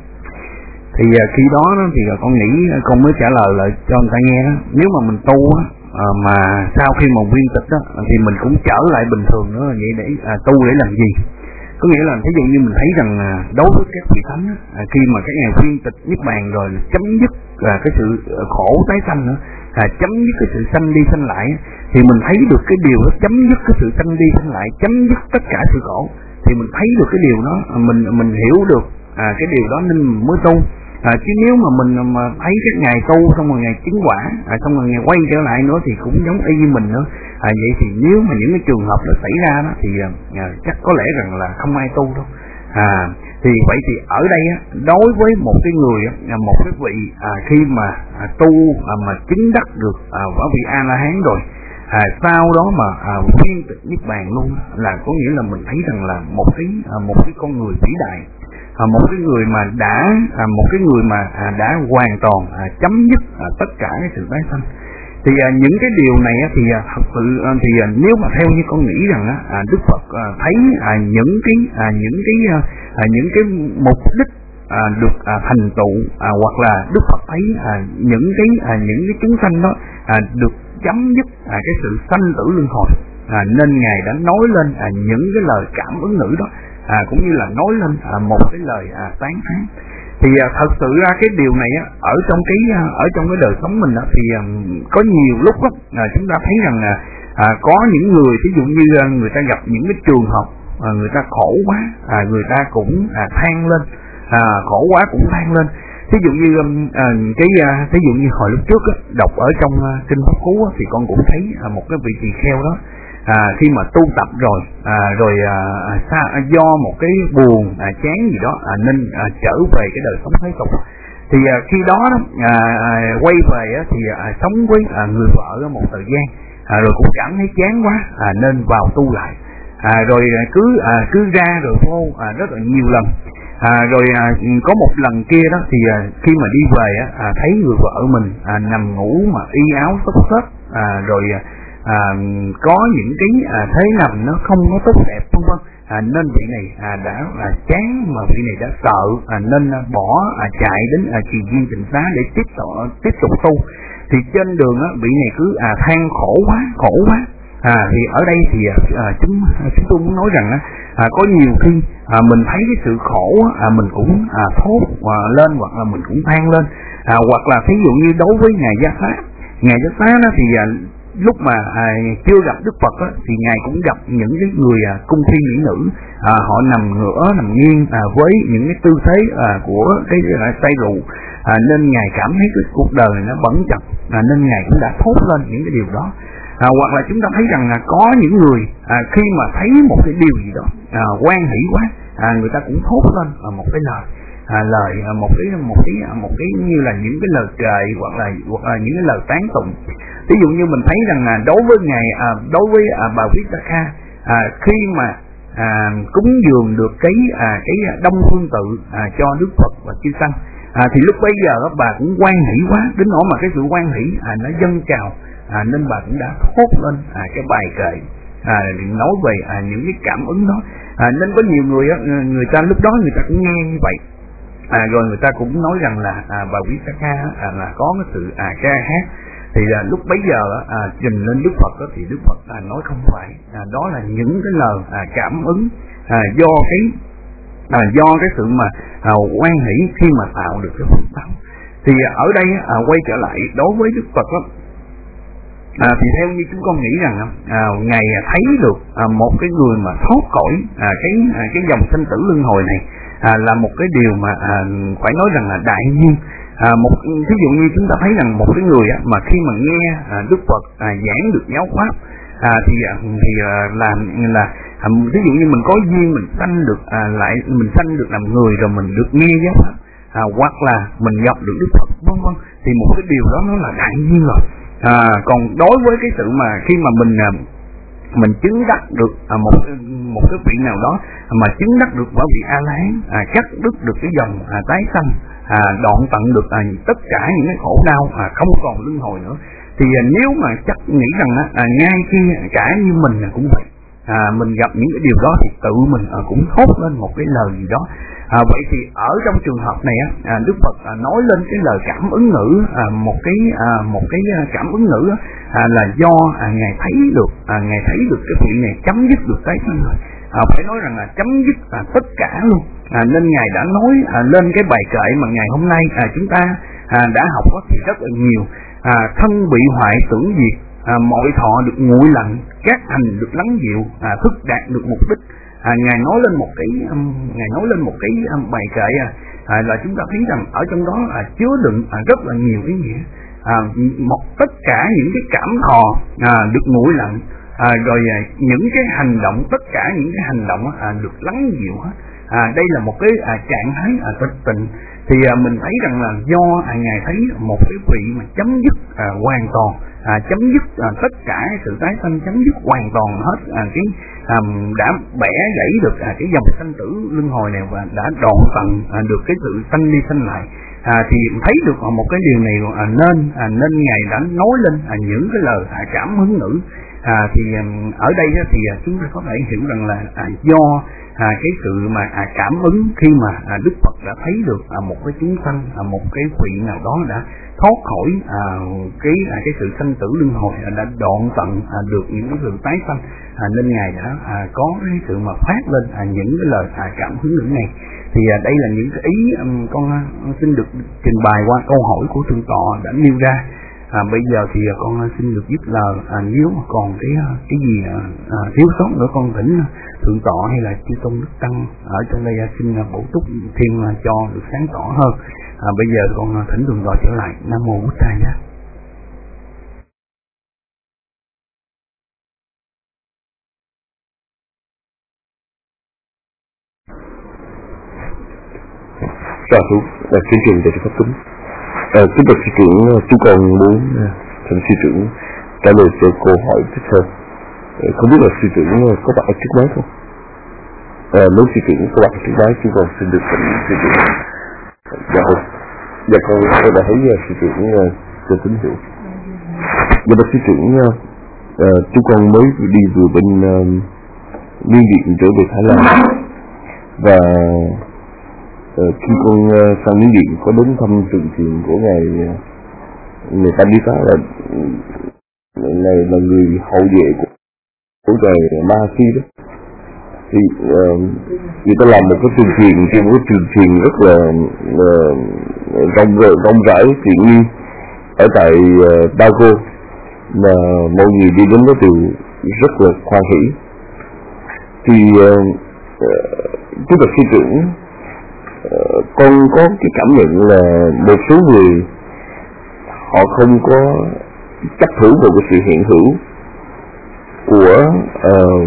Thì uh, khi đó, đó thì con nghĩ con mới trả lời lại cho người ta nghe đó. Nếu mà mình tu uh, mà sau khi một viên tịch đó, thì mình cũng trở lại bình thường nữa. Vậy để uh, tu để làm gì? Có nghĩa là thí dụ như mình thấy rằng uh, đối với các vị thánh uh, khi mà các ngài viên tịch niết bàn rồi chấm dứt uh, cái sự khổ tái sanh nữa, À, chấm dứt cái sự sanh đi sanh lại, thì mình thấy được cái điều đó, chấm dứt cái sự sanh đi sanh lại, chấm dứt tất cả sự khổ, thì mình thấy được cái điều đó, mình mình hiểu được à, cái điều đó nên mình mới tu. À, chứ nếu mà mình mà thấy các ngày tu xong rồi ngày chứng quả, à, xong rồi ngày quay trở lại nữa thì cũng giống y như mình nữa. À, vậy thì nếu mà những cái trường hợp đó xảy ra đó thì à, chắc có lẽ rằng là không ai tu đâu. À, thì vậy thì ở đây á, đối với một cái người á, một cái vị à, khi mà à, tu à, mà chứng đắc được à, quả vị A La Hán rồi, à, sau đó mà à, viên tịch niết bàn luôn, là có nghĩa là mình thấy rằng là một cái à, một cái con người vĩ đại, à, một cái người mà đã à, một cái người mà à, đã hoàn toàn à, chấm dứt à, tất cả cái sự tái sanh. Thì à, những cái điều này á, thì à, thật sự à, thì à, nếu mà theo như con nghĩ rằng á, à, Đức Phật à, thấy à, những cái à, những cái à, những cái mục đích à, được à, thành tựu, à, hoặc là Đức Phật thấy à, những cái à, những cái chúng sanh đó à, được chấm dứt à, cái sự sanh tử luân hồi, à, nên ngài đã nói lên à, những cái lời cảm ứng ngữ đó, à, cũng như là nói lên à, một cái lời à, tán thán. Thì à, thật sự ra cái điều này á, ở trong cái ở trong cái đời sống mình á, thì à, có nhiều lúc á, à, chúng ta thấy rằng à, à, có những người ví dụ như à, người ta gặp những cái trường hợp à, người ta khổ quá, à, người ta cũng à, than lên, à, khổ quá cũng than lên. Ví dụ như à, cái à, ví dụ như hồi lúc trước á, đọc ở trong à, kinh Pháp Cú á, thì con cũng thấy à, một cái vị tỳ kheo đó, à, khi mà tu tập rồi à, rồi à, xa, do một cái buồn à, chán gì đó à, nên à, trở về cái đời sống thế tục. Thì à, khi đó à, à, quay về á, thì à, sống với à, người vợ một thời gian, à, rồi cũng cảm thấy chán quá à, nên vào tu lại, à, rồi cứ à, cứ ra rồi vô à, rất là nhiều lần. À, rồi à, có một lần kia đó thì à, khi mà đi về á, à, thấy người vợ mình à, nằm ngủ mà y áo xốc xếch, à, rồi à, có những cái à, thế nằm nó không có tốt đẹp vân vân, à, nên vị này à, đã à, chán, mà vị này đã sợ, à, nên à, bỏ à, chạy đến à, Trì Viên Tịnh Xá để tiếp tục tiếp tục tu. Thì trên đường á, vị này cứ à, than khổ quá khổ quá. À, thì ở đây thì à, chúng chúng tôi muốn nói rằng á, à, có nhiều khi à, mình thấy cái sự khổ à, mình cũng à, thốt à, lên, hoặc là mình cũng than lên, à, hoặc là ví dụ như đối với ngài Giá Xá, ngài Giá Xá đó thì à, lúc mà à, chưa gặp Đức Phật á, thì ngài cũng gặp những cái người à, cung phi mỹ nữ, à, họ nằm ngửa nằm nghiêng à, với những cái tư thế à, của cái à, say rượu, à, nên Ngài cảm thấy cái cuộc đời nó bẩn chật, à, nên Ngài cũng đã thốt lên những cái điều đó. À, hoặc là chúng ta thấy rằng là có những người à, khi mà thấy một cái điều gì đó à, hoan hỷ quá, à, người ta cũng thốt lên à, một cái lời à, lời à, một cái một cái một cái như là những cái lời kệ hoặc là hoặc là những cái lời tán tụng. Ví dụ như mình thấy rằng là đối với Ngài à, đối với à, bà Visakha, à, khi mà à, cúng dường được cái à, cái đông phương tự à, cho Đức Phật và chư tăng, à, thì lúc bấy giờ bà cũng hoan hỷ quá đến nỗi mà cái sự hoan hỷ à, nó dâng trào, à, nên bà cũng đã thốt lên à, cái bài kệ à, nói về à, những cái cảm ứng đó. À, nên có nhiều người người ta lúc đó người ta cũng nghe như vậy, à, rồi người ta cũng nói rằng là à, bà Visakha à, là có cái sự à, ca hát. Thì là lúc bấy giờ à, trình lên Đức Phật đó, thì Đức Phật à, nói không phải, à, đó là những cái lời à, cảm ứng à, do cái à, do cái sự mà à, hoan hỷ khi mà tạo được cái phước báo. Thì à, ở đây à, quay trở lại đối với Đức Phật đó, à, thì theo như chúng con nghĩ rằng à, Ngài thấy được à, một cái người mà thoát khỏi à, cái à, cái dòng sinh tử luân hồi này à, là một cái điều mà à, phải nói rằng là đại nhiên. À, một ví dụ như chúng ta thấy rằng một cái người á, mà khi mà nghe à, Đức Phật à, giảng được giáo pháp à, thì thì à, làm là à, ví dụ như mình có duyên mình sanh được à, lại mình sanh được làm người rồi mình được nghe giáo pháp, à, hoặc là mình gặp được Đức Phật vân vân, thì một cái điều đó nó là đại nhiên rồi. À, còn đối với cái sự mà khi mà mình à, mình chứng đắc được à, một một cái vị nào đó mà chứng đắc được bởi vị A La Hán, à, cắt đứt được cái dòng à, tái sanh, à, đoạn tận được à, tất cả những cái khổ đau, à, không còn luân hồi nữa, thì à, nếu mà chắc nghĩ rằng à, ngay khi cả như mình là cũng vậy, à, mình gặp những cái điều đó thì tự mình à, cũng thốt lên một cái lời gì đó. À, vậy thì ở trong trường hợp này á, à, Đức Phật à, nói lên cái lời cảm ứng ngữ, à, một cái à, một cái cảm ứng ngữ à, là do à, Ngài thấy được à, Ngài thấy được cái vị này chấm dứt được tái sanh rồi, à, phải nói rằng là chấm dứt à, tất cả luôn, à, nên Ngài đã nói à, lên cái bài kệ mà ngày hôm nay à, chúng ta à, đã học đó thì rất là nhiều. À, thân bị hoại tưởng diệt, à, mọi thọ được nguội lạnh, các hành được lắng dịu, à, thức đạt được mục đích. À, Ngài nói lên một cái um, Ngài nói lên một cái um, bài kệ à, à, là chúng ta thấy rằng ở trong đó à, chứa đựng à, rất là nhiều ý nghĩa. À, một tất cả những cái cảm thọ à, được nguội lạnh, à, rồi à, những cái hành động, tất cả những cái hành động à, được lắng dịu hết. À, đây là một cái à, trạng thái à, tịch tịnh. Thì à, mình thấy rằng là do à, Ngài thấy một cái vị mà chấm dứt à, hoàn toàn, à, chấm dứt à, tất cả sự tái sanh, chấm dứt hoàn toàn hết à, cái à, đã bẻ gãy được à, cái dòng sanh tử luân hồi này và đã đoạn tận à, được cái sự sanh đi sanh lại. À, thì thấy được à, một cái điều này à, nên à, nên Ngài đã nói lên à, những cái lời à, cảm hứng ngữ. À, thì à, ở đây á, thì à, chúng ta có thể hiểu rằng là à, do à, cái sự mà à, cảm ứng khi mà à, Đức Phật đã thấy được à, một cái chúng sanh, à, một cái vị nào đó đã thoát khỏi à, cái à, cái sự sanh tử luân hồi, à, đã đoạn tận à, được những cái sự tái sanh, à, nên Ngài đã à, có cái sự mà phát lên à, những cái lời à, cảm hứng ngữ này. Thì à, đây là những cái ý um, con uh, xin được trình bày qua câu hỏi của thượng tọa đã nêu ra. À, bây giờ thì uh, con uh, xin được dứt lời, à, nếu mà còn cái uh, cái gì uh, uh, thiếu sót nữa con thỉnh uh, thượng tọa hay là chư tôn đức tăng ở trong đây uh, xin uh, bổ túc thêm uh, cho được sáng tỏ hơn. À, bây giờ con uh, thỉnh thượng tọa trở lại. Nam mô Bổn Thầy nhé. Sa thú là chương trình để phát tính. À, kính bạch sư trưởng, chúng con muốn thỉnh sư trưởng trả lời cho câu hỏi tiếp theo. À, không biết là sư trưởng có bạn ở trước máy không? À, nếu sư trưởng có bạn ở trước máy, chúng con xin được thỉnh sư trưởng. Dạ không? Dạ con tôi đã thấy sư trưởng cho tín hiệu. Dạ bạch sư trưởng, à, chúng con mới đi vừa bên uh, Miến Điện trở về Thái Lan và Ờ, khi con uh, sang Miến Điện có đến thăm tượng thiền của ngài người ta biết là ngài là người hậu vệ của, của ngài Mahasi đó, thì uh, người ta làm một cái tượng thiền trên một cái tượng thiền rất là uh, rộng rộng rãi tiện nghi ở tại uh, Bago, mà mọi người đi đến đó đều rất là hoan hỷ. Thì uh, uh, tức là sư trưởng con có cái cảm nhận là một số người họ không có chấp thủ vào cái sự hiện hữu của uh,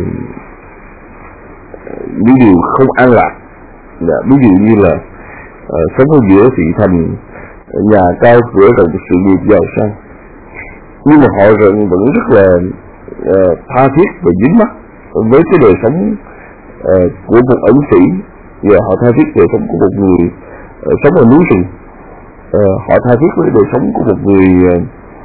những điều không an lạc. Ví dụ như là uh, sống ở giữa thị thành, nhà cao cửa rộng, sự nghiệp giàu sang, nhưng mà họ vẫn vẫn rất là uh, tha thiết và dính mắc với cái đời sống uh, của một ẩn sĩ, và họ tha thiết đời sống của một người uh, sống ở núi rừng, uh, họ tha thiết với đời sống của một người uh,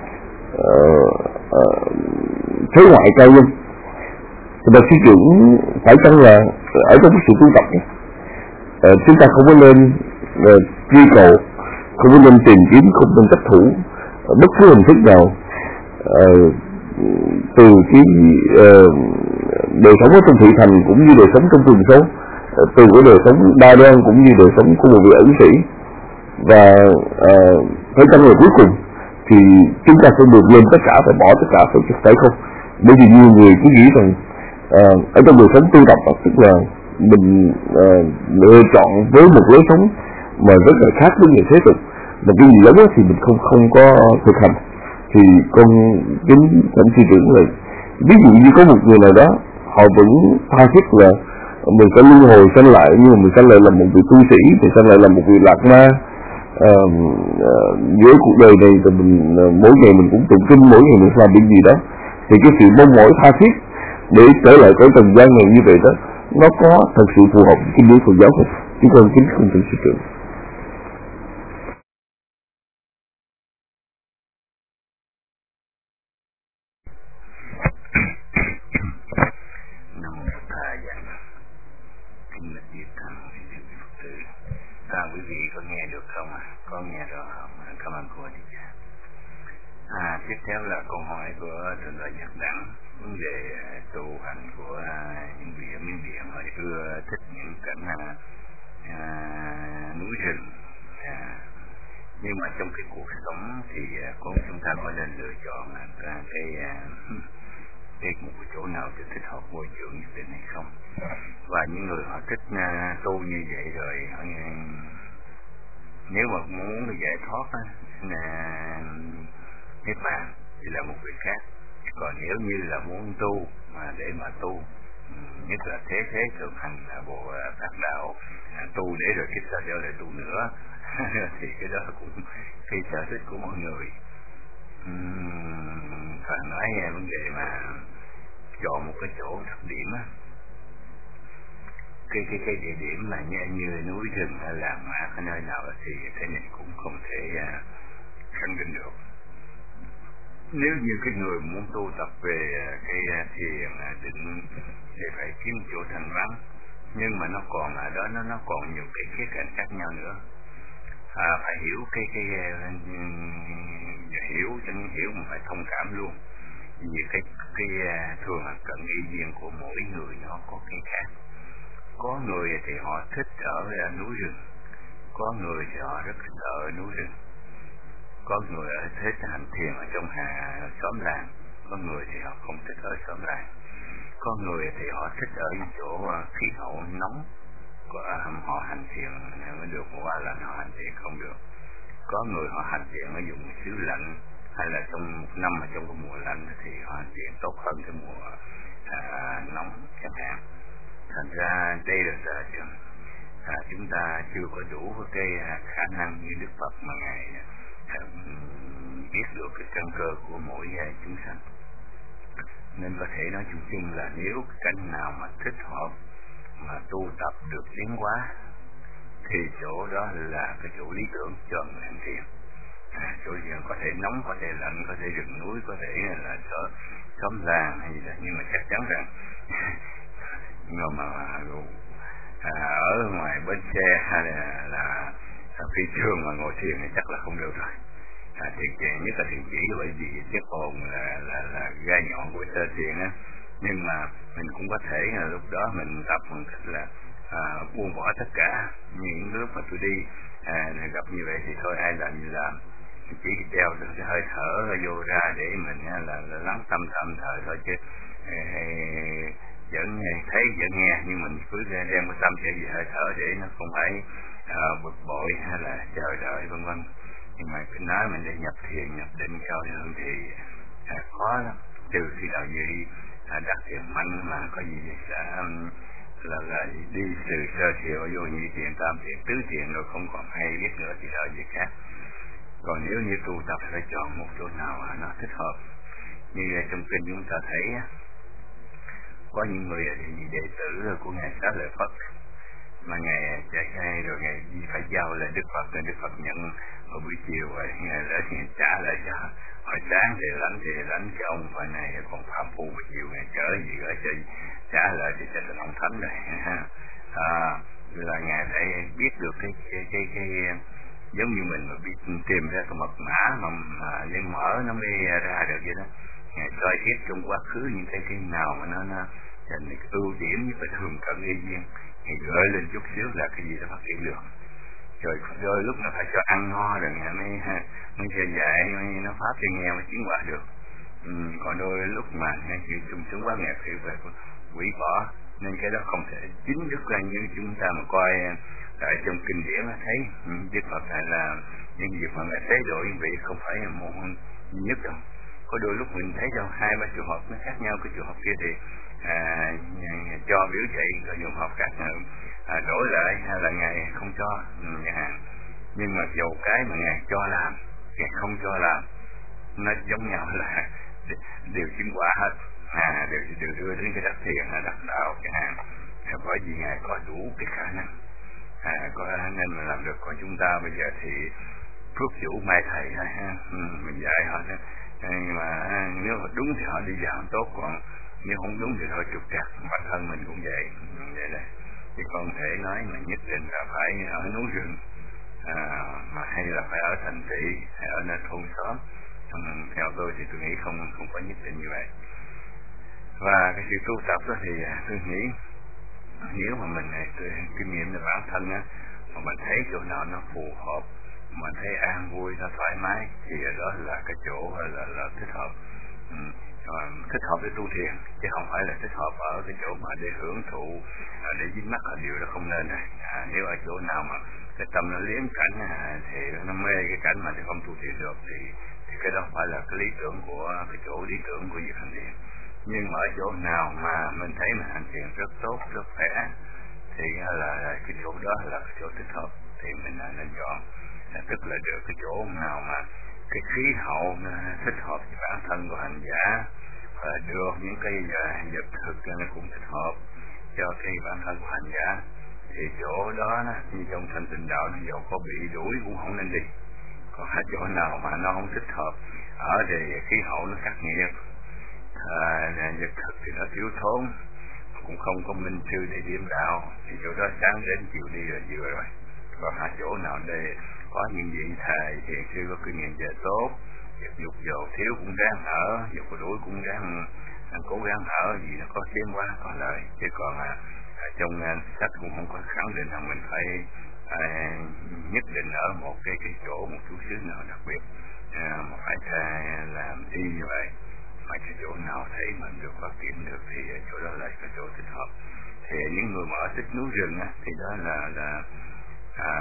uh, thế ngoại cao nhân. Và suy tưởng phải chăng là ở trong cái sự tu tập này, uh, chúng ta không có nên uh, truy cầu, không có nên tìm kiếm, không nên chấp thủ uh, bất cứ hình thức nào uh, từ cái uh, đời sống ở trong thị thành cũng như đời sống trong vùng sâu, uh, từ cái đời sống đa đoan cũng như đời sống của một vị ẩn sĩ. Và uh, phải chăng là cuối cùng thì chúng ta sẽ được lên tất cả, phải bỏ tất cả, phải phải không? Bởi vì nhiều người cứ nghĩ rằng uh, ở trong đời sống tu tập, tức là mình uh, lựa chọn với một lối sống mà rất là khác với người thế tục, và cái gì đó thì mình không không có thực hành. Thì con chính thậm suy tưởng là ví dụ như có một người nào đó họ vẫn tha thiết là mình sẽ luân hồi sanh lại, nhưng mà mình sanh lại là một vị tu sĩ, mình sanh lại là một vị lạc ma. À, à, giữa cuộc đời này thì mình à, mỗi ngày mình cũng tụng kinh, mỗi ngày mình làm cái gì đó, thì cái sự mong mỏi tha thiết để trở lại cái trần gian này như vậy đó, nó có thật sự phù hợp với kinh điển Phật giáo không? Chứ con chính không thể suy tưởng. Quý vị có nghe được không ạ? À? Có nghe rõ không? Cảm ơn cô đi. À, tiếp theo là câu hỏi của Thượng tọa Nhật Đẳng, vấn đề tu hành của những vị ở Miến Điện. Họ ưa thích những cảnh à, núi rừng, à, nhưng mà trong cái cuộc sống thì con chúng ta có nên lựa chọn cái cái, cái một cái chỗ nào để thích hợp môi trường nhất định hay không? Và những người họ thích uh, tu như vậy rồi, họ, nếu mà muốn giải thoát á, niết bàn thì là một việc khác. Còn nếu như là muốn tu mà để mà tu, nhất là thế thế thực hành là bộ Phật đạo, tu để rồi kiếp sau trở lại tu nữa, thì cái đó cũng cái sở thích của mọi người. Uhm, phải nói vấn đề mà chọn một cái chỗ thấp điểm á, cái cái cái địa điểm mà như, như núi rừng hay là mà cái nơi nào thì cái này cũng không thể uh, khẳng định được. Nếu như cái người muốn tu tập về uh, cái uh, thiền uh, định thì phải kiếm chỗ thanh vắng, nhưng mà nó còn ở đó nó nó còn nhiều cái khía cạnh khác nhau nữa. À, phải hiểu cái cái uh, hiểu chẳng hiểu mà phải thông cảm luôn. Vì cái cái uh, thường là cận ý duyên của mỗi người nó có cái khác. Có người thì họ thích ở núi rừng, có người thì họ rất thích ở núi rừng, có người thích hành thiền ở trong hà xóm làng, có người thì họ không thích ở xóm làng, có người thì họ thích ở những chỗ khí hậu nóng, họ hành thiền mới được, qua là họ hành thiền không được. Có người họ hành thiền ở vùng xứ lạnh, hay là trong một năm ở trong cái mùa lạnh thì họ hành thiền tốt hơn cái mùa à, nóng chẳng hạn. Thành ra đây là giờ à, chúng ta chưa có đủ cái khả năng như Đức Phật mà Ngài à, biết được cái căn cơ của mỗi chúng sanh. Nên có thể nói chung chung là nếu cảnh nào mà thích hợp mà tu tập được tiến hóa thì chỗ đó là cái chỗ lý tưởng cho người hành thiền. À, chỗ gì có thể nóng, có thể lạnh, có thể rừng núi, có thể là sở xóm làng hay là, nhưng mà chắc chắn rằng nhưng mà à, ở ngoài bến xe hay là, là phi trường mà ngồi thiền thì chắc là không được rồi. À, thiền chỉ nhất là thiền chỉ bởi vì chiếc hồn là là là gai nhọn của sơ thiền á, nhưng mà mình cũng có thể là lúc đó mình tập một cách là à, buông bỏ tất cả. Những lúc mà tôi đi à, gặp như vậy thì thôi, ai làm gì làm, chỉ đeo được cái hơi thở vô ra để mình là, là lắng tâm tâm thời thôi, chứ hay, vẫn thấy vẫn nghe, nhưng mình cứ đem cái tâm trở về hơi thở để nó không phải à, bực bội hay là chờ đợi vân vân. Nhưng mà cái nói mình để nhập thiền nhập định cao hơn thì à, khó lắm, trừ khi đạo gì à, đặt thiền mạnh mà có gì sẽ là là đi từ sơ thiền vô nhị thiền tam thiền tứ thiền rồi không còn hay biết nữa thì đợi gì khác. Còn nếu như tu tập phải chọn một chỗ nào mà nó thích hợp, như trong kinh chúng ta thấy có những người là đệ tử của ngài Xá Lợi Phất mà ngài chạy ngay rồi ngài phải giao lại Đức Phật, rồi Đức Phật nhận ở buổi chiều rồi ngài lại ngài trả lại cho hồi sáng thì lãnh thì lãnh cái ông phải này, còn phạm phu buổi chiều ngài chở gì gửi cho trả lại thì trở thành ông thánh này. À, là ngài phải biết được cái cái cái, cái giống như mình mà biết tìm ra cái mật mã mà, mà nên mở nó mới ra được vậy đó. Ngài soi xét trong quá khứ những cái cái nào mà nó nó thành cái ưu điểm như phải thường cận y viên, ngài gợi lên chút xíu là cái gì đó phát triển được. Rồi đôi lúc nó phải cho ăn no rồi ngài mới mới cho dạy mới nó pháp cho nghe mới tiến hóa được. Ừ, còn đôi lúc mà ngay chịu chung chúng quá nghèo thì phải hủy bỏ, nên cái đó không thể chính thức ra như chúng ta mà coi tại trong kinh điển nó thấy Đức Phật này là những việc mà ngài tế độ như vậy không phải là một duy nhất đâu. Có đôi lúc mình thấy đâu hai ba trường hợp nó khác nhau, cái trường hợp kia thì à, cho biểu chạy, có trường hợp khác à, đổi lại hay là ngài không cho nhà hàng. Nhưng mà dầu cái mà ngài cho làm, ngài không cho làm, nó giống nhau là đều chứng quả hết, à, đều đều đưa đến cái đắc thiền là đắc đạo chẳng hạn. Bởi vì ngài có đủ cái khả năng, à, có nên mà làm được. Còn chúng ta bây giờ thì phước chủ mai thầy thôi ha, ừ, mình dạy họ đó. Nhưng mà nếu mà đúng thì họ đi vào tốt, còn nếu không đúng thì thôi trục trặc. Bản thân mình cũng vậy, vậy đấy. Chứ không thể nói mà nhất định là phải ở núi rừng, à, mà hay là phải ở thành thị hay ở nơi thôn xóm. Theo tôi thì tôi nghĩ không không có nhất định như vậy. Và cái sự tu tập đó thì tôi nghĩ nếu mà mình kinh nghiệm là bản thân á, mà mình thấy chỗ nào nó phù hợp, mình thấy an vui, nó thoải mái thì đó là cái chỗ là, là thích hợp. Ừ. Thích hợp để tu thiền chứ không phải là thích hợp ở cái chỗ mà để hưởng thụ, để dính mắc là điều đó không nên này. À, nếu ở chỗ nào mà cái tâm nó liếm cảnh à, thì nó mê cái cảnh mà thì không tu thiền được thì, thì cái đó phải là cái lý tưởng của cái chỗ lý tưởng của việc hành thiền. Nhưng mà ở chỗ nào mà mình thấy mình hành thiền rất tốt, rất khỏe thì là, là cái chỗ đó là cái chỗ thích hợp thì mình nên chọn. À, tức là được cái chỗ nào mà cái khí hậu nó thích hợp với bản thân của hành giả, và được những cái vật thực nó cũng thích hợp cho cái bản thân của hành giả, thì chỗ đó nó, như trong thanh tịnh đạo nó dầu có bị đuổi cũng không nên đi. Còn ở chỗ nào mà nó không thích hợp, ở thì khí hậu nó khắc nghiệt, à, vật thực thì nó thiếu thốn, cũng không có minh sư để điểm đạo, thì chỗ đó sáng đến chiều đi rồi vừa rồi. Còn ở chỗ nào để có những vị thầy thiền sư có kinh nghiệm về tốt, dục dục dầu thiếu cũng ráng ở, dục có đuổi cũng ráng cố gắng ở, vì nó có tiến hóa có lợi. Chứ còn à, trong à, sách cũng không có khẳng định là mình phải à, nhất định ở một cái cái chỗ, một chút xíu nào đặc biệt à, mà phải à, làm y như vậy. Mà cái chỗ nào thấy mình được phát triển được thì chỗ đó là cái chỗ thích hợp. Thì những người mà ở thích núi rừng á, thì đó là là à,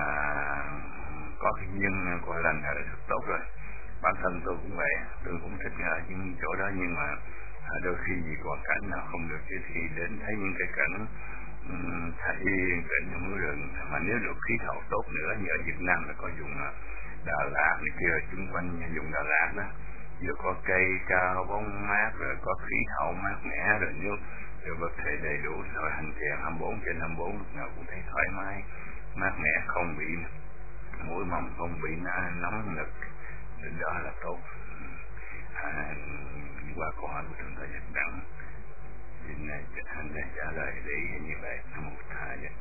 có cái nhân của lành là rất tốt rồi. Bản thân tôi cũng vậy, tôi cũng thích ở những chỗ đó, nhưng mà à, đôi khi vì hoàn cảnh nào không được thì đến thấy những cái cảnh um, thay yên cảnh trong núi rừng. Mà nếu được khí hậu tốt nữa, như ở Việt Nam là có vùng Đà Lạt này kia, xung quanh vùng Đà Lạt đó, vừa có cây cao bóng mát, rồi có khí hậu mát mẻ, rồi nếu được vật thể đầy đủ rồi hành thiền hai mươi bốn trên hai mươi bốn lúc nào cũng thấy thoải mái mát mẻ, không bị mũi mầm, không bị nóng nực, đó là tốt. À, qua câu hỏi của chúng ta rất đẳng, xin anh đã trả lời để như vậy. Nam mô Tha Giác.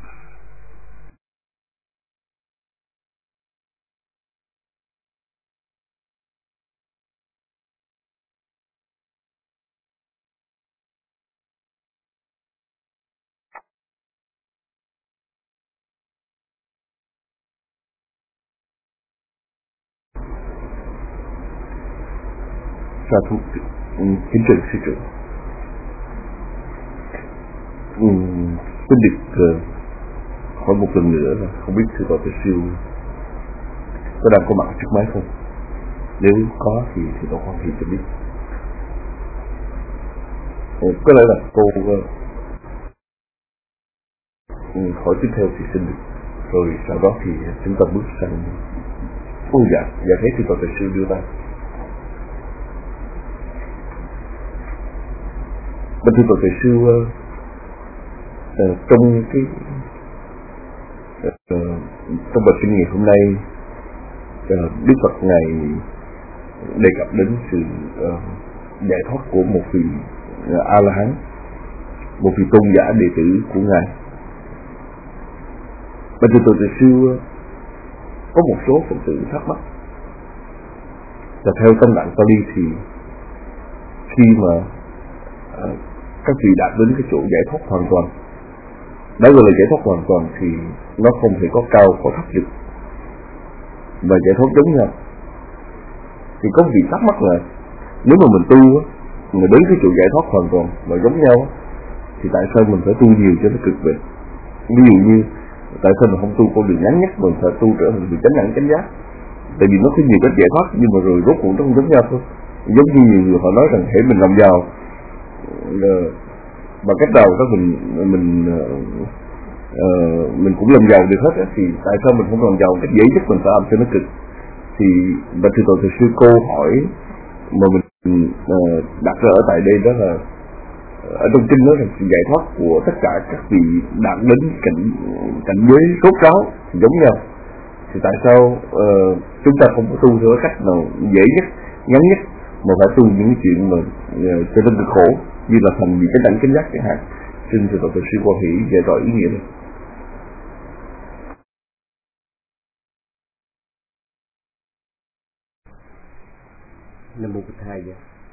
Sa thú kính trình sư trưởng. Ừ, xin được uh, hỏi một lần nữa là không biết sư Tọa Tuệ Siêu có đang có mặt trước máy không? Nếu có thì sư Tọa Hoan Hỷ cho biết. Ừ, có lẽ là cô uh, ừ, hỏi tiếp theo thì xin được, rồi sau đó thì chúng ta bước sang. Ôi dạ, dạ thấy sư Tọa Tuệ Siêu đưa tay. Bên sư Tọa Tuệ Siêu uh, uh, trong cái uh, trong bài kinh nghiệm hôm nay, uh, Đức Phật ngài đề cập đến sự uh, giải thoát của một vị uh, A La Hán, một vị tôn giả đệ tử của ngài. Bên sư Tọa Tuệ Siêu uh, có một số Phật tử thắc mắc là theo Tâm Tạng Pali thì khi mà uh, các vị đạt đến cái chỗ giải thoát hoàn toàn, đó gọi là giải thoát hoàn toàn, thì nó không thể có cao có thấp được, và giải thoát giống nhau. Thì có vị thắc mắc là nếu mà mình tu á, mình đến cái chỗ giải thoát hoàn toàn và giống nhau á, thì tại sao mình phải tu nhiều cho nó cực vậy? Ví dụ như tại sao mình không tu con đường ngắn nhất, mình phải tu trở thành vị chánh đẳng chánh giác? Tại vì nó có nhiều cách giải thoát, nhưng mà rồi rốt cuộc nó không giống nhau thôi. Giống như nhiều người họ nói rằng hễ mình làm giàu là bằng cách nào đó mình mình uh, mình cũng làm giàu được hết á, thì tại sao mình không làm giàu cách dễ nhất, mình phải làm cho nó cực? Thì bà sư Tọa Tuệ Siêu câu hỏi mà mình uh, đặt ra ở tại đây đó là ở trong kinh nói rằng sự giải thoát của tất cả các vị đạt đến cảnh cảnh giới rốt ráo giống nhau, thì tại sao uh, chúng ta không có tu theo cách nào dễ nhất, ngắn nhất, mà phải tu những cái chuyện mà uh, cho nên cực khổ, như là thành vị chánh đẳng chánh giác chẳng hạn? Xin sư Tọa Tuệ Siêu Hoan Hỷ giải rõ ý nghĩa này. Nam mô Bụt Thầy.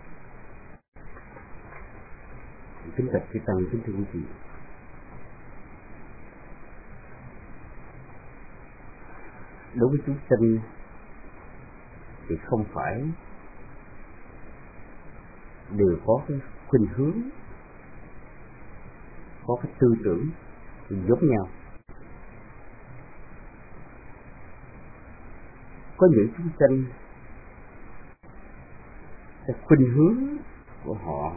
Kính bạch chư tăng, kính thưa quý vị. Đối với chúng sinh thì không phải đều có cái khuynh hướng, có cái tư tưởng giống nhau. Có những chúng sinh cái khuynh hướng của họ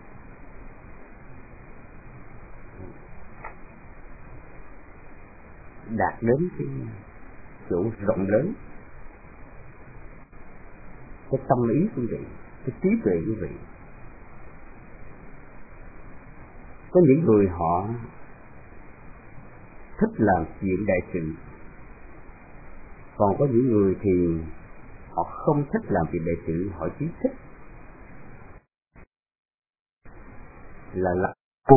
đạt đến cái chỗ rộng lớn, cái tâm ý của vị, cái trí tuệ của vị. Có những người họ thích làm chuyện đại sự, còn có những người thì họ không thích làm việc đại sự, họ chỉ thích là làm.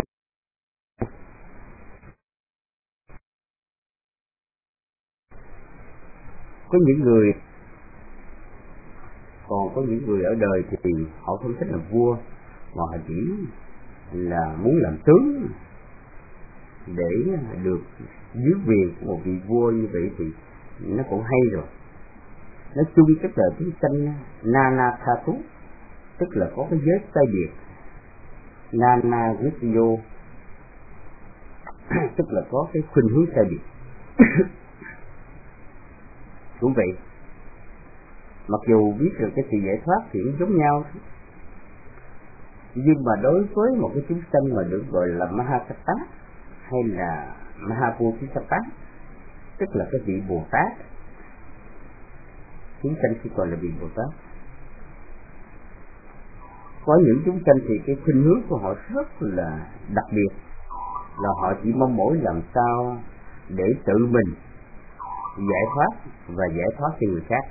Có những người, còn có những người ở đời thì họ không thích làm vua, mà họ chỉ là muốn làm tướng để được dưới quyền của một vị vua. Như vậy thì nó cũng hay rồi. Nói chung tức là chúng sanh nana thatu, tức là có cái giới sai biệt, nana visyo, tức là có cái khuynh hướng sai biệt. Cũng vậy, mặc dù biết được cái sự giải thoát thì cũng giống nhau, nhưng mà đối với một cái chúng sanh mà được gọi là Mahasatta hay là Mahabodhisatta, tức là cái vị Bồ Tát, chúng sanh chỉ gọi là vị Bồ Tát. Có những chúng sanh thì cái khuynh hướng của họ rất là đặc biệt, là họ chỉ mong mỏi làm sao để tự mình giải thoát và giải thoát cho người khác,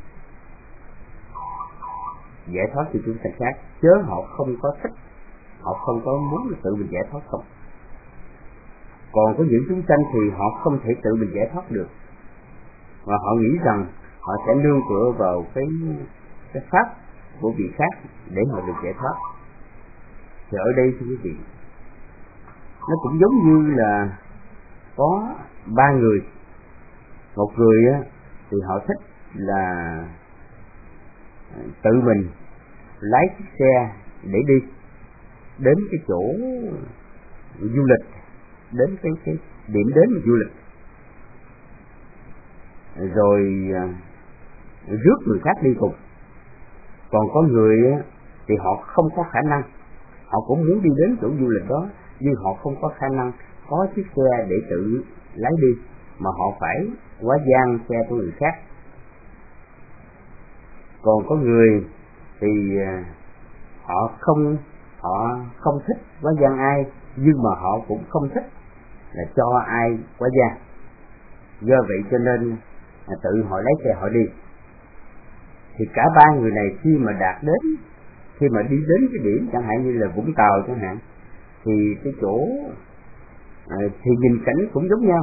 giải thoát cho chúng sanh khác, chứ họ không có thích, họ không có muốn tự mình giải thoát không. Còn có những chúng sanh thì họ không thể tự mình giải thoát được, mà họ nghĩ rằng họ sẽ nương tựa vào cái cái pháp của vị khác để họ được giải thoát. Thì ở đây thưa quý vị, nó cũng giống như là có ba người. Một người á, thì họ thích là tự mình lái chiếc xe để đi đến cái chỗ du lịch, đến cái cái điểm đến du lịch, rồi rước người khác đi cùng. Còn có người thì họ không có khả năng, họ cũng muốn đi đến chỗ du lịch đó, nhưng họ không có khả năng có chiếc xe để tự lái đi, mà họ phải quá gian xe của người khác. Còn có người thì họ không họ không thích quá gian ai, nhưng mà họ cũng không thích là cho ai quá gian. Do vậy cho nên tự họ lấy xe họ đi. Thì cả ba người này khi mà đạt đến, khi mà đi đến cái điểm chẳng hạn như là Vũng Tàu chẳng hạn, thì cái chỗ thì nhìn cảnh cũng giống nhau,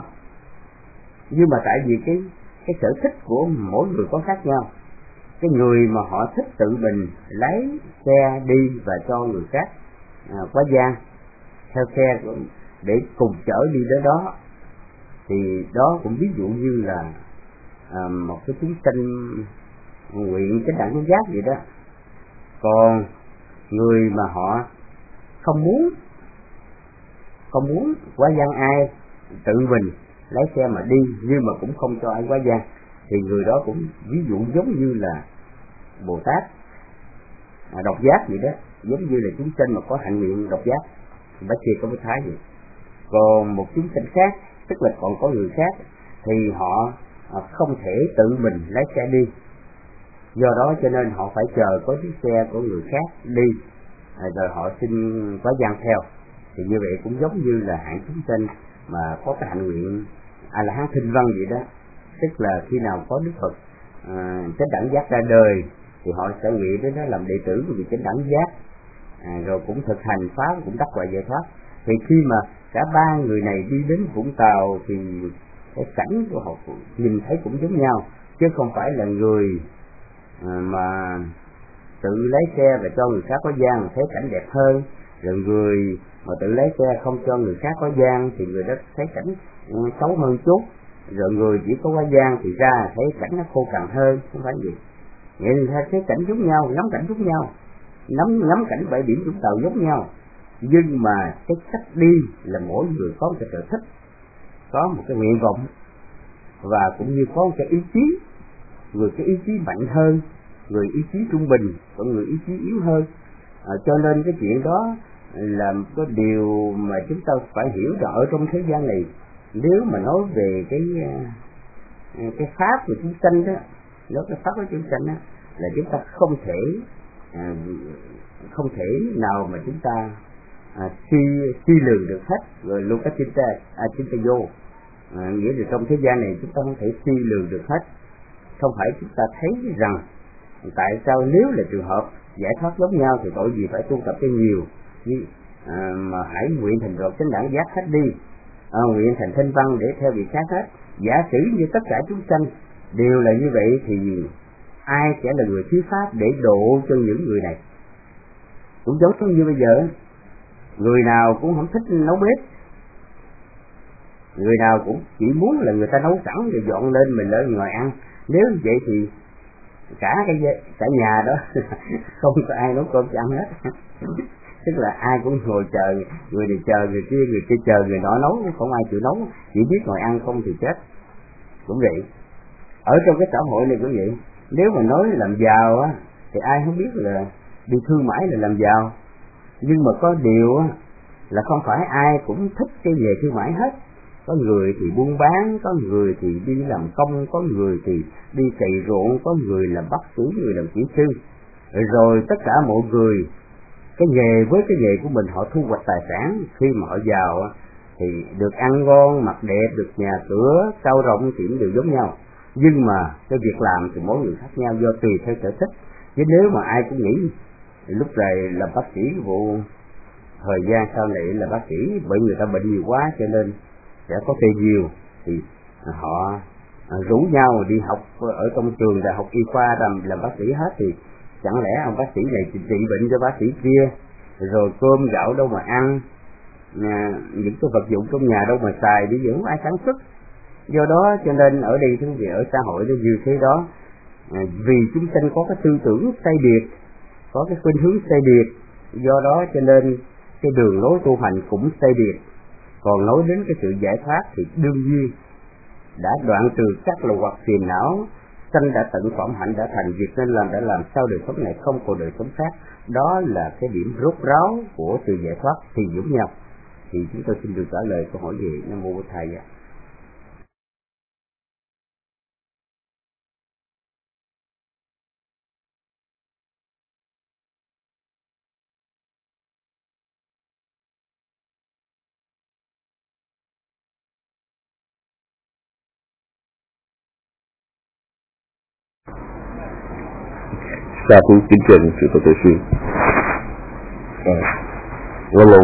nhưng mà tại vì cái cái sở thích của mỗi người có khác nhau. Cái người mà họ thích tự mình lái xe đi và cho người khác à, quá gian theo xe để cùng chở đi đến đó, thì đó cũng ví dụ như là à, một cái chúng sanh nguyện chánh đẳng chánh giác vậy đó. Còn người mà họ không muốn không muốn quá gian ai, tự mình lái xe mà đi nhưng mà cũng không cho ai quá gian, thì người đó cũng ví dụ giống như là Bồ Tát à, độc giác vậy đó, giống như là chúng sanh mà có hạnh nguyện độc giác, bác kia có cái thái vậy. Còn một chúng sanh khác, tức là còn có người khác, thì họ à, không thể tự mình lái xe đi, do đó cho nên họ phải chờ có chiếc xe của người khác đi à, rồi họ xin quá gian theo. Thì như vậy cũng giống như là hạng chúng sanh mà có cái hạnh nguyện a la hán thinh văn vậy đó, tức là khi nào có Đức Phật à, chánh đẳng giác ra đời thì họ sẽ nguyện đến đó làm đệ tử của vị chánh đẳng giác, à, rồi cũng thực hành pháp, cũng đắc quả giải thoát. Thì khi mà cả ba người này đi đến Vũng Tàu thì cái cảnh của họ nhìn thấy cũng giống nhau, chứ không phải là người à, mà tự lấy xe và cho người khác có gian thấy cảnh đẹp hơn, rồi người mà tự lấy xe không cho người khác có gian thì người đó thấy cảnh xấu hơn chút, rồi người chỉ có quá gian thì ra thấy cảnh nó khô cằn hơn, không phải gì. Vậy thì thấy cảnh giống nhau, ngắm cảnh giống nhau, ngắm ngắm cảnh bãi biển Vũng Tàu giống nhau, nhưng mà cái cách đi là mỗi người có một cái sở thích, có một cái nguyện vọng, và cũng như có một cái ý chí. Người cái ý chí mạnh hơn, người ý chí trung bình, còn người ý chí yếu hơn. À, cho nên cái chuyện đó là có điều mà chúng ta phải hiểu rằng ở trong thế gian này, nếu mà nói về cái cái pháp của chúng sanh đó, nói cái pháp của chúng sanh đó, là chúng ta không thể à, không thể nào mà chúng ta à, suy suy lường được hết. Rồi Lukachinta à, Chintayo à, nghĩa là trong thế gian này chúng ta không thể suy lường được hết. Không phải chúng ta thấy rằng tại sao nếu là trường hợp giải thoát giống nhau thì tội gì phải tu tập cho nhiều, à, mà hãy nguyện thành độ chánh đẳng giác hết đi, à, nguyện thành thanh văn để theo việc khác hết. Giả sử như tất cả chúng sanh đều là như vậy thì ai sẽ là người thuyết pháp để độ cho những người này? Cũng giống như bây giờ, người nào cũng không thích nấu bếp, người nào cũng chỉ muốn là người ta nấu sẵn rồi dọn lên mình lên ngồi ăn. Nếu như vậy thì cả cái cả nhà đó không có ai nấu cơm cho ăn hết. Tức là ai cũng ngồi chờ, người này chờ người kia, người kia chờ người nọ nấu, không ai chịu nấu, chỉ biết ngồi ăn không thì chết. Cũng vậy, ở trong cái xã hội này cũng vậy. Nếu mà nói làm giàu á thì ai không biết là đi thương mại là làm giàu, nhưng mà có điều á là không phải ai cũng thích cái nghề thương mại hết. Có người thì buôn bán, có người thì đi làm công, có người thì đi cày ruộng, có người làm bác sĩ, người làm kỹ sư. Rồi tất cả mọi người cái nghề với cái nghề của mình họ thu hoạch tài sản. Khi mà họ giàu thì được ăn ngon, mặc đẹp, được nhà cửa cao rộng thì cũng đều giống nhau. Nhưng mà cái việc làm thì mỗi người khác nhau do tùy theo sở thích. Chứ nếu mà ai cũng nghĩ lúc này là bác sĩ, vụ thời gian sau này là bác sĩ, bởi người ta bệnh nhiều quá cho nên sẽ có tiền nhiều, thì họ rủ nhau đi học ở trong trường đại học y khoa làm làm bác sĩ hết, thì chẳng lẽ ông bác sĩ này trị bệnh cho bác sĩ kia, rồi cơm gạo đâu mà ăn, à, những cái vật dụng trong nhà đâu mà xài, bây giờ không ai sản xuất. Do đó cho nên ở đây thưa quý vị, ở xã hội nó như thế đó, à, vì chúng sanh có cái tư tưởng sai biệt, có cái khuynh hướng sai biệt, do đó cho nên cái đường lối tu hành cũng tê biệt. Còn nói đến cái sự giải thoát thì đương nhiên đã đoạn trừ các lục hoặc phiền não, sanh đã tận phẩm, hạnh đã thành, việc nên làm đã làm, sau đời sống này không còn đời sống khác. Đó là cái điểm rốt ráo của sự giải thoát thì giống nhau. Thì chúng tôi xin được trả lời câu hỏi gì. Nam mô Bổn Thầy ạ. Sa thú kính trình sự Phật Tử Sư. À, lâu lâu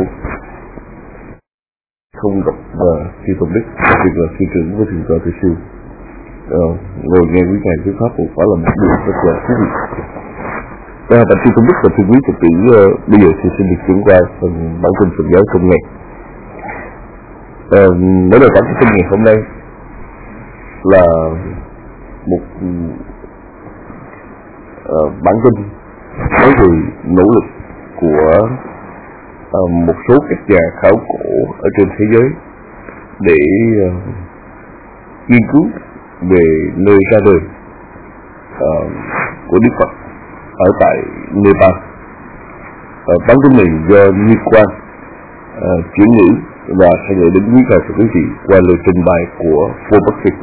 không gặp và sư Tổng Đức, đặc biệt là sư trưởng với thượng tọa Tử Sư. À, ngồi nghe quý ngài thuyết pháp cũng phải là một điều rất là thú vị. À, và sư Tổng Đức và thưa quý Phật tử, uh, bây giờ thì xin được chuyển qua phần bản kinh Phật giáo trong ngày. À, mở đầu bản kinh ngày hôm nay là một Uh, bản tin nói về nỗ lực của uh, một số các nhà khảo cổ ở trên thế giới để uh, nghiên cứu về nơi ra đời uh, của Đức Phật ở tại Nepal. Uh, bản tin này do Như Quang uh, chuyển ngữ và sẽ gửi đến quý vị và quý vị qua lời trình bày của Phổ Bắc Việt.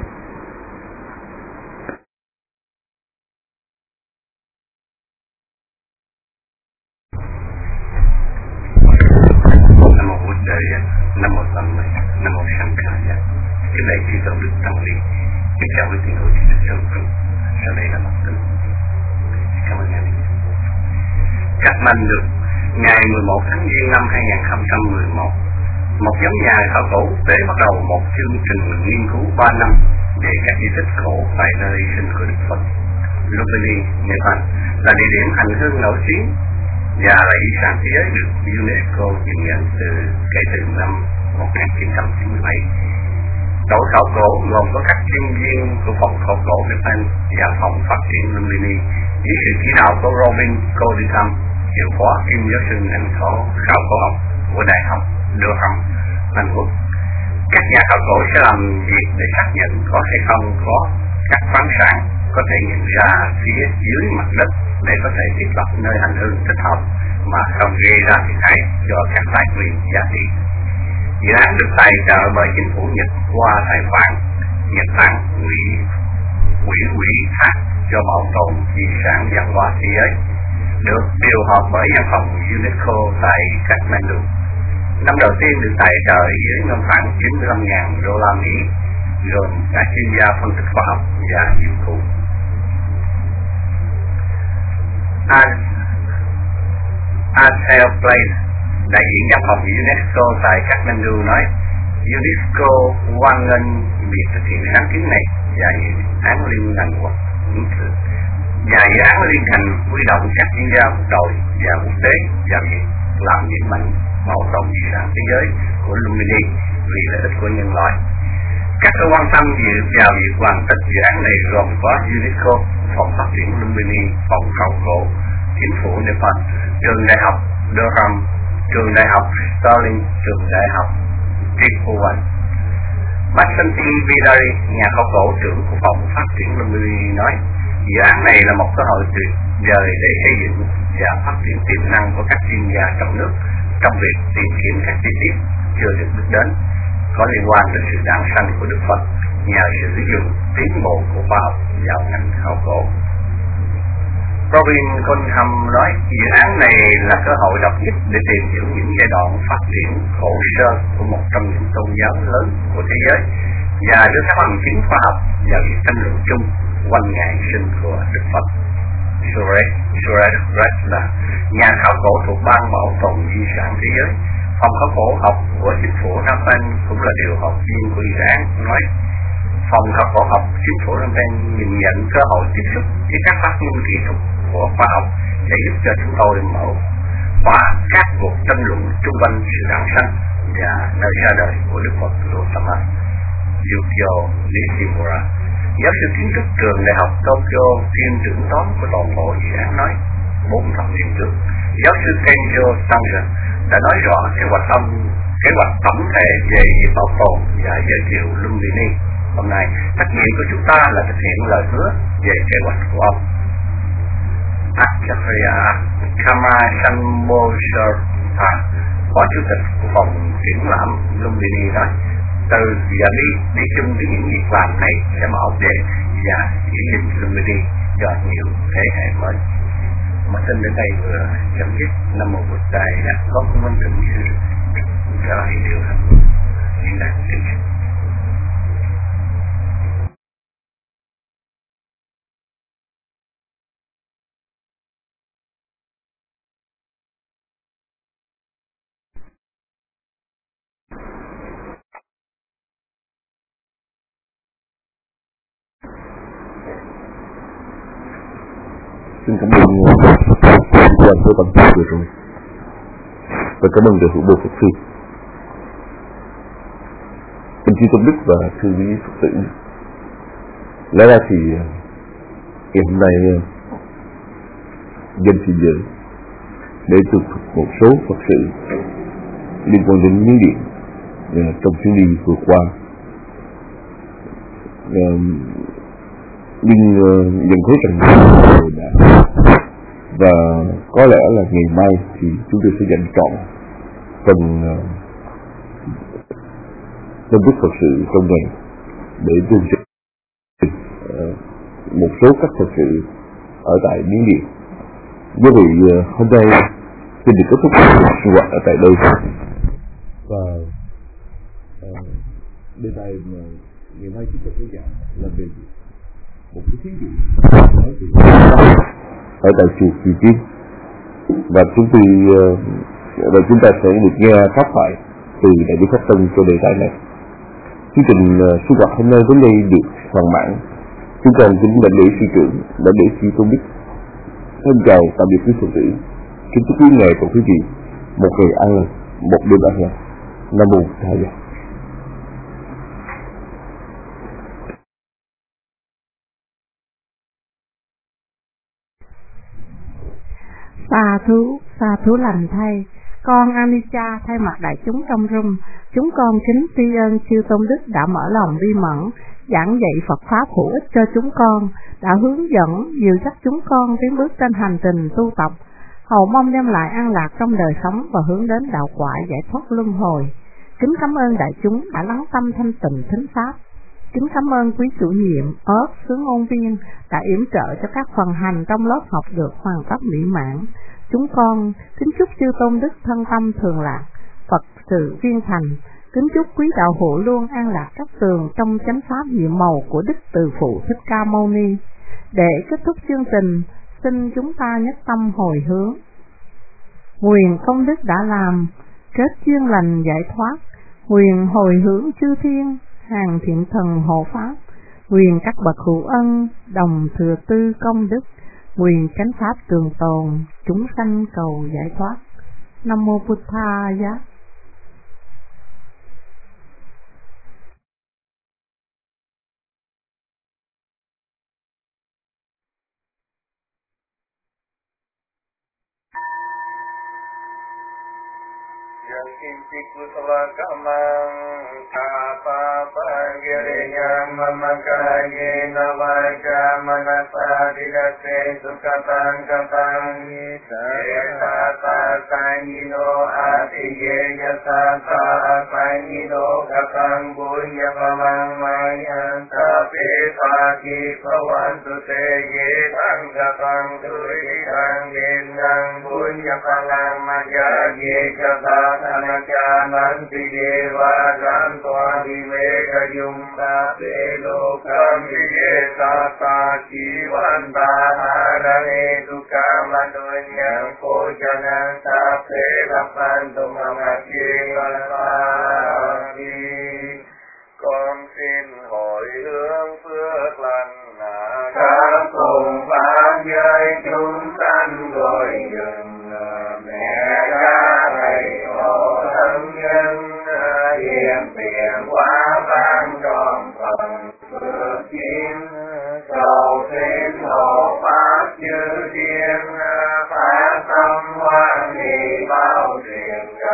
Nam mô Tam Mê, Nam mô Sanh Khải. Kính lạy chư Tôn Đức Tăng Ni, kính chào quý tín hữu trên đất sông Trung. Sau đây là một tin. Cảm ơn ngài. Kathmandu, ngày mười một tháng Giêng năm hai nghìn không trăm mười một, một nhóm nhà khảo cổ quốc tế bắt đầu một chương trình nghiên cứu ba năm về các di tích cổ tại nơi sinh của Đức Phật. Lumbini, Nepal là địa điểm hành hương nổi tiếng và là di sản thế giới được UNESCO nhìn nhận từ kể từ năm một nghìn chín trăm chín mươi bảy. Đội khảo cổ gồm có các chuyên viên của phòng khảo cổ Nepal và phòng phát triển Lumbini dưới sự chỉ đạo của Robin Kodikam, hiệu phó kiêm giáo sư ngành khảo khảo cổ học của Đại học Durham, Anh Quốc. Các nhà khảo cổ sẽ làm việc để xác nhận có hay không có các khoáng sản có thể nhận ra phía dưới mặt đất để có thể thiết lập nơi hành hương thích hợp mà không gây ra thiệt hại cho các tài nguyên giá trị. Dự án được tài trợ bởi chính phủ Nhật qua tài khoản Nhật Bản quỹ quỹ quỹ thác cho bảo tồn di sản văn hóa thế giới, được điều hợp bởi văn phòng UNESCO tại Kathmandu. Năm đầu tiên được tài trợ với ngân khoảng chín mươi lăm nghìn đô la Mỹ, gồm các chuyên gia phân tích khoa học và dịch vụ. Atel Place, đại diện văn phòng UNESCO tại Kathmandu nói, UNESCO hoan nghênh việc thực hiện sáng kiến này và dự án liên ngành quốc và dự án liên ngành huy động các chuyên gia quốc đội và quốc tế và việc làm việc mạnh bảo tồn di sản thế giới của Lumbini vì lợi ích của nhân loại. Các cơ quan tham dự vào việc hoàn tất dự án này gồm có UNESCO, phòng phát triển Lumbini, phòng khảo cổ, chính phủ Nepal, trường đại học Durham, trường đại học Stirling, trường đại học Triphuwan. Basanti Vidari, nhà khảo cổ trưởng của phòng phát triển Lumbini nói, dự án này là một cơ hội tuyệt vời để xây dựng và phát triển tiềm năng của các chuyên gia trong nước trong việc tìm kiếm các chi tiết chưa được biết đến có liên quan đến sự đản sanh của Đức Phật nhờ sự sử dụng tiến bộ của khoa học vào ngành khảo cổ. Robin Conham nói dự án này là cơ hội độc nhất để tìm hiểu những giai đoạn phát triển cổ sơ của một trong những tôn giáo lớn của thế giới và đưa các bằng chứng khoa học và việc tranh luận chung quanh ngày sinh của Đức Phật. Suresh Suresh là nhà khảo cổ thuộc ban bảo tồn di sản thế giới. Phòng khảo cổ học của chính phủ Nepal cũng là điều học viên của dự án nói, phòng khảo cổ học chính phủ Nepal nhìn nhận cơ hội tiếp xúc với các phát minh kỹ thuật của khoa học sẽ giúp cho chúng tôi mở khóa các cuộc tranh luận xung quanh sự đản sanh và nơi ra đời của Đức Phật Gautama. Yukio Nishimura, giáo sư kiến trúc trường đại học Tokyo, kiêm trưởng toán của toàn bộ dự án nói, bốn thập niên trước, giáo sư Kenjo Sanga, đã nói rõ kế hoạch ông kế hoạch tổng thể về bảo tồn và giới thiệu Lumbini. Hôm nay trách nhiệm của chúng ta là thực hiện lời hứa về kế hoạch của ông. Acharya Kama Sambhosartha, phó chủ tịch của phòng triển lãm Lumbini nói, từ giờ đi đi chung với những việc làm này sẽ mở đề và chỉ định Lumbini cho nhiều thế hệ mới. Mà tin đến đây vừa chấm dứt. Nam mô Bụt Đại đã có minh thượng sư cho điều hành diễn đạt chương trình. Xin cảm ơn quan của tổng thống vừa rồi và cảm ơn đại hữu Bồ Phật Sư. Anh Chi Tôn Đức và thư quý Phật tử, lẽ ra thì ngày hôm nay dân xin giới để tục một số Phật sự liên quan đến Miến Điện trong chuyến đi vừa qua. Nhưng nhận thấy rằng đã và có lẽ là ngày mai thì chúng tôi sẽ dành trọn phần phân tích Phật sự trong ngày để tuyên truyền một số các Phật sự ở tại Miến Điện. Do vậy hôm nay xin được kết thúc sinh hoạt ở tại đây và đề tài ngày mai chúng ta sẽ giảng là về một cái thí dụ ở tại chùa Kỳ Viên, và chúng tôi và chúng ta sẽ được nghe pháp thoại từ đại đức Pháp Tân cho đề tài này. Chương trình sinh hoạt hôm nay đến đây được hoàn mãn. Chúng con kính lãnh lễ sư trưởng, lãnh lễ sư Tôn Đức. Thân chào tạm biệt quý Phật tử. Kính chúc quý ngài và quý vị một ngày an lành, một đêm an lành. Nam mô Thầy Giá. Sa thú, sa thú lành thay, con Anicca thay mặt đại chúng trong room, chúng con kính tri ân chư Tôn Đức đã mở lòng bi mẫn, giảng dạy Phật pháp hữu ích cho chúng con, đã hướng dẫn, dìu dắt chúng con tiến bước trên hành trình tu tập, hầu mong đem lại an lạc trong đời sống và hướng đến đạo quả giải thoát luân hồi. Kính cảm ơn đại chúng đã lắng tâm thanh tịnh thính pháp. Kính cảm ơn quý chủ nhiệm, ớt, sứ ngôn viên đã yểm trợ cho các phần hành trong lớp học được hoàn tất mỹ mãn. Chúng con kính chúc chư Tôn Đức thân tâm thường lạc, Phật sự viên thành. Kính chúc quý đạo hữu luôn an lạc các tường trong chánh pháp nhiệm màu của Đức Từ Phụ Thích Ca Mâu Ni. Để kết thúc chương trình, xin chúng ta nhất tâm hồi hướng. Nguyện công đức đã làm, kết duyên lành giải thoát, nguyện hồi hướng chư thiên, hàng thiện thần hộ pháp, nguyện các bậc hữu ân đồng thừa tư công đức, nguyện chánh pháp trường tồn, chúng sanh cầu giải thoát. Nam mô Bụt Tha Giá. Yakinti kusala kamang tapa pagiriyam mamakaye navaja manasa dilase sukatang katang yata sangino atiye yata sangino katang bunya pamang mayan tape pagi pawantu te ye tang katang turi tang gendang bunya palang maya ye kata Anakyananti deva jantoa viveka yumta te lokam vivekata jivanta harane dukkamadunyam kojanam tape lapantu mamaki valapati. Con xin hồi hướng phước lành các cùng pháp giới chúng sanh gọi dừng mẹ cha thầy hộ thân nhân hiền tiền quá ban tròn phần phước duyên cầu xin hộ pháp chư thiên phát tâm hoan hỷ bao truyền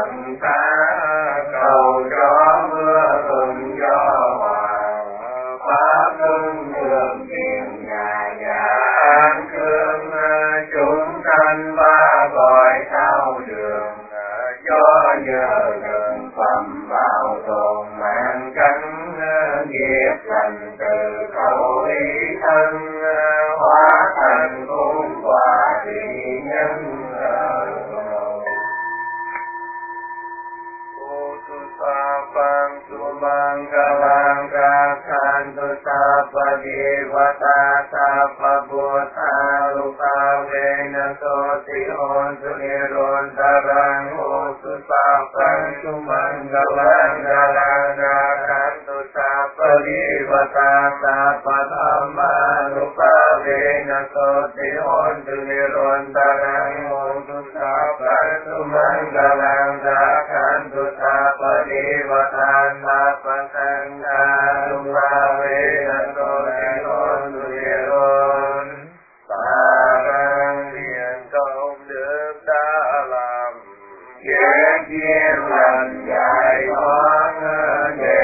thân hóa thành cung quả thị nhân Utupapam sumanggalang kakhantu sapa devata sapa buddha rupavena soti hontu nirontarang Utupapam sumanggalang kakhantu sapa devata sapa dhamma rupavena soti hontu nirontarang Utupapam sumanggalang kakhantu sapa devata sapa sangha rupavena soti hontu niron Parang thiện công đức đã làm Giác nhiên lành giải thoát để